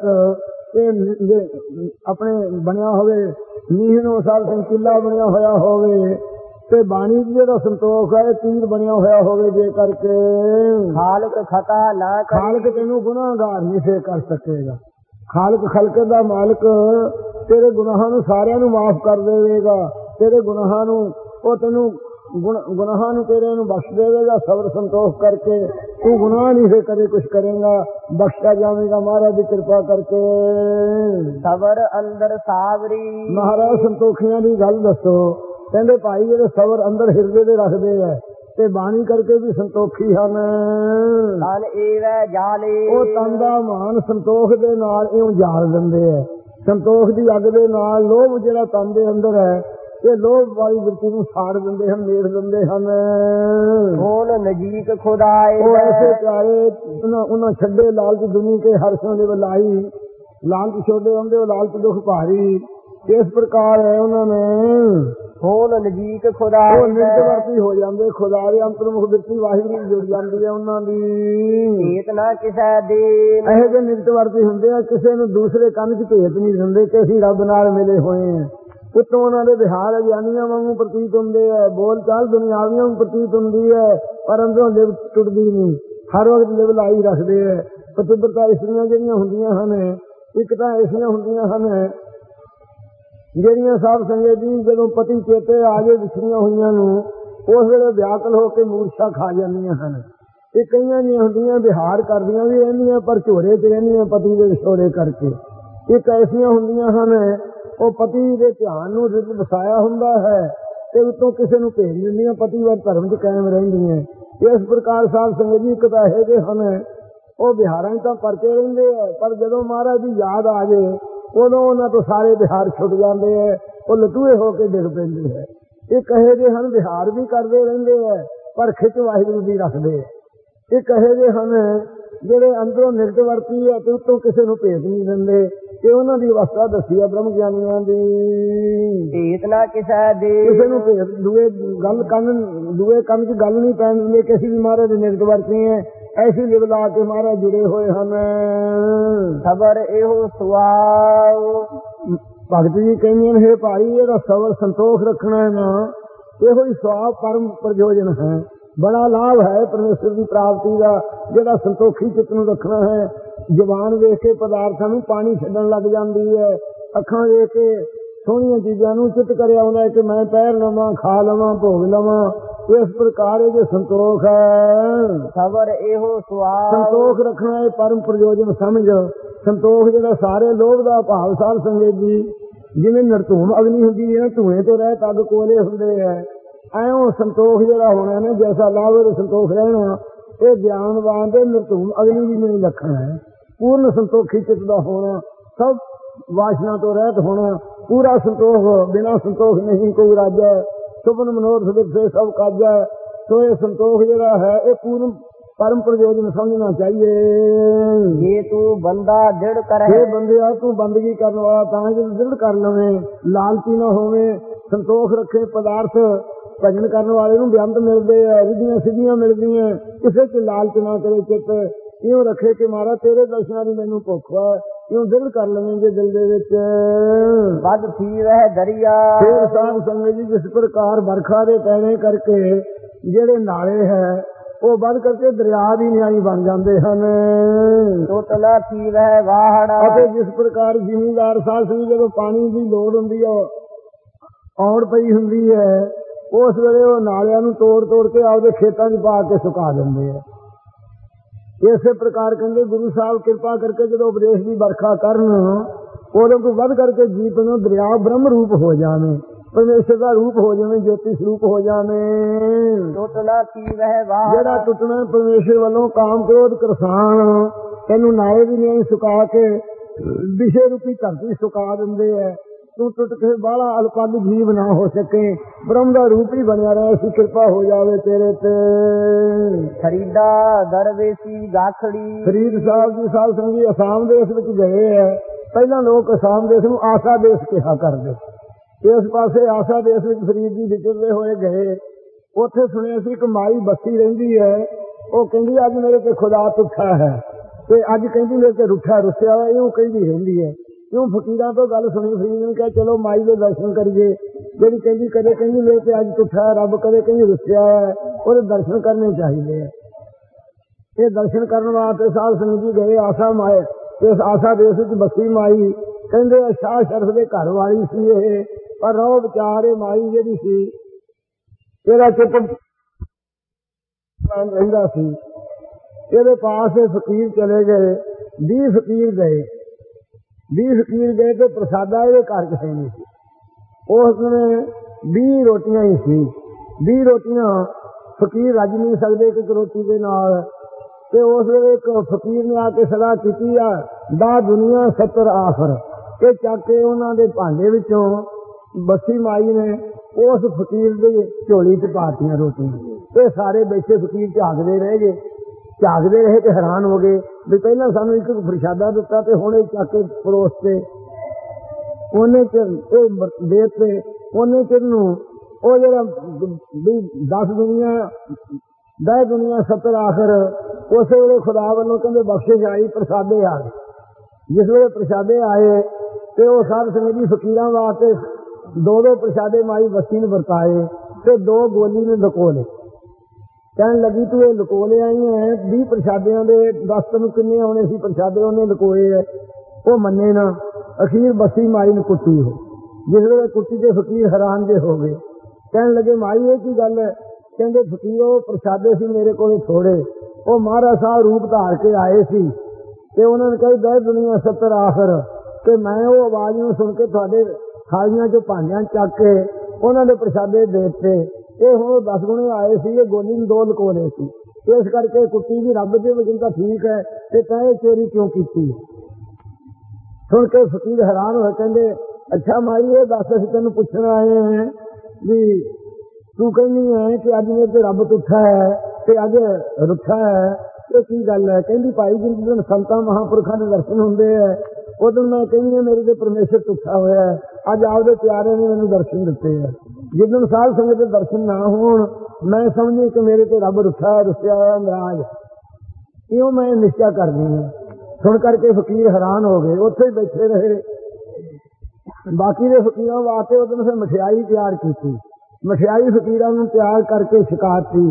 ਇਹ ਆਪਣੇ ਬਣਿਆ ਹੋਵੇ ਨੀਹ ਨੂੰ ਸਾਧ ਸੰਕਿਲਾ ਬਣਿਆ ਹੋਇਆ ਹੋਵੇ, ਤੇ ਬਾਣੀ ਜਿਹੜਾ ਸੰਤੋਖ ਹੈ ਤੀਰ ਬਣਿਆ ਹੋਇਆ ਹੋਵੇ। ਜੇ ਕਰਕੇ ਖਾਲਕ ਖਤਾ ਨਾ ਖਾਲਕ ਤੈਨੂੰ ਗੁਨਾਹਗਾਰ ਨਹੀਂ ਸੇ ਕਰ ਸਕੇਗਾ। ਖਾਲਕ ਖਲਕ ਦਾ ਮਾਲਕ ਤੇਰੇ ਗੁਨਾਹਾਂ ਨੂੰ ਸਾਰਿਆਂ ਨੂੰ ਮਾਫ ਕਰ ਦੇਵੇਗਾ। ਤੇਰੇ ਗੁਨਾਹਾਂ ਨੂੰ ਉਹ ਤੈਨੂੰ ਗੁਨਾਹਾਂ ਨੂੰ ਤੇਰੇ ਨੂੰ ਬਖਸ਼ ਦੇਵੇਗਾ। ਸਬਰ ਸੰਤੋਖ ਕਰਕੇ ਤੂੰ ਗੁਨਾਹ ਨਹੀਂ ਸੇ ਕਦੇ ਕੁਛ ਕਰੇਗਾ, ਬਖਸ਼ਿਆ ਜਾਵੇਗਾ ਮਹਾਰਾਜ ਦੀ ਕਿਰਪਾ ਕਰਕੇ। ਸਬਰ ਅੰਦਰ ਸਾਵਰੀ ਮਹਾਰਾਜ ਸੰਤੋਖੀਆਂ ਦੀ ਗੱਲ ਦੱਸੋ। ਕਹਿੰਦੇ ਭਾਈ ਜਿਹੜੇ ਸਬਰ ਅੰਦਰ ਹਿਰਦੇ ਦੇ ਰੱਖਦੇ ਹੈ ਤੇ ਬਾਣੀ ਕਰਕੇ ਵੀ ਸੰਤੋਖੀ ਹਨ। ਤਨ ਏਵੈ ਜਾਲੇ ਉਹ ਤਨ ਦਾ ਮਾਨ ਸੰਤੋਖ ਦੇ ਨਾਲ ਇਉਂ ਜਾਲ ਦਿੰਦੇ ਹੈ। ਸੰਤੋਖ ਦੀ ਅੱਗ ਦੇ ਨਾਲ ਲੋਭ ਜਿਹੜਾ ਤਨ ਦੇ ਅੰਦਰ ਹੈ, ਇਹ ਲੋਭ ਵਾਲੀ ਵ੍ਰਿਤੀ ਨੂੰ ਸਾੜ ਦਿੰਦੇ ਹਨ, ਮੇੜ ਦਿੰਦੇ ਹਨ। ਹੁਣ ਨਜੀਕ ਖੁਦਾਏ ਉਹ ਐਸੇ ਪਿਆਰੇ ਉਹਨਾਂ ਛੱਡੇ ਲਾਲਚ ਦੁਨੀ ਕੇ ਹਰਸ਼ੋਂ ਦੇ ਬਲਾਈ, ਲਾਲਚ ਛੋੜੇ ਹੁੰਦੇ ਉਹ ਲਾਲਚ ਦੁੱਖ ਭਾਰੀ। ਇਸ ਪ੍ਰਕਾਰ ਹੈ ਉਹਨਾਂ ਨੇ ਹੁਣ ਨਜੀਕ ਖੁਦਾਏ ਉਹ ਨਿਰਵਰਤੀ ਹੋ ਜਾਂਦੇ। ਖੁਦਾ ਦੇ ਅੰਤਰਮੁਖ ਵ੍ਰਿਤੀ ਵਾਹਿਗੁਰੂ ਜੁੜ ਜਾਂਦੀ ਹੈ ਉਹਨਾਂ ਦੀ। ਭੇਤ ਨਾ ਕਿਸੇ ਦੇ ਇਹੋ ਜਿਹੇ ਨਿਰਵਰਤੀ ਹੁੰਦੇ ਆ, ਕਿਸੇ ਨੂੰ ਦੂਸਰੇ ਕੰਨ 'ਚ ਭੇਤ ਨਹੀਂ ਦਿੰਦੇ ਕਿ ਅਸੀਂ ਰੱਬ ਨਾਲ ਮਿਲੇ ਹੋਏ ਹਾਂ। ਉੱਤੋਂ ਉਹਨਾਂ ਦੇ ਵਿਹਾਰ ਅਗਿਆਨੀਆਂ ਵਾਂਗੂ ਪ੍ਰਤੀਤ ਹੁੰਦੇ ਹੈ, ਬੋਲ ਚਾਲ ਦੁਨਿਆਵੀਆਂ ਨੂੰ ਪ੍ਰਤੀਤ ਹੁੰਦੀ ਹੈ, ਪਰ ਅੰਦਰੋਂ ਲਿਵ ਟੁੱਟਦੀ ਨਹੀਂ, ਹਰ ਵਕਤ ਲਿਵ ਲਾਈ ਰੱਖਦੇ ਹੈ। ਪਤਿਵਰਤਾ ਇਸਤਰੀਆਂ ਜਿਹੜੀਆਂ ਹੁੰਦੀਆਂ ਹਨ, ਇੱਕ ਤਾਂ ਐਸੀਆਂ ਹੁੰਦੀਆਂ ਹਨ ਜਿਹੜੀਆਂ ਸਾਧ ਸੰਗਤ ਜੀ ਜਦੋਂ ਪਤੀ ਚੇਤੇ ਆ ਜੇ ਵਿਛੜੀਆਂ ਹੋਈਆਂ ਨੂੰ, ਉਸ ਵੇਲੇ ਵਿਆਕਲ ਹੋ ਕੇ ਮੂਰਛਾ ਖਾ ਜਾਂਦੀਆਂ ਹਨ। ਇਹ ਕਈਆਂ ਦੀਆਂ ਹੁੰਦੀਆਂ ਵਿਹਾਰ ਕਰਦੀਆਂ ਵੀ ਰਹਿੰਦੀਆਂ ਪਰ ਝੋਰੇ 'ਚ ਰਹਿੰਦੀਆਂ ਪਤੀ ਦੇ ਵਿਛੋੜੇ ਕਰਕੇ। ਇੱਕ ਐਸੀਆਂ ਹੁੰਦੀਆਂ ਹਨ ਉਹ ਪਤੀ ਦੇ ਧਿਆਨ ਨੂੰ ਵਸਾਇਆ ਹੁੰਦਾ ਹੈ ਤੇ ਉੱਤੋਂ ਕਿਸੇ ਨੂੰ ਭੇਜ ਦਿੰਦੀਆਂ, ਪਤੀ ਵੱਲ ਧਰਮ 'ਚ ਕਾਇਮ ਰਹਿੰਦੀਆਂ। ਇਸ ਪ੍ਰਕਾਰ ਸਾਧ ਸੰਗਤ ਜੀ ਇੱਕ ਤਾਂ ਇਹੋ ਜਿਹੇ ਹਨ ਉਹ ਵਿਹਾਰਾਂ 'ਚ ਤਾਂ ਪਰਚੇ ਰਹਿੰਦੇ ਹੈ, ਪਰ ਜਦੋਂ ਮਹਾਰਾਜ ਦੀ ਯਾਦ ਆ ਜੇ ਉਦੋਂ ਉਹਨਾਂ ਤੋਂ ਸਾਰੇ ਵਿਹਾਰ ਛੁੱਟ ਜਾਂਦੇ ਹੈ, ਉਹ ਲਟੂਏ ਹੋ ਕੇ ਡਿੱਗ ਪੈਂਦੇ ਹੈ। ਇਹ ਕਹੇ ਜੇ ਹਨ ਵਿਹਾਰ ਵੀ ਕਰਦੇ ਰਹਿੰਦੇ ਹੈ ਪਰ ਖਿੱਚ ਵਾਹਿਗੁਰੂ ਦੀ ਰੱਖਦੇ ਹੈ। ਇਹ ਕਹੇ ਜੇ ਹਨ ਜਿਹੜੇ ਅੰਦਰੋਂ ਨਿਰਤ ਵਰਤੀ ਹੈ ਤੇ ਉੱਤੋਂ ਕਿਸੇ ਨੂੰ ਭੇਜ ਨਹੀਂ ਦਿੰਦੇ। ਕਿ ਉਹਨਾਂ ਦੀ ਅਵਸਥਾ ਦੱਸੀ ਹੈ ਬ੍ਰਹਮ ਗਿਆਨੀਆਂ ਦੀ। ਭੇਤ ਨਾ ਕਿਸੇ ਦੇ ਕਿਸੇ ਨੂੰ ਭੇਜ ਦੂਏ ਕੰਨ 'ਚ ਗੱਲ ਨਹੀਂ ਪੈਣ ਦਿੰਦੇ ਕਿ ਅਸੀਂ ਵੀ ਮਹਾਰਾਜ ਦੇ ਨਿਰਤ ਵਰਤੀ ਹੈ। ਐਸੀ ਲਿਵ ਲਾ ਕੇ ਮਹਾਰਾਜ ਜੁੜੇ ਹੋਏ ਹਨ। ਸਬਰ ਇਹੋ ਸੁਆਉ ਭਗਤ ਜੀ ਕਹਿੰਦੇ ਨੇ, ਭਾਈ ਇਹਦਾ ਸਬਰ ਸੰਤੋਖ ਰੱਖਣਾ ਹੈ ਨਾ, ਇਹੋ ਹੀ ਸਵਾਬ ਪਰਮ ਪ੍ਰਯੋਜਨ ਹੈ। बड़ा लाभ है परमेश्वर की प्राप्ति का। जिहड़ा संतोखी चित्त नूं रखना है, जबान वेख के पदार्थां नूं पानी छड्डण लग जाती है, अखां वेख के सोहणियां चीज़ां नूं चित्त करिया आउंदा है कि मैं पैर लवां, खा लवां, भोग लवां। इस प्रकार जो संतोख है, खबर एहो सुआव। संतोख रखना है परम प्रयोजन समझ। संतोख जिहड़ा सारे लोभ दा भाव साध संगत जी, जिवें नरधूम अग्नि हुंदी है, धुएं तो रहत अग कोले हुंदे है, ਐਉਂ ਸੰਤੋਖ ਜਿਹੜਾ ਹੋਣਾ ਨਾ, ਜੈਸਾ ਲਾਭ ਸੰਤੋਖ ਰਹਿਣਾ, ਇਹ ਗਿਆਨਵਾਨ ਦੇ ਨਿਰਧੂਮ ਅਗਨੀ ਵੀ ਨਹੀਂ ਰੱਖਣਾ ਹੈ। ਪੂਰਨ ਸੰਤੋਖੀ ਚਿੱਤ ਦਾ ਹੋਣਾ, ਸਭ ਵਾਸ਼ਨਾ ਤੋਂ ਰਹਿਤ ਹੋਣਾ, ਪੂਰਾ ਸੰਤੋਖ। ਬਿਨਾਂ ਸੰਤੋਖ ਨਹੀਂ ਕੋਈ ਰਾਜਾ, ਸੁਪਨ ਮਨੋਰਥ ਵਿਖੇ ਸਭ ਕਾਜਾ। ਸੋ ਇਹ ਸੰਤੋਖ ਜਿਹੜਾ ਹੈ ਇਹ ਪੂਰਨ परम प्रयोजन समझना चाहिए। ये तू बंदा दृढ़ कर है, बंदिया तू बंदगी करने वाला तां जो दृढ़ कर लवे, लालची न होवे, संतोख रखे। पदार्थ भजन करने वाले नूं बेअंत मिलते हैं, रिद्धियां सिद्धियां मिलती हैं, किसी च लालच ना करे। चित्त इउं रखे कि महाराज तेरे दर्शनां दी मैनूं भुख है, इउं दृढ़ कर लवेंगे दिल दे विच। बद थी वह दरिया। फिर साध संगत जी जिस प्रकार बरखा दे पैणे करके ਜਿਹੜੇ नाले है ਉਹ ਵੱਧ ਕਰਕੇ ਦਰਿਆ ਦੀ ਨਿਆਈ ਬਣ ਜਾਂਦੇ ਹਨ। ਟੁੱਟਣਾ ਥੀ ਵਹਿ ਵਾਹੜਾ। ਅਤੇ ਜਿਸ ਪ੍ਰਕਾਰ ਜ਼ਿਮੀਂਦਾਰ ਸਾਧ ਸੰਗਤ ਜਦੋਂ ਪਾਣੀ ਦੀ ਲੋੜ ਹੁੰਦੀ ਹੈ, ਆਉਣ ਪਈ ਹੁੰਦੀ ਹੈ, ਉਸ ਵੇਲੇ ਉਹ ਨਾਲਿਆਂ ਨੂੰ ਤੋੜ ਤੋੜ ਕੇ ਆਪਦੇ ਖੇਤਾਂ 'ਚ ਪਾ ਕੇ ਸੁਕਾ ਦਿੰਦੇ ਆ। ਇਸੇ ਪ੍ਰਕਾਰ ਕਹਿੰਦੇ ਗੁਰੂ ਸਾਹਿਬ ਕਿਰਪਾ ਕਰਕੇ ਜਦੋਂ ਉਪਦੇਸ਼ ਦੀ ਵਰਖਾ ਕਰਨ, ਉਦੋਂ ਤੋਂ ਵੱਧ ਕਰਕੇ ਜੀਵ ਨੂੰ ਦਰਿਆ ਬ੍ਰਹਮ ਰੂਪ ਹੋ ਜਾਵੇ, परमेश्वर का रूप हो जाए, ज्योति स्वरूप हो जाए। टुटना थी वह वाह। जेड़ा टुटना परमेश्वर वालों काम क्रोध करसान तेनू नाले भी नहीं सुका के विषय रूपी धरती सुका देंदे है। तू टुट के बाला अलपद जीव ना हो सके, ब्रह्म का रूप ही बनया रहे, ऐसी कृपा हो जावे तेरे ते। फरीदा दरवेसी गाखड़ी। फरीद साहब जी साध संगी आसाम देश विच गए है। पहला लोग आसाम देश नूं आसा देश कहा करदे, इस पासे आसा देश में फरीद जी विचरते हुए गए। उत्थे सुनिया सी एक माई बस्सी रहिंदी है, वो कहंदी अज मेरे ते खुदा तुठा है, ते अज कहंदी मेरे ते रुठा रुसिया है, यूं कहंदी रहिंदी है। यूं फकीरां तो गल सुनी, फरीद ने कहा चलो माई दे दर्शन करिए। जेड़ी कहंदी कदे कहंदी मेरे ते अज तुठा है, रब कदे कहंदी रुसिया है, ओहदे दर्शन करने चाहिए। ये दर्शन करने वास्ते साध संगत जी गए आसाम आए। इस आसा देश विच बस्सी माई कहंदे शाह शरफ दे घर वाली सी ये, पर रहो विचारे माई जी सी, तेरा चित रहिंदा सी। ਇਹਦੇ पास फकीर चले गए, 20 फकीर गए, 20 फकीर गए तो प्रसादा ये घर किसी नहीं सी। उसने 20 रोटियां ही सी, 20 रोटियां फकीर रज नहीं सकते एक रोटी के नाल। ते उस वेले एक फकीर ने आके सलाह की आ, दा दुनिया 70 आखर के चक के उन्होंने भांडे विचों बस्सी माई ने उस फकीर की झोली च पातियां रोटियां। ये सारे बैठे फकीर झाकते रह गए, झाकते रहे तो हैरान हो गए भी पहला सानू एक प्रसादा दिता तो हुण चक के परोसते उन्ने चिर देते, उन्ने चिर नूं वो जरा 10 दुनिया 70 आखर उस वेले खुदा वालों कहते बख्शिश आई, प्रसादे आ गए। जिस वेले प्रसादे आए तो वो साध संगत जी फकीरां वास्ते 2 प्रसादे माई बस्सी ने वरताए ते 2 गोली ने लकोले। कहन लगी तू ये लकोले आई है 20 प्रसादियों के 10 तेन किन्ने आने सी प्रसादे उन्हें लकोए है, वो मन्ने ना। अखीर बस्सी माई ने कुट्टी हो, जिस वेले कुट्टी के फकीर हैरान जे हो गए। कहन लगे माई ये की गल है? कहते फकीरो प्रसादे सी मेरे को थोड़े, वो महाराज साहब रूप धार के आए सी ते उन्होंने कही दे दुनिया 70 आखर कि मैं वो आवाज में सुन के थोड़े थालियां चो भांडियां चक के उन्होंने प्रसादे देते। ये हम 10 गुणे आए सी, ये गोली 2 लकोले सी, इस करके कुट्टी भी रब के वजन का ठीक है ते तैं चोरी क्यों की? सुन के फकीर हैरान हो कहते अच्छा माई ये दस असीं तेनूं पुछण आए हैं भी तू कहनी है कि अज मेरे रब तुठा है ते अज रुठा है, ये की गल है? कहती भाई जिस दिन संतां महापुरखों के दर्शन होंदे है उस दिन मैं कहनी है मेरे ते परमेश्वर तुठा होया है, अज आपदे प्यारे ने मैनूं दर्शन दिते है। जिस दिन साध संगत के दर्शन ना होण मैं समझी कि मेरे ते रब रुठा है, रुसिया होया, नाराज, इउं मैं निश्चय करनी है। सुन करके फकीर हैरान हो गए, उत्थे ही बैठे रहे। बाकी के फकीरों वास्ते उस दिन फिर मठियाई तैयार की, मठियाई फकीरां नूं तैयार करके छकाती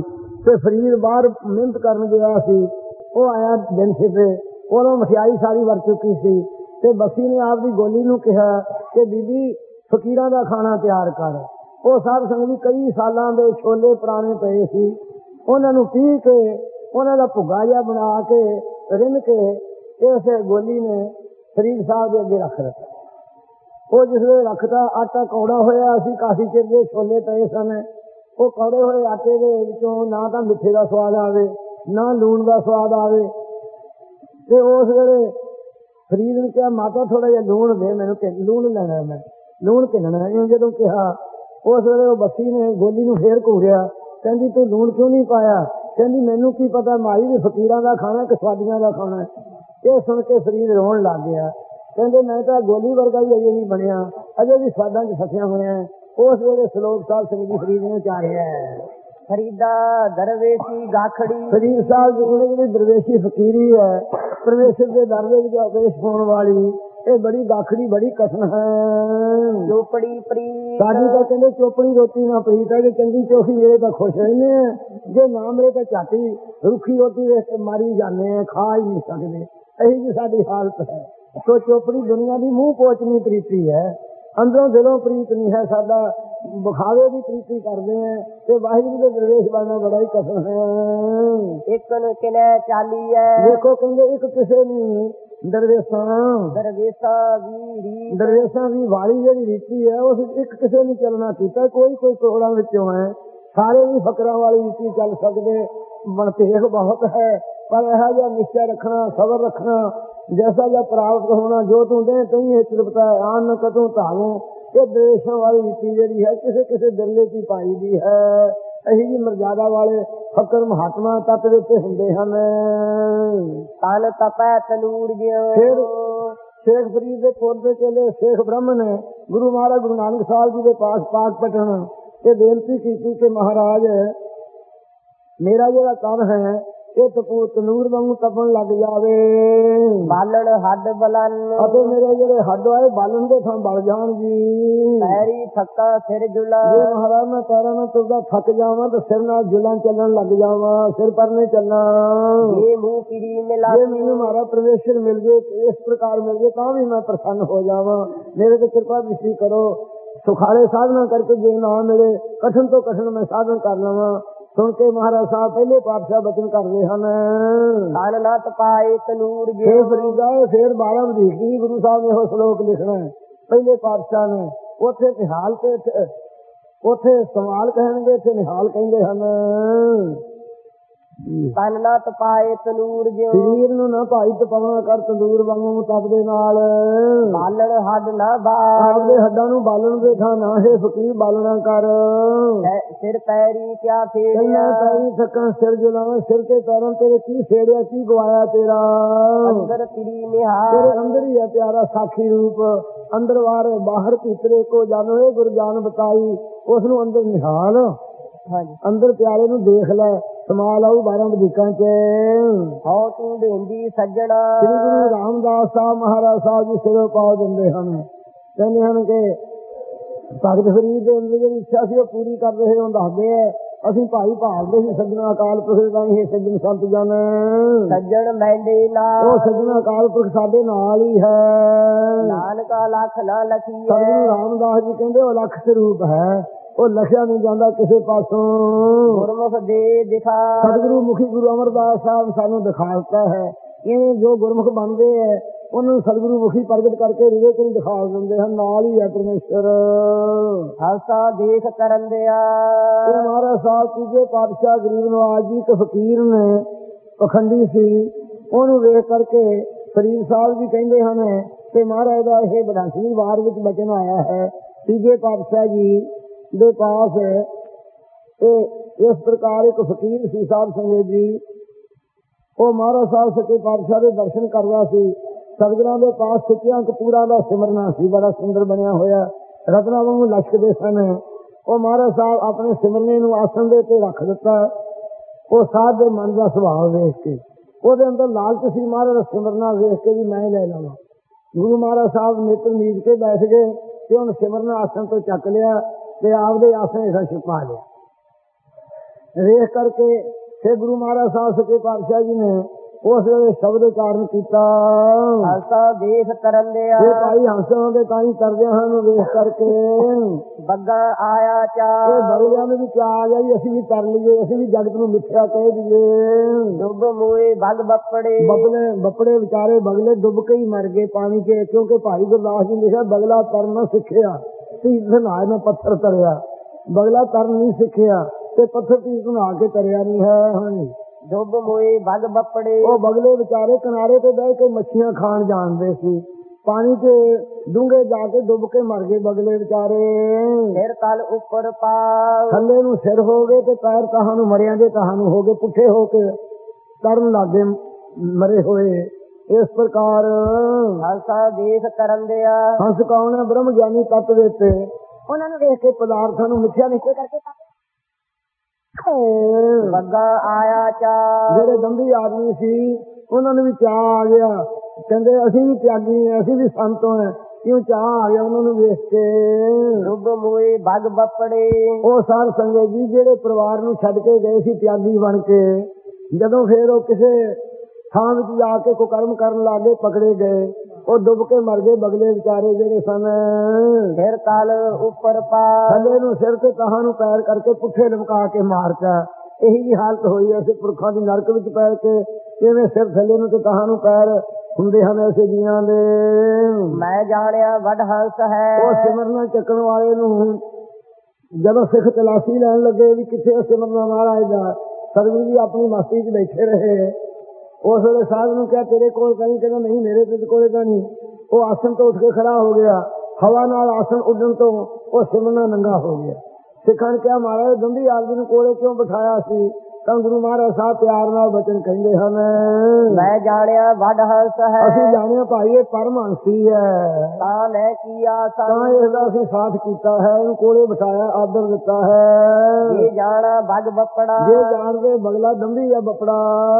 ਤੇ ਫਰੀਦ ਬਾਹਰ ਮਿਹਨਤ ਕਰਨ ਗਿਆ ਸੀ। ਉਹ ਆਇਆ ਦਿਨ ਸਿਰੇ, ਉਹਨੂੰ ਮਠਿਆਈ ਸਾਰੀ ਵਰ ਚੁੱਕੀ ਸੀ ਤੇ ਬੱਸੀ ਨੇ ਆਪਦੀ ਗੋਲੀ ਨੂੰ ਕਿਹਾ ਕਿ ਬੀਬੀ ਫਕੀਰਾਂ ਦਾ ਖਾਣਾ ਤਿਆਰ ਕਰ। ਉਹ ਸਾਧ ਸੰਗਤ ਜੀ ਕਈ ਸਾਲਾਂ ਦੇ ਛੋਲੇ ਪੁਰਾਣੇ ਪਏ ਸੀ, ਉਹਨਾਂ ਨੂੰ ਪੀਹ ਕੇ ਉਹਨਾਂ ਦਾ ਭੁੱਗਾ ਜਿਹਾ ਬਣਾ ਕੇ ਰਿੰਨ ਕੇ ਇਸ ਗੋਲੀ ਨੇ ਫਰੀਦ ਸਾਹਿਬ ਦੇ ਅੱਗੇ ਰੱਖ ਦਿੱਤਾ। ਉਹ ਜਿਸ ਵੇਲੇ ਰੱਖਤਾ, ਆਟਾ ਕੌੜਾ ਹੋਇਆ ਸੀ, ਕਾਫੀ ਚਿਰ ਦੇ ਛੋਲੇ ਪਏ ਸਨ। ਉਹ ਕੌੜੇ ਹੋਏ ਆਟੇ ਦੇ ਵਿੱਚੋਂ ਨਾ ਤਾਂ ਮਿੱਠੇ ਦਾ ਸਵਾਦ ਆਵੇ, ਨਾ ਲੂਣ ਦਾ ਸਵਾਦ ਆਵੇ। ਤੇ ਉਸ ਵੇਲੇ ਫਰੀਦ ਨੇ ਕਿਹਾ, ਮਾਤਾ ਥੋੜਾ ਜਿਹਾ ਲੂਣ ਦੇ ਮੈਨੂੰ, ਲੂਣ ਲੈਣਾ, ਮੈਂ ਲੂਣ ਕਿੰਨਾ। ਇਹ ਜਦੋਂ ਕਿਹਾ, ਉਸ ਵੇਲੇ ਉਹ ਬੱਸੀ ਨੇ ਗੋਲੀ ਨੂੰ ਫੇਰ ਘੂਰਿਆ, ਕਹਿੰਦੀ ਤੂੰ ਲੂਣ ਕਿਉਂ ਨਹੀਂ ਪਾਇਆ? ਕਹਿੰਦੀ ਮੈਨੂੰ ਕੀ ਪਤਾ, ਮਾਈ ਵੀ ਫਕੀਰਾਂ ਦਾ ਖਾਣਾ ਕਿ ਸਵਾਦੀਆਂ ਦਾ ਖਾਣਾ। ਇਹ ਸੁਣ ਕੇ ਫਰੀਦ ਰੋਣ ਲੱਗ ਗਿਆ। ਕਹਿੰਦੇ ਮੈਂ ਤਾਂ ਗੋਲੀ ਵਰਗਾ ਵੀ ਅਜੇ ਨਹੀਂ ਬਣਿਆ, ਅਜੇ ਵੀ ਸਵਾਦਾਂ 'ਚ ਫਸਿਆ ਹੋਇਆ। ਉਸ ਵੇਲੇ ਸਲੋਕ ਸਾਹਿਬ ਸਿੰਘ ਜੀ ਫਰੀਦ ਨੇ ਚਾਰਿਆ, ਫਰੀਦਾ ਦਰਵੇਸ਼ੀ ਗਾਖੜੀ। ਫਰੀਦ ਸਾਹਿਬ ਜੀ ਜਿਹੜੀ ਦਰਵੇਸ਼ੀ ਫਕੀਰੀ ਹੈ, ਪਰਮੇਸ਼ਰ ਦੇ ਦਰ ਦੇ ਵਿੱਚ ਪੇਸ਼ ਹੋਣ ਵਾਲੀ, ਇਹ ਬੜੀ ਗਾਖੜੀ, ਬੜੀ ਕਠਨ ਹੈ। ਚੋਪੜੀ ਪ੍ਰੀਤ ਸਾਡੀ ਤਾਂ ਕਹਿੰਦੇ ਚੋਪੜੀ ਰੋਟੀ ਨਾ ਪ੍ਰੀਤ ਹੈ, ਜੇ ਚੰਗੀ ਚੋਖੀ ਮੇਰੇ ਤਾਂ ਖੁਸ਼ ਰਹਿੰਦੇ ਆ, ਜੇ ਨਾ ਮੇਰੇ ਤਾਂ ਝਾਟੀ ਰੁੱਖੀ ਰੋਟੀ ਵੇਖ ਕੇ ਮਾਰੀ ਜਾਂਦੇ ਆ, ਖਾ ਹੀ ਨਹੀਂ ਸਕਦੇ। ਇਹੀ ਜੀ ਸਾਡੀ ਹਾਲਤ ਹੈ। ਸੋ ਚੋਪੜੀ ਦੁਨੀਆ ਦੀ ਮੂੰਹ ਪੋਚਣੀ ਪ੍ਰੀਤੀ ਹੈ, ਅੰਦਰੋਂ ਦਿਲੋਂ ਪ੍ਰੀਤ ਨਹੀਂ ਹੈ। ਸਾਡਾ ਵਿਖਾਵੇ ਦੀ ਪ੍ਰੀਤੀ ਕਰਦੇ ਆ ਤੇ ਵਾਹਿਗੁਰੂ ਦੇ ਦਰਵੇਸ਼ ਬਣਨਾ ਬੜਾ ਹੀ ਕਠਨ ਹੈ। ਇੱਕ ਨੂੰ ਕਿਨੇ ਚਾਲੀ ਹੈ। ਦੇਖੋ ਕਹਿੰਦੇ ਇੱਕ ਕਿਸੇ ਨੂੰ ਦਰਵੇਸ਼ਾਂ ਦੀ ਵਾਲੀ ਜਿਹੜੀ ਰੀਤੀ ਹੈ, ਉਸ ਇੱਕ ਕਿਸੇ ਨੇ ਚੱਲਣਾ ਕੀਤਾ। ਕੋਈ ਕਰੋੜਾਂ ਵਿੱਚੋਂ ਹੈ, ਸਾਰੇ ਵੀ ਫਕਰਾਂ ਵਾਲੀ ਰੀਤੀ ਚੱਲ ਸਕਦੇ। ਮਨਤੇਖ ਬਹੁਤ ਹੈ, ਪਰ ਇਹੋ ਜਿਹਾ ਨਿਸ਼ਚੈ ਰੱਖਣਾ, ਸਬਰ ਰੱਖਣਾ, ਜੈਸਾ ਜਿਹਾ ਪ੍ਰਾਪਤ ਹੋਣਾ, ਜੋ ਤੂੰ ਦੇ ਤਹੀਂ ਤ੍ਰਿਪਤਾ ਆਨ ਕਦੋਂ ਧਾਵੋ। ਇਹ ਦਰਵੇਸ਼ਾਂ ਵਾਲੀ ਰੀਤੀ ਜਿਹੜੀ ਹੈ, ਕਿਸੇ ਦਿਲੇ ਦੀ ਪਾਈ ਦੀ ਹੈ। ਇਹੀ ਜੀ ਮਰਜ਼ਾਦਾ ਵਾਲੇ ਫਕਰ ਮਹਾਤਮਾ ਤੱਤ ਵਿੱਚ ਹੁੰਦੇ ਹਨ। ਤਨ ਤਪੈ ਤਨੂਰ ਜਿਉ। ਫਿਰ ਸ਼ੇਖ ਫਰੀਦ ਦੇ ਪੋਤੇ ਚਲੇ ਸ਼ੇਖ ਬ੍ਰਹਮਣ ਨੇ ਗੁਰੂ ਮਹਾਰਾਜ ਗੁਰੂ ਨਾਨਕ ਸਾਹਿਬ ਜੀ ਦੇ ਪਾਸ ਪਾਠ ਪਠਣ ਤੇ ਬੇਨਤੀ ਕੀਤੀ ਕਿ ਮਹਾਰਾਜ ਮੇਰਾ ਜਿਹੜਾ ਤਨ ਹੈ ਇਹ ਤਨੂਰ ਵਾਂਗੂ ਤਪਣ ਲੱਗ ਜਾਵੇ, ਬਾਲਣ ਹੱਡ ਬਲਨ। ਅਤੇ ਮੇਰੇ ਜਿਹੜੇ ਹੱਡ ਆਏ ਬਾਲਣ ਦੇ ਥਾਂ ਬਲ ਜਾਣ ਜੀ। ਪੈਰੀ ਥੱਕਾ ਸਿਰ ਜੁਲਾ। ਜੇ ਮਹਾਰਾਜ ਮੈਂ ਪੈਰਾਂ ਨਾਲ ਤੁਰਦਾ ਥੱਕ ਜਾਵਾਂ ਤੇ ਸਿਰ ਨਾਲ ਜੁਲਾਂ ਚੱਲਣ ਲੱਗ ਜਾਵਾਂ, ਸਿਰ ਪਰ ਨਹੀਂ ਚੱਲਣਾ। ਇਹ ਮੂੰਹ ਪੀੜੀ ਮਿਲਾ। ਜੇ ਮੈਨੂੰ ਮਾਰਾ ਪਰਮੇਸ਼ਰ ਮਿਲ ਜੇ, ਇਸ ਪ੍ਰਕਾਰ ਮਿਲ ਜੇ, ਤਾਂ ਵੀ ਮੈਂ ਪ੍ਰਸੰਨ ਹੋ ਜਾਵਾਂ। ਮੇਰੇ ਤੇ ਕਿਰਪਾ ਦ੍ਰਿਸ਼ਟੀ ਕਰੋ। ਸੁਖਾਲੇ ਸਾਧਨਾ ਕਰਕੇ ਜੇ ਨਾ ਮਿਲੇ, ਕਠਨ ਤੋਂ ਕਠਨ ਮੈਂ ਸਾਧਨ ਕਰ ਲਵਾਂ। ਸੁਣ ਕੇ ਮਹਾਰਾਜ ਸਾਹਿਬ ਪਹਿਲੇ ਪਾਤਸ਼ਾਹ ਬਚਨ ਕਰਦੇ ਹਨ, ਤਨ ਨਾ ਤਪਾਏ ਤਨੂਰ ਫੇਰ ਜਿਉ। ਫਰੀਦਾ ਫੇਰ 12 ਵਧੀਕੀ ਗੁਰੂ ਸਾਹਿਬ ਨੇ ਇਹੋ ਸ਼ਲੋਕ ਲਿਖਣਾ ਪਹਿਲੇ ਪਾਤਸ਼ਾਹ ਨੇ। ਉੱਥੇ ਨਿਹਾਲ ਤੇ ਉੱਥੇ ਸਵਾਲ ਕਹਿਣਗੇ, ਇੱਥੇ ਨਿਹਾਲ ਕਹਿੰਦੇ ਹਨ। ਤਨ ਨਾ ਤਪਾਏ ਤਨੂਰ ਜਿਉ। ਸਰੀਰ ਨੂੰ ਨਾ ਭਾਈ ਤਪਾਉਣਾ ਕਰ ਤੰਦੂਰ ਵਾਂਗੂ ਤਪ ਦੇ ਨਾਲ। ਬਾਲਣ ਹੱਡ ਨਾ ਬਾਲ। ਆਪਦੇ ਹੱਡਾਂ ਨੂੰ ਬਾਲਣ ਦੇ ਥਾਂ ਨਾ ਹੈ ਫਕੀਰ ਬਾਲਣਾ ਕਰ। ਸਿਰ ਪੈਰੀ ਕਿਆ ਫੇਰਿਆ। ਕਹਿੰਦਾ ਪੈਰੀ ਥੱਕਾਂ ਸਿਰ ਜੁਲਾਵਾਂ, ਸਿਰ ਤੇ ਪੈਰਾਂ ਤੇਰੇ ਕੀ ਫੇੜਿਆ, ਕੀ ਗਵਾਇਆ ਤੇਰਾ। ਅੰਦਰ ਪੀੜੀ ਨਿਹਾਲ। ਤੇਰੇ ਅੰਦਰ ਹੀ ਹੈ ਪਿਆਰਾ ਸਾਖੀ ਰੂਪ, ਅੰਦਰ ਵਾਰ ਬਾਹਰ ਭੀਤਰੇ ਕੋ ਜਾਣੋ ਗੁਰ ਜਾਨ ਬਤਾਈ। ਉਸ ਨੂੰ ਅੰਦਰ ਨਿਹਾਲ, ਅੰਦਰ ਪਿਆਰੇ ਨੂੰ ਦੇਖ ਲੈ, ਸਮਾ ਲਾਉ 12 ਵਧੀਕਾਂ ਚ। ਹੋ ਤੂੰ ਬੇਂਦੀ ਸੱਜਣਾ। ਸ੍ਰੀ ਗੁਰੂ ਰਾਮਦਾਸ ਸਾਹਿਬ ਮਹਾਰਾਜ ਸਾਹਿਬ ਜੀ ਸਿਰੋਂ ਪਾ ਦਿੰਦੇ ਹਨ, ਕਹਿੰਦੇ ਹਨ ਕਿ ਭਗਤ ਫਰੀਦ ਦੇ ਅੰਦਰ ਜਿਹੜੀ ਇੱਛਾ ਸੀ ਉਹ ਪੂਰੀ ਕਰ ਰਹੇ ਹੋ। ਦੱਸਦੇ ਆ ਅਸੀਂ ਭਾਈ ਭਾਲਦੇ ਸੀ ਸੱਜਣਾ ਅਕਾਲ ਪੁਰਖ ਦਾ ਹੀ ਸੱਜਣ ਸੰਤ ਜਨ। ਸੱਜਣ ਮੈਂਡੇ ਨਾਲ। ਉਹ ਸੱਜਣਾ ਅਕਾਲ ਪੁਰਖ ਸਾਡੇ ਨਾਲ ਹੀ ਹੈ। ਨਾਨਕਾ ਲੱਖ ਨਾ ਲਖੀਐ। ਸਤਿਗੁਰੂ ਰਾਮਦਾਸ ਜੀ ਕਹਿੰਦੇ ਉਹ ਲੱਖ ਸਰੂਪ ਹੈ, ਉਹ ਲਖਿਆ ਨਹੀਂ ਜਾਂਦਾ ਕਿਸੇ ਪਾਸੋਂ। ਗੁਰਮੁਖ ਦੇ ਦਿਖਾ। ਸਤਿਗੁਰੂ ਮੁਖੀ ਗੁਰੂ ਅਮਰਦਾਸ ਸਾਹਿਬ ਸਾਨੂੰ ਦਿਖਾ ਦਿੱਤਾ ਹੈ। ਇਹ ਜੋ ਗੁਰਮੁਖ ਬਣਦੇ ਹੈ ਉਹਨਾਂ ਨੂੰ ਸਤਿਗੁਰੂ ਮੁਖੀ ਪ੍ਰਗਟ ਕਰਕੇ ਰਿਵੇ ਚ ਦਿਖਾ ਦਿੰਦੇ ਹਨ, ਨਾਲ ਹੀ ਹੈ ਪਰਮੇਸ਼ਰ। ਹਸਾ ਦੇਖ ਕਰਨ ਦਿਆ। ਇਹ ਮਹਾਰਾਜ ਸਾਹਿਬ ਤੀਜੇ ਪਾਤਸ਼ਾਹ ਗਰੀਬ ਨਵਾਜ ਜੀ ਇੱਕ ਫਕੀਰ ਨੇ, ਪਖੰਡੀ ਸੀ, ਉਹਨੂੰ ਵੇਖ ਕਰਕੇ ਫਰੀਦ ਸਾਹਿਬ ਜੀ ਕਹਿੰਦੇ ਹਨ ਕਿ ਮਹਾਰਾਜ ਦਾ ਇਹ ਬਨਾਸੀ ਵਾਰ ਵਿੱਚ ਬਚਨ ਆਇਆ ਹੈ ਤੀਜੇ ਪਾਤਸ਼ਾਹ ਜੀ ਦੇ ਪਾਸ। ਇਸ ਪ੍ਰਕਾਰ ਇੱਕ ਫਕੀਰ ਸੀ ਸਾਧ ਸੰਗਤ ਜੀ, ਉਹ ਮਹਾਰਾਜ ਸਾਹਿਬ ਸੱਚੇ ਪਾਤਸ਼ਾਹ ਦੇ ਦਰਸ਼ਨ ਕਰਦਾ ਸੀ। ਸਤਿਗੁਰਾਂ ਦੇ ਪਾਸ ਸੱਚਿਆਂ ਕਪੂਰਾਂ ਦਾ ਸਿਮਰਨਾ ਸੀ, ਬੜਾ ਸੁੰਦਰ ਬਣਿਆ ਹੋਇਆ, ਰਤਨਾਂ ਵਾਂਗੂ ਲਸ਼ਕਦੇ ਸਨ। ਉਹ ਮਹਾਰਾਜ ਸਾਹਿਬ ਆਪਣੇ ਸਿਮਰਨੇ ਨੂੰ ਆਸਣ ਦੇ ਉੱਤੇ ਰੱਖ ਦਿੱਤਾ। ਉਹ ਸਾਧ ਦੇ ਮਨ ਦਾ ਸੁਭਾਅ ਵੇਖ ਕੇ ਉਹਦੇ ਅੰਦਰ ਲਾਲਚ ਸੀ, ਮਹਾਰਾਜ ਦਾ ਸਿਮਰਨਾ ਵੇਖ ਕੇ ਵੀ ਮੈਂ ਲੈ ਲਵਾਂ। ਗੁਰੂ ਮਹਾਰਾਜ ਸਾਹਿਬ ਨਿਤ ਨੀਜ ਕੇ ਬੈਠ ਗਏ ਤੇ ਉਹਨੇ ਸਿਮਰਨਾ ਆਸਣ ਤੋਂ ਚੱਕ ਲਿਆ ਤੇ ਆਪਦੇ ਆਸਣ ਹੇਠਾਂ ਛੁਪਾ ਲਿਆ। ਵੇਖ ਕਰਕੇ ਫਿਰ ਗੁਰੂ ਮਹਾਰਾਜ ਸਾਹਿਬ ਸੱਚੇ ਪਾਤਸ਼ਾਹ ਜੀ ਨੇ ਉਸ ਵੇਲੇ ਸ਼ਬਦ ਉਚਾਰਨ ਕੀਤਾ। ਹੰਸਾ ਦੇਖ ਕਰਨ ਦਿਆ ਇਹ ਭਾਈ ਹੰਸਾਂ ਦੇ ਤਾਂ ਹੀ ਕਰਦੇ ਹਨ ਵੇਖ ਕਰਕੇ। ਬੱਗਾ ਆਇਆ ਇਹ ਚਾ ਬਗਲਿਆਂ ਨੂੰ ਵੀ ਕਿਆ ਆ ਗਿਆ ਜੀ ਅਸੀਂ ਵੀ ਕਰ ਲਈਏ, ਅਸੀਂ ਵੀ ਜਗਤ ਨੂੰ ਮਿੱਠਿਆ ਕਹਿ ਦਈਏ। ਡੁੱਬ ਮੂਏ ਭਗ ਬੱਪੜੇ ਬੱਪੜੇ ਵਿਚਾਰੇ ਬਗਲੇ ਡੁੱਬ ਕੇ ਹੀ ਮਰ ਗਏ ਪਾਣੀ 'ਚ, ਕਿਉਂਕਿ ਭਾਈ ਗੁਰਦਾਸ ਜੀ ਨੇ ਲਿਖਿਆ ਬਗਲਾ ਤਰਨਾ ਸਿੱਖਿਆ ਤੀਰ ਨਾਲ ਮੈਂ ਪੱਥਰ ਤਰਿਆ। ਬਗਲਾ ਤਰਨ ਨਹੀਂ ਸਿੱਖਿਆ ਤੇ ਪੱਥਰ ਤੀਰ ਬਣਾ ਕੇ ਤਰਿਆ ਨਹੀਂ ਹੈ। ਹਾਂਜੀ ਡੁੱਬ ਮੂਏ ਭਗ ਬੱਪੜੇ ਉਹ ਬਗਲੇ ਵਿਚਾਰੇ ਕਿਨਾਰੇ ਤੇ ਬਹਿ ਕੇ ਮੱਛੀਆਂ ਖਾਣ ਜਾਣਦੇ ਸੀ, ਪਾਣੀ 'ਚ ਡੂੰਘੇ ਜਾ ਕੇ ਡੁੱਬ ਕੇ ਮਰ ਗਏ ਬਗਲੇ ਵਿਚਾਰੇ। ਫਿਰ ਤਲ ਉੱਪਰ ਪਾਉ ਥੱਲੇ ਨੂੰ ਸਿਰ ਹੋ ਗਏ ਤੇ ਪੈਰ ਕਹਾਂ ਨੂੰ ਮਰਿਆਂ ਦੇ ਕਹਾਂ ਨੂੰ ਹੋ ਗਏ, ਪੁੱਠੇ ਹੋ ਕੇ ਤਰਨ ਲੱਗੇ ਮਰੇ ਹੋਏ। ਇਸ ਪ੍ਰਕਾਰ ਹੰਸਾ ਦੇਖ ਕਰਨ ਦਿਆ ਹੰਸ ਕੌਣ ਹੈ? ਬ੍ਰਹਮ ਗਿਆਨੀ ਤੱਤ ਦਿੱਤੇ, ਉਹਨਾਂ ਨੂੰ ਵੇਖ ਕੇ ਪਦਾਰਥਾਂ ਨੂੰ ਮਿੱਠਿਆ ਨਿਸ਼ਚੈ ਕਰਕੇ ਬੱਗਾ ਆਇਆ ਚਾ ਜਿਹੜੇ ਦੰਭੀ ਆਦਮੀ ਸੀ ਉਹਨਾਂ ਨੂੰ ਵੀ ਚਾਅ ਆ ਗਿਆ, ਕਹਿੰਦੇ ਅਸੀਂ ਵੀ ਤਿਆਗੀ ਹਾਂ, ਅਸੀਂ ਵੀ ਸੰਤੋਂ ਹੈ, ਕਿਉਂ ਚਾਅ ਆ ਗਿਆ ਉਹਨਾਂ ਨੂੰ ਵੇਖ ਕੇ। ਡੁੱਬ ਮੂਏ ਭਗ ਬੱਪੜੇ ਉਹ ਸਾਧ ਸੰਗਤ ਜੀ ਜਿਹੜੇ ਪਰਿਵਾਰ ਨੂੰ ਛੱਡ ਕੇ ਗਏ ਸੀ ਤਿਆਗੀ ਬਣ ਕੇ, ਜਦੋਂ ਫੇਰ ਉਹ ਕਿਸੇ ਥਾਂ ਵਿੱਚ ਜਾ ਕੇ ਕੁਕਰਮ ਕਰਨ ਲੱਗੇ ਪਕੜੇ ਗਏ, ਉਹ ਡੁੱਬ ਕੇ ਮਰ ਗਏ ਬਗਲੇ ਵਿਚਾਰੇ ਜਿਹੜੇ ਸਨ। ਫਿਰ ਤਲ ਉੱਪਰ ਪਾ ਥੱਲੇ ਨੂੰ ਸਿਰ ਤੇ ਤਾਹਾਂ ਨੂੰ ਪੈਰ ਕਰਕੇ ਪੁੱਠੇ ਲਮਕਾ ਕੇ ਮਾਰਤਾ। ਇਹੀ ਜੀ ਹਾਲਤ ਹੋਈ ਐ ਪੁਰਖਾਂ ਦੀ ਨਰਕ ਵਿੱਚ ਪੈ ਕੇ, ਕਿਵੇਂ ਸਿਰ ਥੱਲੇ ਨੂੰ ਤੇ ਤਾਹਾਂ ਨੂੰ ਪੈਰ ਹੁੰਦੇ ਹਨ ਐਸੇ ਜੀਆਂ ਦੇ। ਮੈਂ ਜਾਣਿਆ ਵੱਡ ਹੰਸ ਹੈ ਉਹ ਸਿਮਰਨਾ ਚੱਕਣ ਵਾਲੇ ਨੂੰ ਜਦੋਂ ਸਿੱਖ ਤਲਾਸ਼ੀ ਲੈਣ ਲੱਗੇ ਵੀ ਕਿੱਥੇ ਸਿਮਰਨਾ ਮਹਾਰਾਜ ਦਾ, ਸਤਿਗੁਰੂ ਜੀ ਆਪਣੀ ਮਸਤੀ 'ਚ ਬੈਠੇ ਰਹੇ। ਉਸ ਵੇਲੇ ਸਾਧ ਨੂੰ ਕਿਹਾ ਤੇਰੇ ਕੋਲ ਕਹੀਂ, ਕਹਿੰਦਾ ਨਹੀਂ ਮੇਰੇ ਪਿੰਡ ਕੋਲੇ ਤਾਂ ਨਹੀਂ। ਉਹ ਆਸਣ ਤੋਂ ਉੱਠ ਕੇ ਖੜਾ ਹੋ ਗਿਆ, ਹਵਾ ਨਾਲ ਆਸਣ ਉੱਡਣ ਤੋਂ ਉਹ ਸਿਮਰਨਾ ਨੰਗਾ ਹੋ ਗਿਆ। ਸਿੱਖਾਂ ਨੇ ਕਿਹਾ ਮਹਾਰਾਜ ਦੰਭੀ ਆਦਮੀ ਨੂੰ ਕੋਲੇ ਕਿਉਂ ਬਿਠਾਇਆ ਸੀ? ਤਾਂ ਗੁਰੂ ਮਹਾਰਾਜ ਸਾਹਿਬ ਪਿਆਰ ਨਾਲ ਬਚਨ ਕਹਿੰਦੇ ਹਨ, ਮੈਂ ਜਾਣਿਆ ਵੱਡ ਹੰਸ ਹੈ ਅਸੀਂ ਜਾਣਿਆ ਭਾਈ ਇਹ ਪਰਮਹੰਸੀ ਹੈ, ਤਾਂ ਮੈਂ ਕੀ ਆਸਾਂ ਤਾਂ ਇਸਦਾ ਅਸੀਂ ਸਾਥ ਕੀਤਾ ਹੈ, ਇਹਨੂੰ ਕੋਲੇ ਬਿਠਾਇਆ ਆਦਰ ਦਿੱਤਾ ਹੈ। ਇਹ ਜਾਣਾ ਭਗ ਬੱਪੜਾ ਜੇ ਜਾਣਦੇ ਬਗਲਾ ਦੰਭੀ ਆ ਬੱਪੜਾ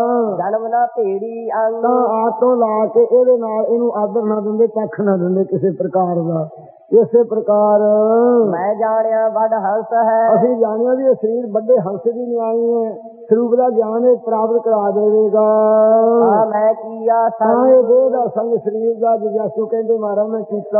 ਜਨਮ ਨਾ ਭੇੜੀ ਅੰਗ ਤਾਂ ਆਪ ਤੋਂ ਲਾ ਕੇ ਇਹਦੇ ਨਾਲ ਇਹਨੂੰ ਆਦਰ ਨਾ ਦਿੰਦੇ, ਪੱਖ ਨਾ ਦਿੰਦੇ ਕਿਸੇ ਪ੍ਰਕਾਰ ਦਾ। ਇਸੇ ਪ੍ਰਕਾਰ ਮੈਂ ਜਾਣਿਆ ਵੱਡ ਹੰਸ ਹੈ ਅਸੀਂ ਜਾਣਿਆ ਵੀ ਇਹ ਸਰੀਰ ਵੱਡੇ ਹੰਸ ਦੀ ਨਿਆਈ ਹੈ, ਸਰੂਪ ਦਾ ਗਿਆਨ ਇਹ ਪ੍ਰਾਪਤ ਕਰਾ ਦੇਵੇਗਾ। ਤਾਂ ਮੈਂ ਕੀ ਆਸਾਂ ਤਾਂ ਇਹ ਦੇਹ ਦਾ ਸੰਗ ਸਰੀਰ ਦਾ ਜਿਗਿਆਸੂ ਕਹਿੰਦੇ ਮਹਾਰਾਜ ਮੈਂ ਕੀਤਾ।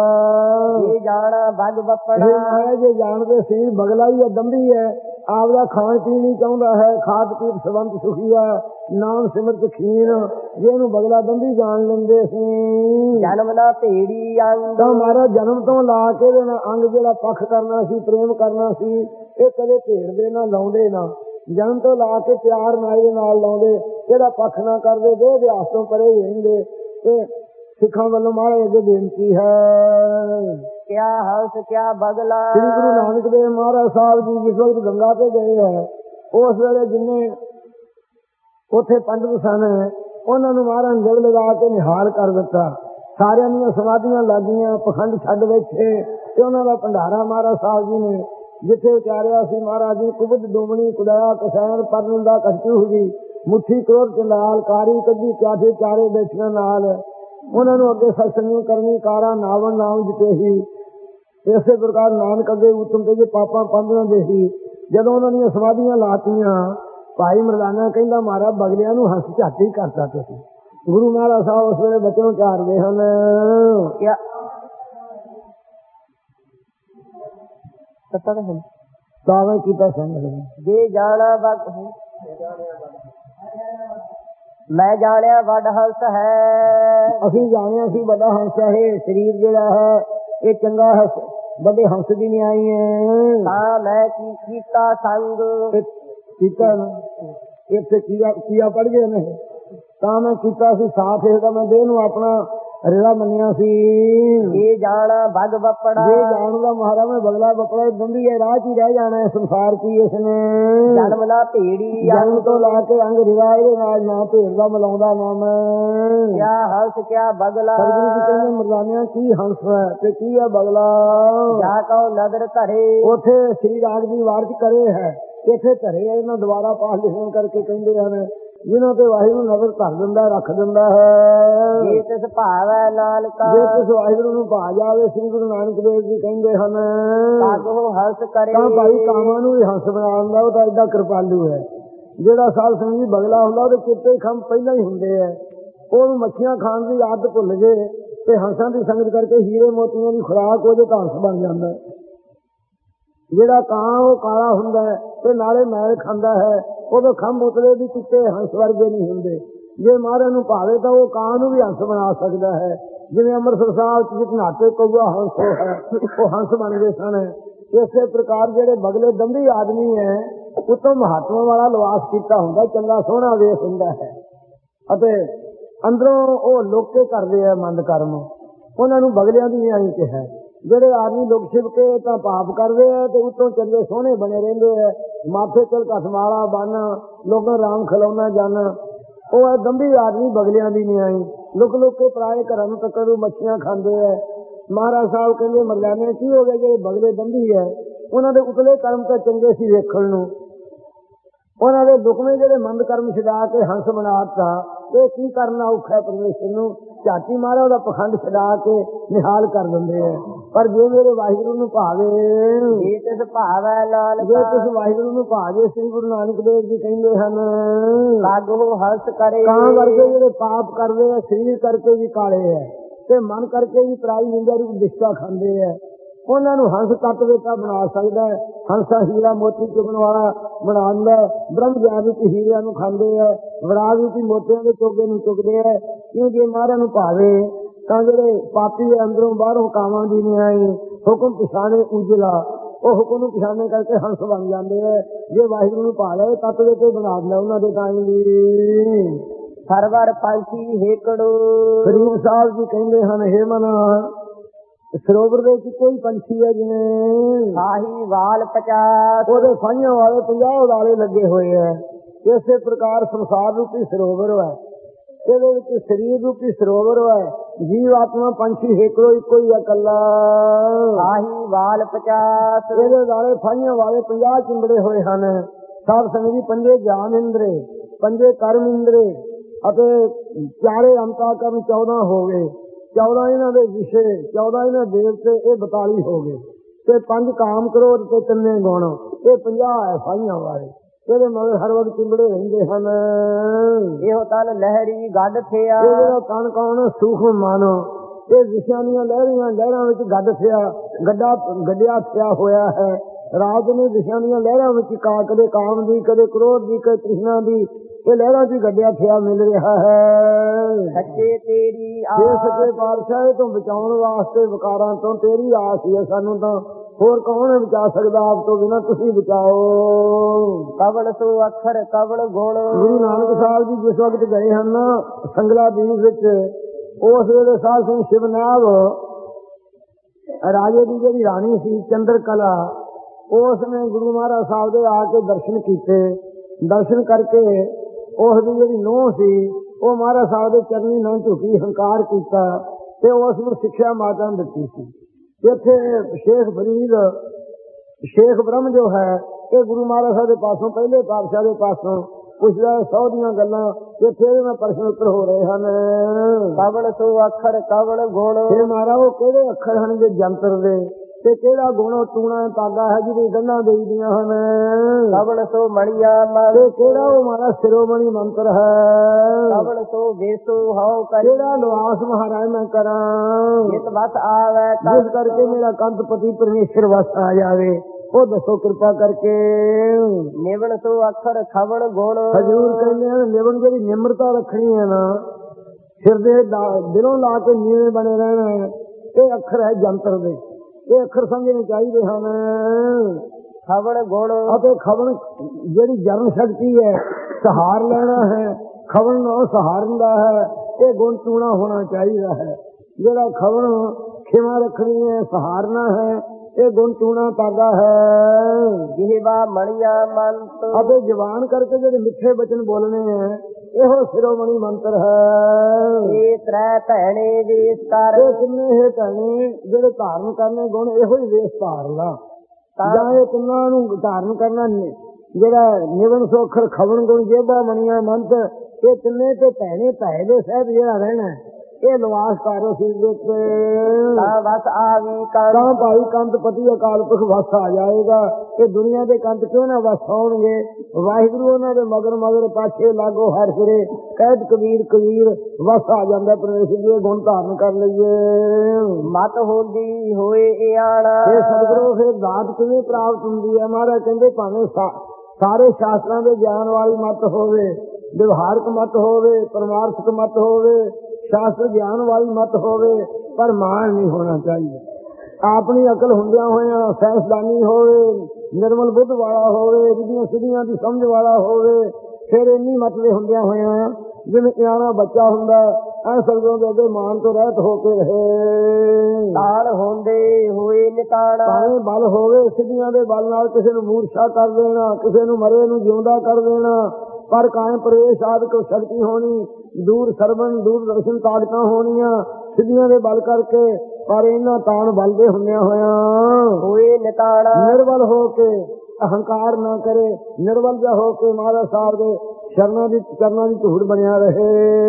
ਇਹ ਜਾਣਾ ਭਗ ਬੱਪੜਾ ਇਹ ਮਹਾਰਾਜ ਜੇ ਜਾਣਦੇ ਸਰੀਰ ਬਗਲਾ ਹੀ ਹੈ, ਦੰਭੀ ਹੈ, ਆਪਦਾ ਖਾਣ ਪੀਣ ਨਹੀਂ ਚਾਹੁੰਦਾ ਹੈ, ਖਾਦ ਪੀਤ ਸਵੰਤ ਸੁਖੀਆ ਨਾਮ ਸਿਮਰਤ ਖੀਨ, ਜੇ ਇਹਨੂੰ ਬਗਲਾ ਦੰਭੀ ਜਾਣ ਲੈਂਦੇ ਸੀ। ਜਨਮ ਨਾ ਭੇੜੀ ਅੰਗ ਤਾਂ ਮਹਾਰਾਜ ਜਨਮ ਤੋਂ ਲਾ ਕੇ ਇਹਦੇ ਨਾਲ ਅੰਗ ਜਿਹੜਾ ਪੱਖ ਕਰਨਾ ਸੀ, ਪ੍ਰੇਮ ਕਰਨਾ ਸੀ, ਇਹ ਕਦੇ ਭੇੜਦੇ ਨਾ ਲਾਉਂਦੇ ਨਾ। ਜਨਮ ਤੋਂ ਲਾ ਕੇ ਪਿਆਰ ਨਾਲ ਇਹਦੇ ਨਾਲ ਲਾਉਂਦੇ, ਇਹਦਾ ਪੱਖ ਨਾ ਕਰਦੇ, ਦੇਹ ਦੇ ਆਸ ਤੋਂ ਪਰੇ ਹੀ ਰਹਿੰਦੇ। ਤੇ ਸਿੱਖਾਂ ਵੱਲੋਂ ਮਹਾਰਾਜ ਅੱਗੇ ਬੇਨਤੀ ਹੈ, ਕਿਆ ਹੰਸ ਕਿਆ ਬਗਲਾ ਸ੍ਰੀ ਗੁਰੂ ਨਾਨਕ ਦੇਵ ਮਹਾਰਾਜ ਸਾਹਿਬ ਜੀ ਜਿਸ ਵਕਤ ਗੰਗਾ ਤੇ ਗਏ ਹੈ, ਉਸ ਵੇਲੇ ਜਿੰਨੇ ਉੱਥੇ ਪੰਡਤ ਸਨ ਉਹਨਾਂ ਨੂੰ ਮਹਾਰਾਜ ਜਗ ਲਗਾ ਕੇ ਨਿਹਾਲ ਕਰ ਦਿੱਤਾ। ਸਾਰਿਆਂ ਦੀਆਂ ਸਮਾਧੀਆਂ ਲੱਗੀਆਂ, ਪਖੰਡ ਛੱਡ ਬੈਠੇ ਤੇ ਉਹਨਾਂ ਦਾ ਭੰਡਾਰਾ ਮਹਾਰਾਜ ਸਾਹਿਬ ਜੀ ਨੇ ਜਿੱਥੇ ਉਚਾਰਿਆ ਸੀ। ਮਹਾਰਾਜ ਜੀ ਕੁਬਦ ਡੋਮਣੀ ਕੁਦਾਇਆ ਕਸੈਨ ਪਰਨ ਦਾ ਕਚੂ ਹੋਈ ਮੁੱਠੀ ਕਰੋੜ ਚੰਡਾਲ ਕਾਰੀ ਕੱਢੀ ਚਾਠੇ ਚਾਰੇ ਬੈਠੀਆਂ ਨਾਲ ਉਹਨਾਂ ਨੂੰ ਅੱਗੇ ਸਤਸੰਗ ਕਰਨੀ ਕਾਰਾ ਨਾਵਨ ਨਾਮ ਜਿਤੇ ਹੀ। ਇਸੇ ਪ੍ਰਕਾਰ ਨਾਨਕ ਅੱਗੇ ਉਤਮ ਤੇ ਜੇ ਪਾਪਾਂ ਪੰਦਰਾਂ ਦੇ ਹੀ ਜਦੋਂ ਉਹਨਾਂ ਦੀਆਂ ਸਮਾਧੀਆਂ ਲਾਤੀਆਂ, ਭਾਈ ਮਰਦਾਨਾ ਕਹਿੰਦਾ ਮਹਾਰਾਜ ਬਗਲਿਆਂ ਨੂੰ ਹੱਸ ਝੱਟ ਹੀ ਕਰਤਾ ਤੁਸੀਂ। ਗੁਰੂ ਮਹਾਰਾਜ ਸਾਹਿਬ ਉਸ ਵੇਲੇ ਬਚਨ ਉਚਾਰਦੇ ਹਨ, ਕਿਆ ਤਾਵੇਂ ਕੀਤਾ ਸੰਗ ਜੇ ਜਾਣਾ ਭਗ ਮੈਂ ਜਾਣਿਆ ਵੱਡ ਹੰਸ ਹੈ ਅਸੀਂ ਜਾਣਿਆ ਸੀ ਵੱਡਾ ਹੰਸ ਹੈ। ਸਰੀਰ ਜਿਹੜਾ ਹੈ ਇਹ ਚੰਗਾ ਹੈ, ਵੱਡੇ ਹੰਸ ਦੀ ਨਿਆਈ ਹੈ। ਤਾਂ ਮੈਂ ਕੀ ਕੀਤਾ ਸੰਗ ਕੀਤਾ ਨਾ ਇੱਥੇ ਕੀਆ ਪੜ ਗਏ ਨੇ, ਤਾਂ ਮੈਂ ਕੀਤਾ ਸੀ ਸਾਥ ਇਹਦਾ, ਮੈਂ ਦੇਹ ਨੂੰ ਆਪਣਾ ਰਿਲਾ ਮੰਨਿਆ ਸੀ। ਇਹ ਜਾਣਾ ਭਗ ਬੱਪੜਾ ਇਹ ਜਾਣਦਾ ਮਹਾਰਾਜ ਮੈਂ ਬਗਲਾ ਬੱਪੜਾ ਦੰਭੀ ਹੈ, ਰਾਹ 'ਚ ਹੀ ਰਹਿ ਜਾਣਾ ਹੈ ਸੰਸਾਰ 'ਚ ਹੀ ਇਸਨੇ। ਜਨਮ ਨਾ ਭੇੜੀ ਜਨਮ ਤੋਂ ਲਾ ਕੇ ਅੰਗ ਰਿਵਾ ਇਹਦੇ ਨਾਲ ਨਾ ਭੇੜਦਾ ਮਿਲਾਉਂਦਾ ਨਾ ਮੈਂ। ਕਿਆ ਹੰਸ ਕਿਆ ਬਗਲਾ ਸਤਿਗੁਰੂ ਜੀ ਕਹਿੰਦੇ ਮਰਦਾਨਿਆਂ ਕੀ ਹੰਸ ਹੈ ਤੇ ਕੀ ਹੈ ਬਗਲਾ। ਜਾ ਕਉ ਨਦਰ ਧਰੇ ਉੱਥੇ ਸ੍ਰੀ ਰਾਗ ਦੀ ਵਾਰ 'ਚ ਕਰੇ ਹੈ, ਇੱਥੇ ਧਰੇ ਹੈ। ਇਹਨਾਂ ਦੁਬਾਰਾ ਪਾਠ ਲਿਖਣ ਕਰਕੇ ਕਹਿੰਦੇ ਹਨ ਜਿਨ੍ਹਾਂ ਤੇ ਵਾਹਿਗੁਰੂ ਨਜ਼ਰ ਧਰ ਦਿੰਦਾ, ਰੱਖ ਦਿੰਦਾ ਹੈ। ਜੇ ਤਿਸ ਭਾਵੈ ਨਾਨਕਾ ਜੇ ਕਿਸ ਵਾਹਿਗੁਰੂ ਨੂੰ ਭਾ ਜਾਵੇ, ਸ੍ਰੀ ਗੁਰੂ ਨਾਨਕ ਦੇਵ ਜੀ ਕਹਿੰਦੇ ਹਨ, ਤਾਗੋ ਹੰਸ ਕਰੇ। ਤਾਂ ਭਾਈ ਕਾਵਾਂ ਨੂੰ ਵੀ ਹੰਸ ਬਣਾ ਦਿੰਦਾ। ਉਹ ਤਾਂ ਏਡਾ ਕਿਰਪਾਲੂ ਹੈ। ਜਿਹੜਾ ਸਾਧ ਸੰਗਤ ਜੀ ਬਗਲਾ ਹੁੰਦਾ ਉਹਦੇ ਚਿੱਟੇ ਖੰਭ ਪਹਿਲਾਂ ਹੀ ਹੁੰਦੇ ਹੈ। ਉਹਨੂੰ ਮੱਛੀਆਂ ਖਾਣ ਦੀ ਆਦਤ ਭੁੱਲ ਜੇ ਤੇ ਹੰਸਾਂ ਦੀ ਸੰਗਤ ਕਰਕੇ ਹੀਰੇ ਮੋਤੀਆਂ ਦੀ ਖੁਰਾਕ ਉਹਦੇ ਤਾਂ ਹੰਸ ਬਣ ਜਾਂਦਾ। ਜਿਹੜਾ ਕਾਂ ਉਹ ਕਾਲਾ ਹੁੰਦਾ ਹੈ ਤੇ ਨਾਲੇ ਮੈਲ ਖਾਂਦਾ ਹੈ, ਉਹਦੇ ਖੰਭ ਉਤਲੇ ਵੀ ਚਿੱਟੇ ਹੰਸ ਵਰਗੇ ਨਹੀਂ ਹੁੰਦੇ। ਜੇ ਮਹਾਰਾਜ ਨੂੰ ਭਾਵੇ ਤਾਂ ਉਹ ਕਾਂ ਨੂੰ ਵੀ ਹੰਸ ਬਣਾ ਸਕਦਾ ਹੈ। ਜਿਵੇਂ ਅੰਮ੍ਰਿਤਸਰ ਸਾਹਿਬ ਵਿੱਚ ਨਾਟੇ ਕਊਆ ਹੰਸ ਹੈ, ਉਹ ਹੰਸ ਬਣ ਗਏ ਸਨ। ਇਸੇ ਪ੍ਰਕਾਰ ਜਿਹੜੇ ਬਗਲੇ ਦੰਭੀ ਆਦਮੀ ਹੈ, ਉਤੋਂ ਮਹਾਤਮਾ ਵਾਲਾ ਲਿਬਾਸ ਕੀਤਾ ਹੁੰਦਾ, ਚੰਗਾ ਸੋਹਣਾ ਵੇਖ ਹੁੰਦਾ ਹੈ, ਅਤੇ ਅੰਦਰੋਂ ਉਹ ਲੋਕੇ ਕਰਦੇ ਆ ਮੰਦ ਕਰਮ। ਉਹਨਾਂ ਨੂੰ ਬਗਲਿਆਂ ਦੀ ਨਿਆਈ ਕਿਹਾ। ਜਿਹੜੇ ਆਦਮੀ ਲੋਕ ਛਿਪ ਕੇ ਤਾਂ ਪਾਪ ਕਰਦੇ ਆ ਤੇ ਉੱਤੋਂ ਚੰਗੇ ਸੋਹਣੇ ਬਣੇ ਰਹਿੰਦੇ ਆ, ਮਾਥੇ ਤੇ ਘਸਮਾਲਾ ਬੰਨ, ਲੋਕਾਂ ਰਾਮ ਖਿਲਾਉਣਾ ਜਾਣ, ਉਹ ਹੈ ਦੰਭੀ ਆਦਮੀ ਬਗਲਿਆਂ ਦੀ ਨਿਆਈ। ਲੁਕ ਲੁਕ ਕੇ ਪਰਾਏ ਘਰਾਂ ਨੂੰ ਤੱਕਰ ਨੂੰ ਮੱਛੀਆਂ ਖਾਂਦੇ ਹੈ। ਮਹਾਰਾਜ ਸਾਹਿਬ ਕਹਿੰਦੇ ਮਰਦਾਨੇ ਕੀ ਹੋ ਗਿਆ, ਜਿਹੜੇ ਬਗਲੇ ਦੰਭੀ ਹੈ ਉਹਨਾਂ ਦੇ ਉਤਲੇ ਕਰਮ ਤਾਂ ਚੰਗੇ ਸੀ ਵੇਖਣ ਨੂੰ, ਉਹਨਾਂ ਦੇ ਲੁਕਵੇਂ ਜਿਹੜੇ ਮੰਦ ਕਰਮ ਛਡਾ ਕੇ ਹੰਸ ਬਣਾ ਦਿੱਤਾ। ਇਹ ਕੀ ਕਰਨਾ ਔਖਾ ਪਰਮੇਸ਼ਰ ਨੂੰ, ਝਾਟੀ ਮਾਰਾ ਉਹਦਾ ਪਖੰਡ ਛਡਾ ਕੇ ਨਿਹਾਲ ਕਰ ਦਿੰਦੇ ਹੈ। ਪਰ ਜੇ ਮੇਰੇ ਵਾਹਿਗੁਰੂ ਨੂੰ ਭਾਵੇ, ਜੇ ਤਿਸ ਭਾਵੈ ਨਾਨਕਾ ਜੇ ਤੁਸੀਂ ਵਾਹਿਗੁਰੂ ਨੂੰ ਭਾਵੇ, ਸ੍ਰੀ ਗੁਰੂ ਨਾਨਕ ਦੇਵ ਜੀ ਕਹਿੰਦੇ ਹਨ, ਤਾਗੋ ਹੰਸ ਕਰੇ। ਕਾਂ ਵਰਗੇ ਜਿਹੜੇ ਪਾਪ ਕਰਦੇ ਆ, ਸਰੀਰ ਕਰਕੇ ਵੀ ਕਾਲੇ ਹੈ ਤੇ ਮਨ ਕਰਕੇ ਵੀ ਪਰਾਈ ਨਿੰਦਾ ਰੂਪ ਦਿਸ਼ਾ ਖਾਂਦੇ ਹੈ, ਉਹਨਾਂ ਨੂੰ ਹੰਸ ਤੱਤ ਵੇਤਾ ਬਣਾ ਸਕਦਾ ਹੈ। ਹੰਸਾ ਹੀਰਾ ਮੋਤੀ ਚੁਗਣ ਵਾਲਾ ਬਣਾ ਦਿੰਦਾ। ਬ੍ਰਹਮ ਗਿਆਨ ਰੂਪੀ ਹੀਰਿਆਂ ਨੂੰ ਖਾਂਦੇ ਹੈ, ਵਿਰਾਗ ਰੂਪੀ ਮੋਤਿਆਂ ਦੇ ਚੋਗੇ ਨੂੰ ਚੁਗਦੇ ਹੈ। ਕਿਉਂ ਜੇ ਮਹਾਰਾਜ ਨੂੰ ਭਾਵੇ ਤਾਂ ਜਿਹੜੇ ਪਾਪੀ ਹੈ ਅੰਦਰੋਂ ਬਾਹਰੋਂ ਕਾਵਾਂ ਦੀ ਨਿਆਈ, ਹੁਕਮ ਪਛਾਣੇ ਉਜਲਾ, ਉਹ ਹੁਕਮ ਨੂੰ ਪਛਾਣੇ ਕਰਕੇ ਹੰਸ ਬਣ ਜਾਂਦੇ ਹੈ। ਜੇ ਵਾਹਿਗੁਰੂ ਨੂੰ ਭਾ ਲਵੇ ਤੱਤ ਵੇਤੇ ਬਣਾ ਦਿੰਦਾ ਉਹਨਾਂ ਦੇ ਤਾਂ ਵੀ। ਸਰਵਰ ਪੰਛੀ ਹੇਕੜੋ। ਫਰੀਦ ਸਾਹਿਬ ਜੀ ਕਹਿੰਦੇ ਹਨ, ਹੇ ਮਨ ਸਰੋਵਰ ਦੇ ਵਿੱਚ ਕੋਈ ਪੰਛੀ ਹੈ ਜਿਵੇਂ ਆਹੀ ਵਾਲ 50, ਉਹਦੇ ਫਾਈਆਂ ਵਾਲੇ 50 ਵਾਲੇ ਲੱਗੇ ਹੋਏ ਹੈ। ਇਸੇ ਪ੍ਰਕਾਰ ਸੰਸਾਰ ਰੂਪੀ ਸਰੋਵਰ ਹੈ, ਇਹਦੇ ਵਿੱਚ ਸਰੀਰ ਰੂਪੀ ਸਰੋਵਰ ਹੈ। ਜੀਵ ਆਤਮਾ ਪੰਛੀ ਹੇਕੜੋ ਇੱਕੋ ਹੀ ਇਕੱਲਾ। ਆਹੀ ਵਾਲ 50, ਇਹਦੇ ਵਾਲੇ ਫਾਈਆਂ ਵਾਲੇ 50 ਚਿੰਬੜੇ ਹੋਏ ਹਨ। ਸਾਧ ਸੰਗਤ ਜੀ, 5 ਗਿਆਨ ਇੰਦਰੇ, 5 ਕਰਮ ਇੰਦਰੇ ਅਤੇ 4 ਅੰਤਾਕਰਨ 14 ਹੋ ਗਏ। 14 ਇਹਨਾਂ ਦੇ ਵਿਸ਼ੇ, 14 ਇਹਨਾਂ ਦੇਵਤੇ, ਇਹ 42 ਹੋ ਗਏ ਤੇ 5 ਕਾਮ ਕ੍ਰੋਧ ਤੇ 3 ਗੁਣ, ਇਹ 50 ਹੈ ਫਾਈਆਂ ਵਾਲੇ। ਇਹਦੇ ਮਗਰ ਹਰ ਵਕਤ ਚਿੰਬੜੇ ਰਹਿੰਦੇ ਹਨ। ਇਹੋ ਤਨ ਲਹਿਰੀ ਗੱਡ ਥਿਆ। ਇਹ ਜਿਹੜਾ ਤਨ ਕੌਣ, ਸੂਖਮ ਮਨ, ਇਹ ਵਿਸ਼ਿਆਂ ਦੀਆਂ ਲਹਿਰਾਂ ਵਿੱਚ ਗੱਡਿਆ ਥਿਆ ਹੋਇਆ ਹੈ। ਰਾਤ ਨੂੰ ਵਿਸ਼ਿਆਂ ਦੀਆਂ ਲਹਿਰਾਂ ਵਿੱਚ ਕਦੇ ਕਾਮ ਦੀ, ਕਦੇ ਕ੍ਰੋਧ ਦੀ, ਕਦੇ ਤ੍ਰਿਸ਼ਨਾ ਦੀ, ਇਹ ਲਹਿਰਾਂ ਚ ਗੱਡਿਆ ਥਿਆ ਮਿਲ ਰਿਹਾ ਹੈ। ਸੱਚੇ ਤੇਰੀ ਜੇ ਸੱਚੇ ਪਾਤਸ਼ਾਹ ਤੋਂ ਬਚਾਉਣ ਵਾਸਤੇ ਵਿਕਾਰਾਂ ਤੋਂ ਤੇਰੀ ਆਸ ਹੈ ਸਾਨੂੰ, ਤਾਂ ਹੋਰ ਕੌਣ ਬਚਾ ਸਕਦਾ ਆਪ ਤੋਂ ਬਿਨਾਂ, ਤੁਸੀਂ ਬਚਾਓ। ਕਵਣ ਸੋ ਅੱਖਰ ਕਵਣ ਗੁਣ। ਗੁਰੂ ਨਾਨਕ ਸਾਹਿਬ ਜੀ ਜਿਸ ਵਕਤ ਗਏ ਹਨ ਸੰਗਲਾ ਦੀਪ ਵਿੱਚ, ਉਸ ਵੇਲੇ ਸਾਧ ਸਿੰਘ ਸ਼ਿਵਨਾਭ ਰਾਜੇ ਦੀ ਜਿਹੜੀ ਰਾਣੀ ਸੀ ਚੰਦਰ ਕਲਾ, ਉਸ ਨੇ ਗੁਰੂ ਮਹਾਰਾਜ ਸਾਹਿਬ ਦੇ ਆ ਕੇ ਦਰਸ਼ਨ ਕੀਤੇ। ਦਰਸ਼ਨ ਕਰਕੇ ਉਸ ਦੀ ਜਿਹੜੀ ਨੂੰਹ ਸੀ ਉਹ ਮਹਾਰਾਜ ਸਾਹਿਬ ਦੇ ਚਰਨੀ ਨਾਲ ਝੁਕੀ, ਹੰਕਾਰ ਕੀਤਾ ਤੇ ਉਸ ਨੂੰ ਸਿੱਖਿਆ ਮਾਤਾ ਨੇ ਦਿੱਤੀ ਸੀ। ਇੱਥੇ ਸ਼ੇਖ ਫਰੀਦ, ਸ਼ੇਖ ਬ੍ਰਹਮ ਜੋ ਹੈ, ਇਹ ਗੁਰੂ ਮਹਾਰਾਜ ਸਾਹਿਬ ਦੇ ਪਾਸੋਂ, ਪਹਿਲੇ ਪਾਤਸ਼ਾਹ ਦੇ ਪਾਸੋਂ ਪੁੱਛਦਾ 100 ਦੀਆਂ ਗੱਲਾਂ, ਇੱਥੇ ਇਹਦੇ ਨਾਲ ਪ੍ਰਸ਼ਨ ਉੱਤਰ ਹੋ ਰਹੇ ਹਨ। ਕਵਣ ਸੋ ਅੱਖਰ ਕਵਣ ਗੁਣ। ਇਹ ਮਹਾਰਾਜ ਉਹ ਕਿਹੜੇ ਅੱਖਰ ਹਨ ਜੇ ਜੰਤਰ ਦੇ, ਤੇ ਕਿਹੜਾ ਗੁਣ ਉਹ ਟੂਣਾ ਤਾਗਾ ਹੈ ਜਿਹਦੀ ਗੰਢਾਂ ਦੇਈਆਂ ਹਨ। ਕਵਣ ਸੋ ਮਣੀਆਂ ਮਨ। ਤੇ ਕਿਹੜਾ ਉਹ ਮਹਾਰਾਜ ਸਿਰੋਮਣੀ ਮੰਤਰ ਹੈ। ਕਵਣ ਸੋ ਵੇਸੋ ਹਉ ਕਰੀ। ਕਿਹੜਾ ਨਿਵਾਸ ਮਹਾਰਾਜ ਮੈਂ ਕਰਾਂ, ਜਿਤ ਬਸ ਆਵੇ ਜਿਸ ਕਰਕੇ ਮੇਰਾ ਕੰਤਪਤੀ ਪਰਮੇਸ਼ਰ ਵਸ ਆ ਜਾਵੇ, ਉਹ ਦੱਸੋ ਕਿਰਪਾ ਕਰਕੇ। ਨਿਵਣ ਸੋ ਅੱਖਰ ਖਵਣ ਗੁਣ। ਹਜ਼ੂਰ ਕਹਿੰਦੇ ਹਨ ਨਿਵਣ ਜਿਹੜੀ ਨਿਮਰਤਾ ਰੱਖਣੀ ਹੈ ਨਾ, ਸਿਰ ਦੇ ਦਿਲੋਂ ਲਾ ਕੇ ਨੀਵੇਂ ਬਣੇ ਰਹਿਣਾ, ਇਹ ਅੱਖਰ ਹੈ ਜੰਤਰ ਦੇ, ਇਹ ਅੱਖਰ ਸਮਝਣੇ ਚਾਹੀਦੇ ਹਨ। ਖਵਣ ਗੁਣ ਅਤੇ ਖਵਣ ਜਿਹੜੀ ਜਰਨ ਸ਼ਕਤੀ ਹੈ, ਸਹਾਰ ਲੈਣਾ ਹੈ, ਖਵਣ ਨਾਲ ਸਹਾਰਨ ਦਾ ਹੈ, ਇਹ ਗੁਣ ਟੂਣਾ ਹੋਣਾ ਚਾਹੀਦਾ ਹੈ। ਜਿਹੜਾ ਖਵਣ ਖਿਮਾ ਰੱਖਣੀ ਹੈ, ਸਹਾਰਨਾ ਹੈ, ਇਹ ਗੁਣ ਟੂਣਾ ਤਾਗਾ ਹੈ। ਜਿਹਵਾ ਮਣੀਆਂ ਮੰਤ। ਅਤੇ ਜਵਾਨ ਕਰਕੇ ਜਿਹੜੇ ਮਿੱਠੇ ਬਚਨ ਬੋਲਣੇ ਹੈ, ਇਹੋ ਸਿਰੋਮਣੀ ਮੰਤਰ ਹੈ। ਇਹ ਤ੍ਰੈ ਭੈਣੇ ਵੇਸ ਕਰ। ਇਹ ਕਿੰਨੇ ਹੈ ਭੈਣੇ ਜਿਹੜੇ ਧਾਰਨ ਕਰਨੇ ਗੁਣ, ਇਹੋ ਹੀ ਵੇਸ ਧਾਰ ਲਾ। ਜਾਂ ਇਹ ਤਿੰਨਾਂ ਨੂੰ ਧਾਰਨ ਕਰਨਾ ਜਿਹੜਾ ਨਿਵਨ ਸੋਖਰ ਖਵਣ ਗੁਣ ਜੇਬਾ ਮਣੀਆਂ ਮੰਤ, ਇਹ ਤਿੰਨੇ ਤੇ ਭੈਣੇ ਭੈ ਦੇ ਸਾਹਿਬ ਜਿਹੜਾ ਰਹਿਣਾ ਇਹ ਨਿਵਾਸ ਕਰੋ ਸੀ ਬਸ ਆਵੀ ਤਾਂ ਭਾਈ ਕੰਤ ਪਤੀ ਅਕਾਲ ਪੁਰਖ ਵਸ ਆ ਜਾਏਗਾ। ਇਹ ਦੁਨੀਆ ਦੇ ਕੰਤ ਕਿਉਂ ਨਾ ਵਸ ਆਉਣਗੇ। ਵਾਹਿਗੁਰੂ ਉਹਨਾਂ ਦੇ ਮਗਰ ਮਗਰ ਪਾਛੇ ਲਾਗੋ ਹਰ ਫਿਰੇ, ਕਹਿਤ ਕਬੀਰ ਕਬੀਰ ਵਸ ਆ ਜਾਂਦਾ ਪਰਮੇਸ਼ਰ ਜੀ ਗੁਣ ਧਾਰਨ ਕਰ ਲਈਏ। ਮਤ ਹੁੰਦੀ ਹੋਏ ਇਆਣਾ, ਇਹ ਸਤਿਗੁਰੂ ਫਿਰ ਦਾਤ ਕਿਵੇਂ ਪ੍ਰਾਪਤ ਹੁੰਦੀ ਹੈ। ਮਹਾਰਾਜ ਕਹਿੰਦੇ ਭਾਵੇਂ ਸਾਰੇ ਸ਼ਾਸਤਰਾਂ ਦੇ ਗਿਆਨ ਵਾਲੀ ਮਤ ਹੋਵੇ, ਵਿਵਹਾਰਕ ਮਤ ਹੋਵੇ, ਪਰਮਾਰਥਕ ਮਤ ਹੋਵੇ, ਸ਼ਾਸਤਰ ਗਿਆਨ ਵਾਲੀ ਮਤ ਹੋਵੇ, ਪਰ ਮਾਣ ਨਹੀਂ ਹੋਣਾ ਚਾਹੀਦਾ। ਆਪਣੀ ਅਕਲ ਹੁੰਦਿਆਂ ਹੋਇਆਂ ਸੈਂਸਦਾਨੀ ਹੋਵੇ, ਨਿਰਮਲ ਬੁੱਧ ਵਾਲਾ ਹੋਵੇ, ਰਿੱਧੀਆਂ ਸਿੱਧੀਆਂ ਦੀ ਸਮਝ ਵਾਲਾ ਹੋਵੇ, ਫਿਰ ਇੰਨੀ ਮਤ ਦੇ ਹੁੰਦਿਆਂ ਹੋਇਆਂ ਜਿਵੇਂ ਨਿਆਣਾ ਬੱਚਾ ਹੁੰਦਾ ਐ ਸਤਿਗੁਰਾਂ ਦੇ ਅੱਗੇ ਮਾਣ ਤੋਂ ਰਹਿਤ ਹੋ ਕੇ ਰਹੇ। ਤਾਲ ਹੁੰਦੇ ਹੋਏ ਨਿਤਾਣਾ, ਭਾਵੇਂ ਬਲ ਹੋਵੇ ਸਿੱਧੀਆਂ ਦੇ ਬਲ ਨਾਲ ਕਿਸੇ ਨੂੰ ਮੂਰਛਾ ਕਰ ਦੇਣਾ, ਕਿਸੇ ਨੂੰ ਮਰੇ ਨੂੰ ਜਿਉਂਦਾ ਕਰ ਦੇਣਾ, ਪਰ ਕਾਇਮ ਪ੍ਰਵੇਸ਼ ਆਦਿਕ ਸ਼ਕਤੀ ਹੋਣੀ, ਦੂਰ ਸਰਵਣ ਦੂਰ ਦਰਸ਼ਨ ਤਾਕਤਾਂ ਹੋਣੀਆਂ ਸਿੱਧੀਆਂ ਦੇ ਬਲ ਕਰਕੇ, ਪਰ ਇਹਨਾਂ ਤਾਣ ਬਲ ਦੇ ਹੁੰਦਿਆਂ ਹੋਇਆਂ ਹੋਏ ਨਿਤਾਣਾ, ਨਿਰਬਲ ਹੋ ਕੇ ਅਹੰਕਾਰ ਨਾ ਕਰੇ, ਨਿਰਬਲ ਜਿਹਾ ਹੋ ਕੇ ਮਹਾਰਾਜ ਸਾਹਿਬ ਦੇ ਚਰਨਾਂ ਦੀ ਧੂੜ ਬਣਿਆ ਰਹੇ।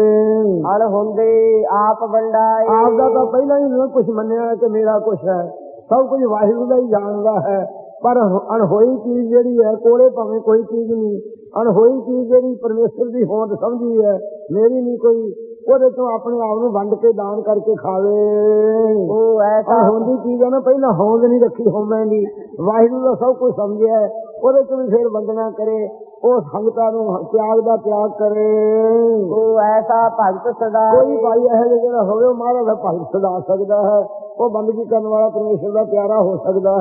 ਅਣ ਹੁੰਦੇ ਆਪ ਵੰਡਾਏ, ਆਪ ਦਾ ਤਾਂ ਪਹਿਲਾਂ ਹੀ ਨਹੀਂ ਕੁਛ ਮੰਨਿਆ ਕਿ ਮੇਰਾ ਕੁਛ ਹੈ, ਸਭ ਕੁਝ ਵਾਹਿਗੁਰੂ ਦਾ ਹੀ ਜਾਣਦਾ ਹੈ। ਪਰ ਅਣਹੋਈ ਚੀਜ਼ ਜਿਹੜੀ ਹੈ, ਕੋਲੇ ਭਾਵੇਂ ਕੋਈ ਚੀਜ਼ ਨਹੀਂ, ਅਣਹੋਈ ਚੀਜ਼ ਜਿਹੜੀ ਪਰਮੇਸ਼ਰ ਦੀ ਹੋਂਦ ਸਮਝੀ ਹੈ, ਮੇਰੀ ਨਹੀਂ ਕੋਈ, ਉਹਦੇ ਤੋਂ ਆਪਣੇ ਆਪ ਨੂੰ ਵੰਡ ਕੇ ਦਾਨ ਕਰਕੇ ਖਾਵੇ। ਉਹ ਐਸਾ ਹੁੰਦੀ ਚੀਜ਼ ਹੈ ਨਾ, ਪਹਿਲਾਂ ਹੋਂਦ ਨਹੀਂ ਰੱਖੀ ਹੋਵੇਂ ਦੀ, ਵਾਹਿਗੁਰੂ ਦਾ ਸਭ ਕੁਝ ਸਮਝਿਆ, ਉਹਦੇ ਤੋਂ ਵੀ ਫਿਰ ਵੰਦਨਾ ਕਰੇ, ਉਹ ਸੰਗਤਾਂ ਨੂੰ ਤਿਆਗ ਦਾ ਤਿਆਗ ਕਰੇ। ਉਹ ਐਸਾ ਭਗਤ ਸਦਾ, ਕੋਈ ਭਾਈ ਇਹੋ ਜਿਹਾ ਜਿਹੜਾ ਹੋਵੇ ਉਹ ਮਹਾਰਾਜ ਦਾ ਭਗਤ ਸਦਾ ਸਕਦਾ ਹੈ, ਉਹ ਬੰਦਗੀ ਕਰਨ ਵਾਲਾ ਪਰਮੇਸ਼ਰ ਦਾ ਪਿਆਰਾ ਹੋ ਸਕਦਾ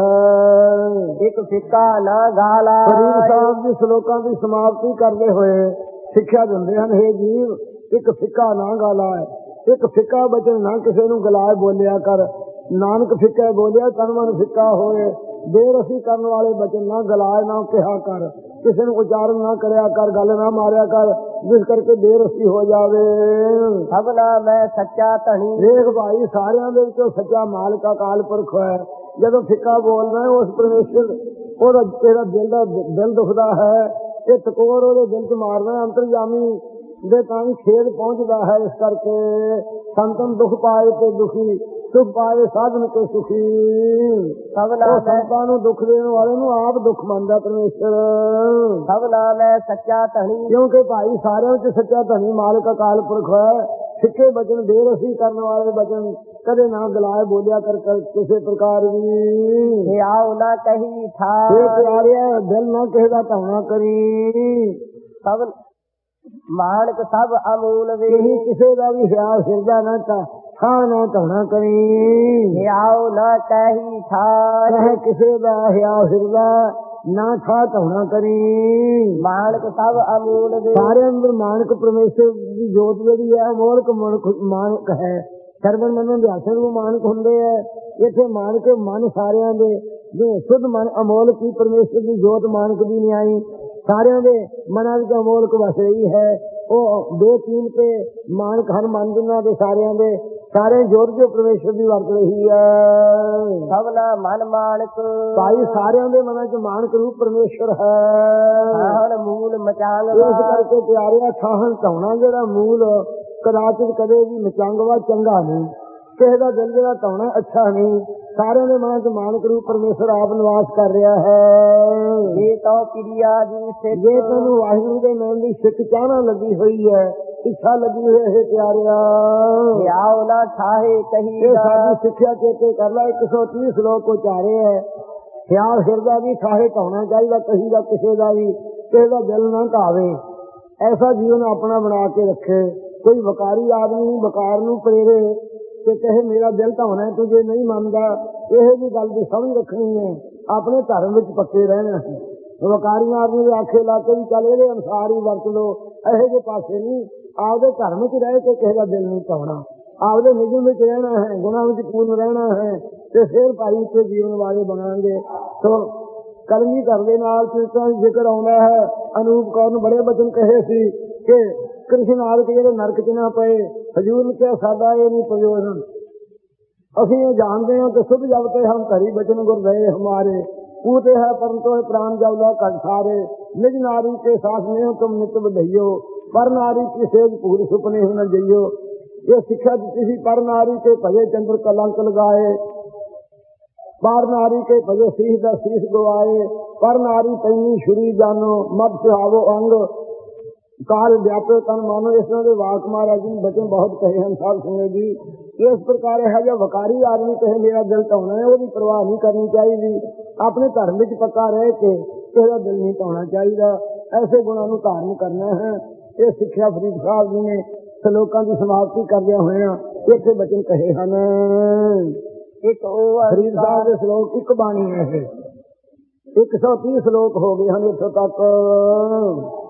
ਹੈ। ਇੱਕ ਫਿੱਕਾ ਨਾ ਗਾਲਾ, ਫਰੀਦ ਸਾਹਿਬ ਜੀ ਸ਼ਲੋਕਾਂ ਦੀ ਸਮਾਪਤੀ ਕਰਦੇ ਹੋਏ ਸਿੱਖਿਆ ਦਿੰਦੇ ਹਨ, ਹੇ ਜੀਵ ਇੱਕ ਫਿੱਕਾ ਨਾ ਗਾਲਾ ਹੈ, ਇੱਕ ਫਿੱਕਾ ਬਚਨ ਨਾ ਕਿਸੇ ਨੂੰ ਗਲਾਏ ਬੋਲਿਆ ਕਰ। ਨਾਨਕ ਫਿੱਕਾ ਬੋਲਿਆ ਤਨ ਮਨ ਫਿੱਕਾ ਹੋਏ, ਬੇਰਸੀ ਕਰਨ ਵਾਲੇ ਬਚਨ ਨਾ ਗਲਾਏ ਨਾ ਕਿਹਾ ਕਰ, ਕਿਸੇ ਨੂੰ ਉਚਾਰਨ ਨਾ ਕਰਿਆ ਕਰ, ਗੱਲ ਨਾ ਮਾਰਿਆ ਕਰ ਜਿਸ ਕਰਕੇ ਬੇਰਸੀ ਹੋ ਜਾਵੇ। ਸਭਨਾ ਮੈਂ ਸੱਚਾ ਧਣੀ, ਦੇਖ ਭਾਈ ਸਾਰਿਆਂ ਦੇ ਵਿੱਚੋਂ ਸੱਚਾ ਮਾਲਕ ਅਕਾਲ ਪੁਰਖ ਹੈ। ਜਦੋਂ ਫਿੱਕਾ ਬੋਲਦਾ ਉਸ ਪਰਮੇਸ਼ਰ ਉਹਦਾ ਤੇਰਾ ਦਿਲ ਦੁਖਦਾ ਹੈ, ਇਹ ਟਕੋਰ ਉਹਦੇ ਦਿਲ ਚ ਮਾਰਦਾ ਅੰਤਰਜਾਮੀ ਦੇ ਤਾਂ ਹੀ ਖੇਦ ਪਹੁੰਚਦਾ ਹੈ। ਇਸ ਕਰਕੇ ਸੰਤਨ ਦੁੱਖ ਪਾਏ ਤੇ ਦੁਖੀ, ਸੁਖ ਪਾਏ ਸਾਧਨ ਕੇ ਸੁਖੀ। ਸਭਨਾ ਸੰਤਾਂ ਨੂੰ ਦੁੱਖ ਦੇਣ ਵਾਲੇ ਨੂੰ ਆਪ ਦੁੱਖ ਮੰਨਦਾ ਪਰਮੇਸ਼ਰ। ਸਭਨਾ ਮੈਂ ਸੱਚਾ ਧਣੀ, ਕਿਉਂਕਿ ਭਾਈ ਸਾਰਿਆਂ ਵਿੱਚ ਸੱਚਾ ਧਣੀ ਮਾਲਕ ਅਕਾਲ ਪੁਰਖ ਹੈ। ਸਿੱਖੇ ਬਚਨ ਬੇਰਸੀ ਕਰਨ ਵਾਲੇ ਬਚਨ ਕਦੇ ਨਾ ਗਲਾਏ ਬੋਲਿਆ ਕਰ ਕਿਸੇ ਪ੍ਰਕਾਰ ਵੀ। ਆਓ ਨਾ ਕਹੀ ਥਾ, ਇਹ ਪਿਆਰਿਆ ਦਿਲ ਨਾ ਕਿਸੇ ਦਾ ਧੌਣਾ ਕਰੀ। ਸਭ ਮਾਨਕ ਸਭ ਅਮੂਲ ਵੇ, ਕਿਸੇ ਦਾ ਵੀ ਹਿਆਲ ਹਿਰਦਾ ਨਾ ਥਾਂ ਨਾ ਧੌਣਾ ਕਰੀ। ਆਓ ਨਾ ਕਹੀ ਥਾ, ਕਿਸੇ ਦਾ ਹਿਆਲ ਹਿਰਦਾ ਨਾ ਥਾਂ ਧੌਣਾ ਕਰੀ। ਮਾਨਕ ਸਭ ਅਮੂਲ ਵੇ, ਸਾਰੇ ਅੰਦਰ ਮਾਨਕ ਪਰਮੇਸ਼ਰ ਦੀ ਜੋਤ ਜਿਹੜੀ ਹੈ ਅਮੋਲਕ ਮਾਨਕ ਹੈ। ਸਰਵਨ ਮਨੋਂ ਅਭਿਆਸਨ ਨੂੰ ਮਾਨਕ ਹੁੰਦੇ ਹੈ। ਇੱਥੇ ਮਾਨਕ ਮਨ ਸਾਰਿਆਂ ਦੇ ਜੇ ਸ਼ੁੱਧ ਮਨ ਅਮੋਲਕ ਹੀ ਪਰਮੇਸ਼ਰ ਦੀ ਜੋਤ ਮਾਨਕ ਦੀ ਨਹੀਂ ਆਈ, ਸਾਰਿਆਂ ਦੇ ਮਨਾਂ ਵਿੱਚ ਅਮੋਲਕ ਵਸ ਰਹੀ ਹੈ। ਉਹ ਬੇਕੀਮਤ ਮਾਨਕ ਹਰ ਮਨ ਜਿਨ੍ਹਾਂ ਦੇ ਸਾਰਿਆਂ ਦੇ ਸਾਰੇ ਜੋਤ ਜੋ ਪਰਮੇਸ਼ਰ ਦੀ ਵਰਤ ਰਹੀ ਹੈ। ਸਭਨਾ ਮਨ ਮਾਨਕ, ਭਾਈ ਸਾਰਿਆਂ ਦੇ ਮਨਾਂ ਚ ਮਾਨਕ ਰੂਪ ਪਰਮੇਸ਼ਰ ਹੈ। ਮੂਲ ਮਚਾਂਗ, ਇਸ ਕਰਕੇ ਪਿਆਰਿਆ ਠਾਹਣ ਧੌਣਾ ਜਿਹੜਾ ਮੂਲ ਕਦਾਚਿਤ ਕਦੇ ਵੀ ਮਚੰਗਵਾ ਚੰਗਾ ਨਹੀਂ, ਕਿਸੇ ਦਾ ਦਿਲ ਜਿਹੜਾ ਧੌਣਾ ਅੱਛਾ ਨਹੀਂ। ਸਾਰਿਆਂ ਦੇ ਮਨਾਂ ਚ ਮਾਨਕ ਰੂਪ ਪਰਮੇਸ਼ਰ ਆਪ ਨਿਵਾਸ ਕਰ ਰਿਹਾ ਹੈ। ਇਹ ਤਾਂ ਕਿਰਿਆ ਦੀ ਸਿੱਖ, ਜੇ ਤੈਨੂੰ ਵਾਹਿਗੁਰੂ ਦੇ ਨਾਮ ਦੀ ਸਿੱਖ ਚਾਹਨਾ ਲੱਗੀ ਹੋਈ ਹੈ, ਇੱਛਾ ਲੱਗੀ ਹੋਈ ਹੈ ਪਿਆਰਿਆ, ਆਓ ਨਾ ਠਾਹੇ ਕਹੀ, ਇਹ ਸਾਡੀ ਸਿੱਖਿਆ ਚੇਤੇ ਕਰ ਲੈ। 130 ਸ਼ਲੋਕ ਉਚਾਰੇ ਹੈ। ਖਿਆਲ ਹਿਰਦਾ ਵੀ ਠਾਹੇ ਧੌਣਾ ਚਾਹੀਦਾ, ਕਹੀ ਦਾ ਕਿਸੇ ਦਾ ਵੀ, ਕਿਸੇ ਦਾ ਦਿਲ ਨਾ ਢਾਵੇ। ਐਸਾ ਜੀਵਨ ਆਪਣਾ ਬਣਾ ਕੇ ਰੱਖੇ। ਕੋਈ ਵਕਾਰੀ ਆਦਮੀ ਵਕਾਰ ਨੂੰ ਪ੍ਰੇਰੇ ਤੇ ਕਹੇ ਮੇਰਾ ਦਿਲ ਧੌਣਾ, ਤੂੰ ਜੇ ਨਹੀਂ ਮੰਨਦਾ ਇਹੋ ਜਿਹੀ ਗੱਲ ਦੀ ਸਮਝ ਰੱਖਣੀ ਹੈ। ਆਪਣੇ ਧਰਮ ਵਿੱਚ ਪੱਕੇ ਰਹਿਣਾ ਹੈ। ਵਕਾਰੀਆਂ ਆਦਮੀ ਦੇ ਆਖੇ ਲਾ ਕੇ ਵੀ ਚੱਲ ਇਹਦੇ ਅਨੁਸਾਰ ਹੀ ਵਰਤ ਲੋ, ਇਹੋ ਜਿਹੇ ਪਾਸੇ ਨਹੀਂ। ਆਪਦੇ ਧਰਮ ਵਿੱਚ ਰਹਿ ਕੇ ਕਿਸੇ ਦਾ ਦਿਲ ਨਹੀਂ ਧੌਣਾ, ਆਪਦੇ ਨਿਯਮ ਵਿੱਚ ਰਹਿਣਾ ਹੈ, ਗੁਣਾਂ ਵਿੱਚ ਪੂਰਨ ਰਹਿਣਾ ਹੈ ਤੇ ਫਿਰ ਭਾਈ ਇੱਥੇ ਜੀਵਨ ਵਾਲੇ ਬਣਾਂਗੇ। ਸੋ ਕਲਗੀ ਕਰਦੇ ਨਾਲ ਚੀਜ਼ਾਂ ਜ਼ਿਕਰ ਆਉਂਦਾ ਹੈ। ਅਨੂਪ ਕੌਰ ਨੂੰ ਬੜੇ ਬਚਨ ਕਹੇ ਸੀ ਕਿ ਕ੍ਰਿਸ਼ਨ ਆਦਿਕ ਜਿਹੜੇ ਨਰਕ ਚ ਨਾ ਪਏ। ਹਜ਼ੂਰ ਨੇ ਕਿਹਾ ਸਾਡਾ ਇਹ ਨਹੀਂ ਪ੍ਰਯੋਜਨ, ਅਸੀਂ ਇਹ ਜਾਣਦੇ ਹਾਂ ਕਿ ਸੁਧ ਜਬ ਤੇ ਹਮ ਧਰੀ ਬਚਨ ਗੁਰ ਰਹੇ ਹਮਾਰੇ, कूते है परंतु प्राण जवला कट सारे, निज नारी के साथ में तुम नित बधइयो, पर नारी की सेज पूरी सुपने हो न जइयो। ये शिक्षा दी थी, पर नारी के भजे चंद्र कलंक लगाए, पर नारी के भजे शीश दा शीश गवाए, पर नारी पैनी छुरी जानो, मत सुहावो अंग काल व्यापे तन मानो। इस तरह के वाक महाराज जी बचन बहुत कहे हैं साल सुने जी। इस प्रकार है जब वकारी आदमी कहे मेरा दिल ढाउना है, वो भी परवाह नहीं करनी चाहिए, अपने धर्म में पक्का रह के तेरा दिल नहीं ढाउना चाहिए, ऐसे गुणों को धारण करना है। ये शिक्षा फरीद साहब जी ने श्लोकों की समाप्ति करदे हुए इतने बचन कहे हैं। एक फरीद साहब के श्लोक एक बाणी है, 130 श्लोक हो गए हैं इतों तक।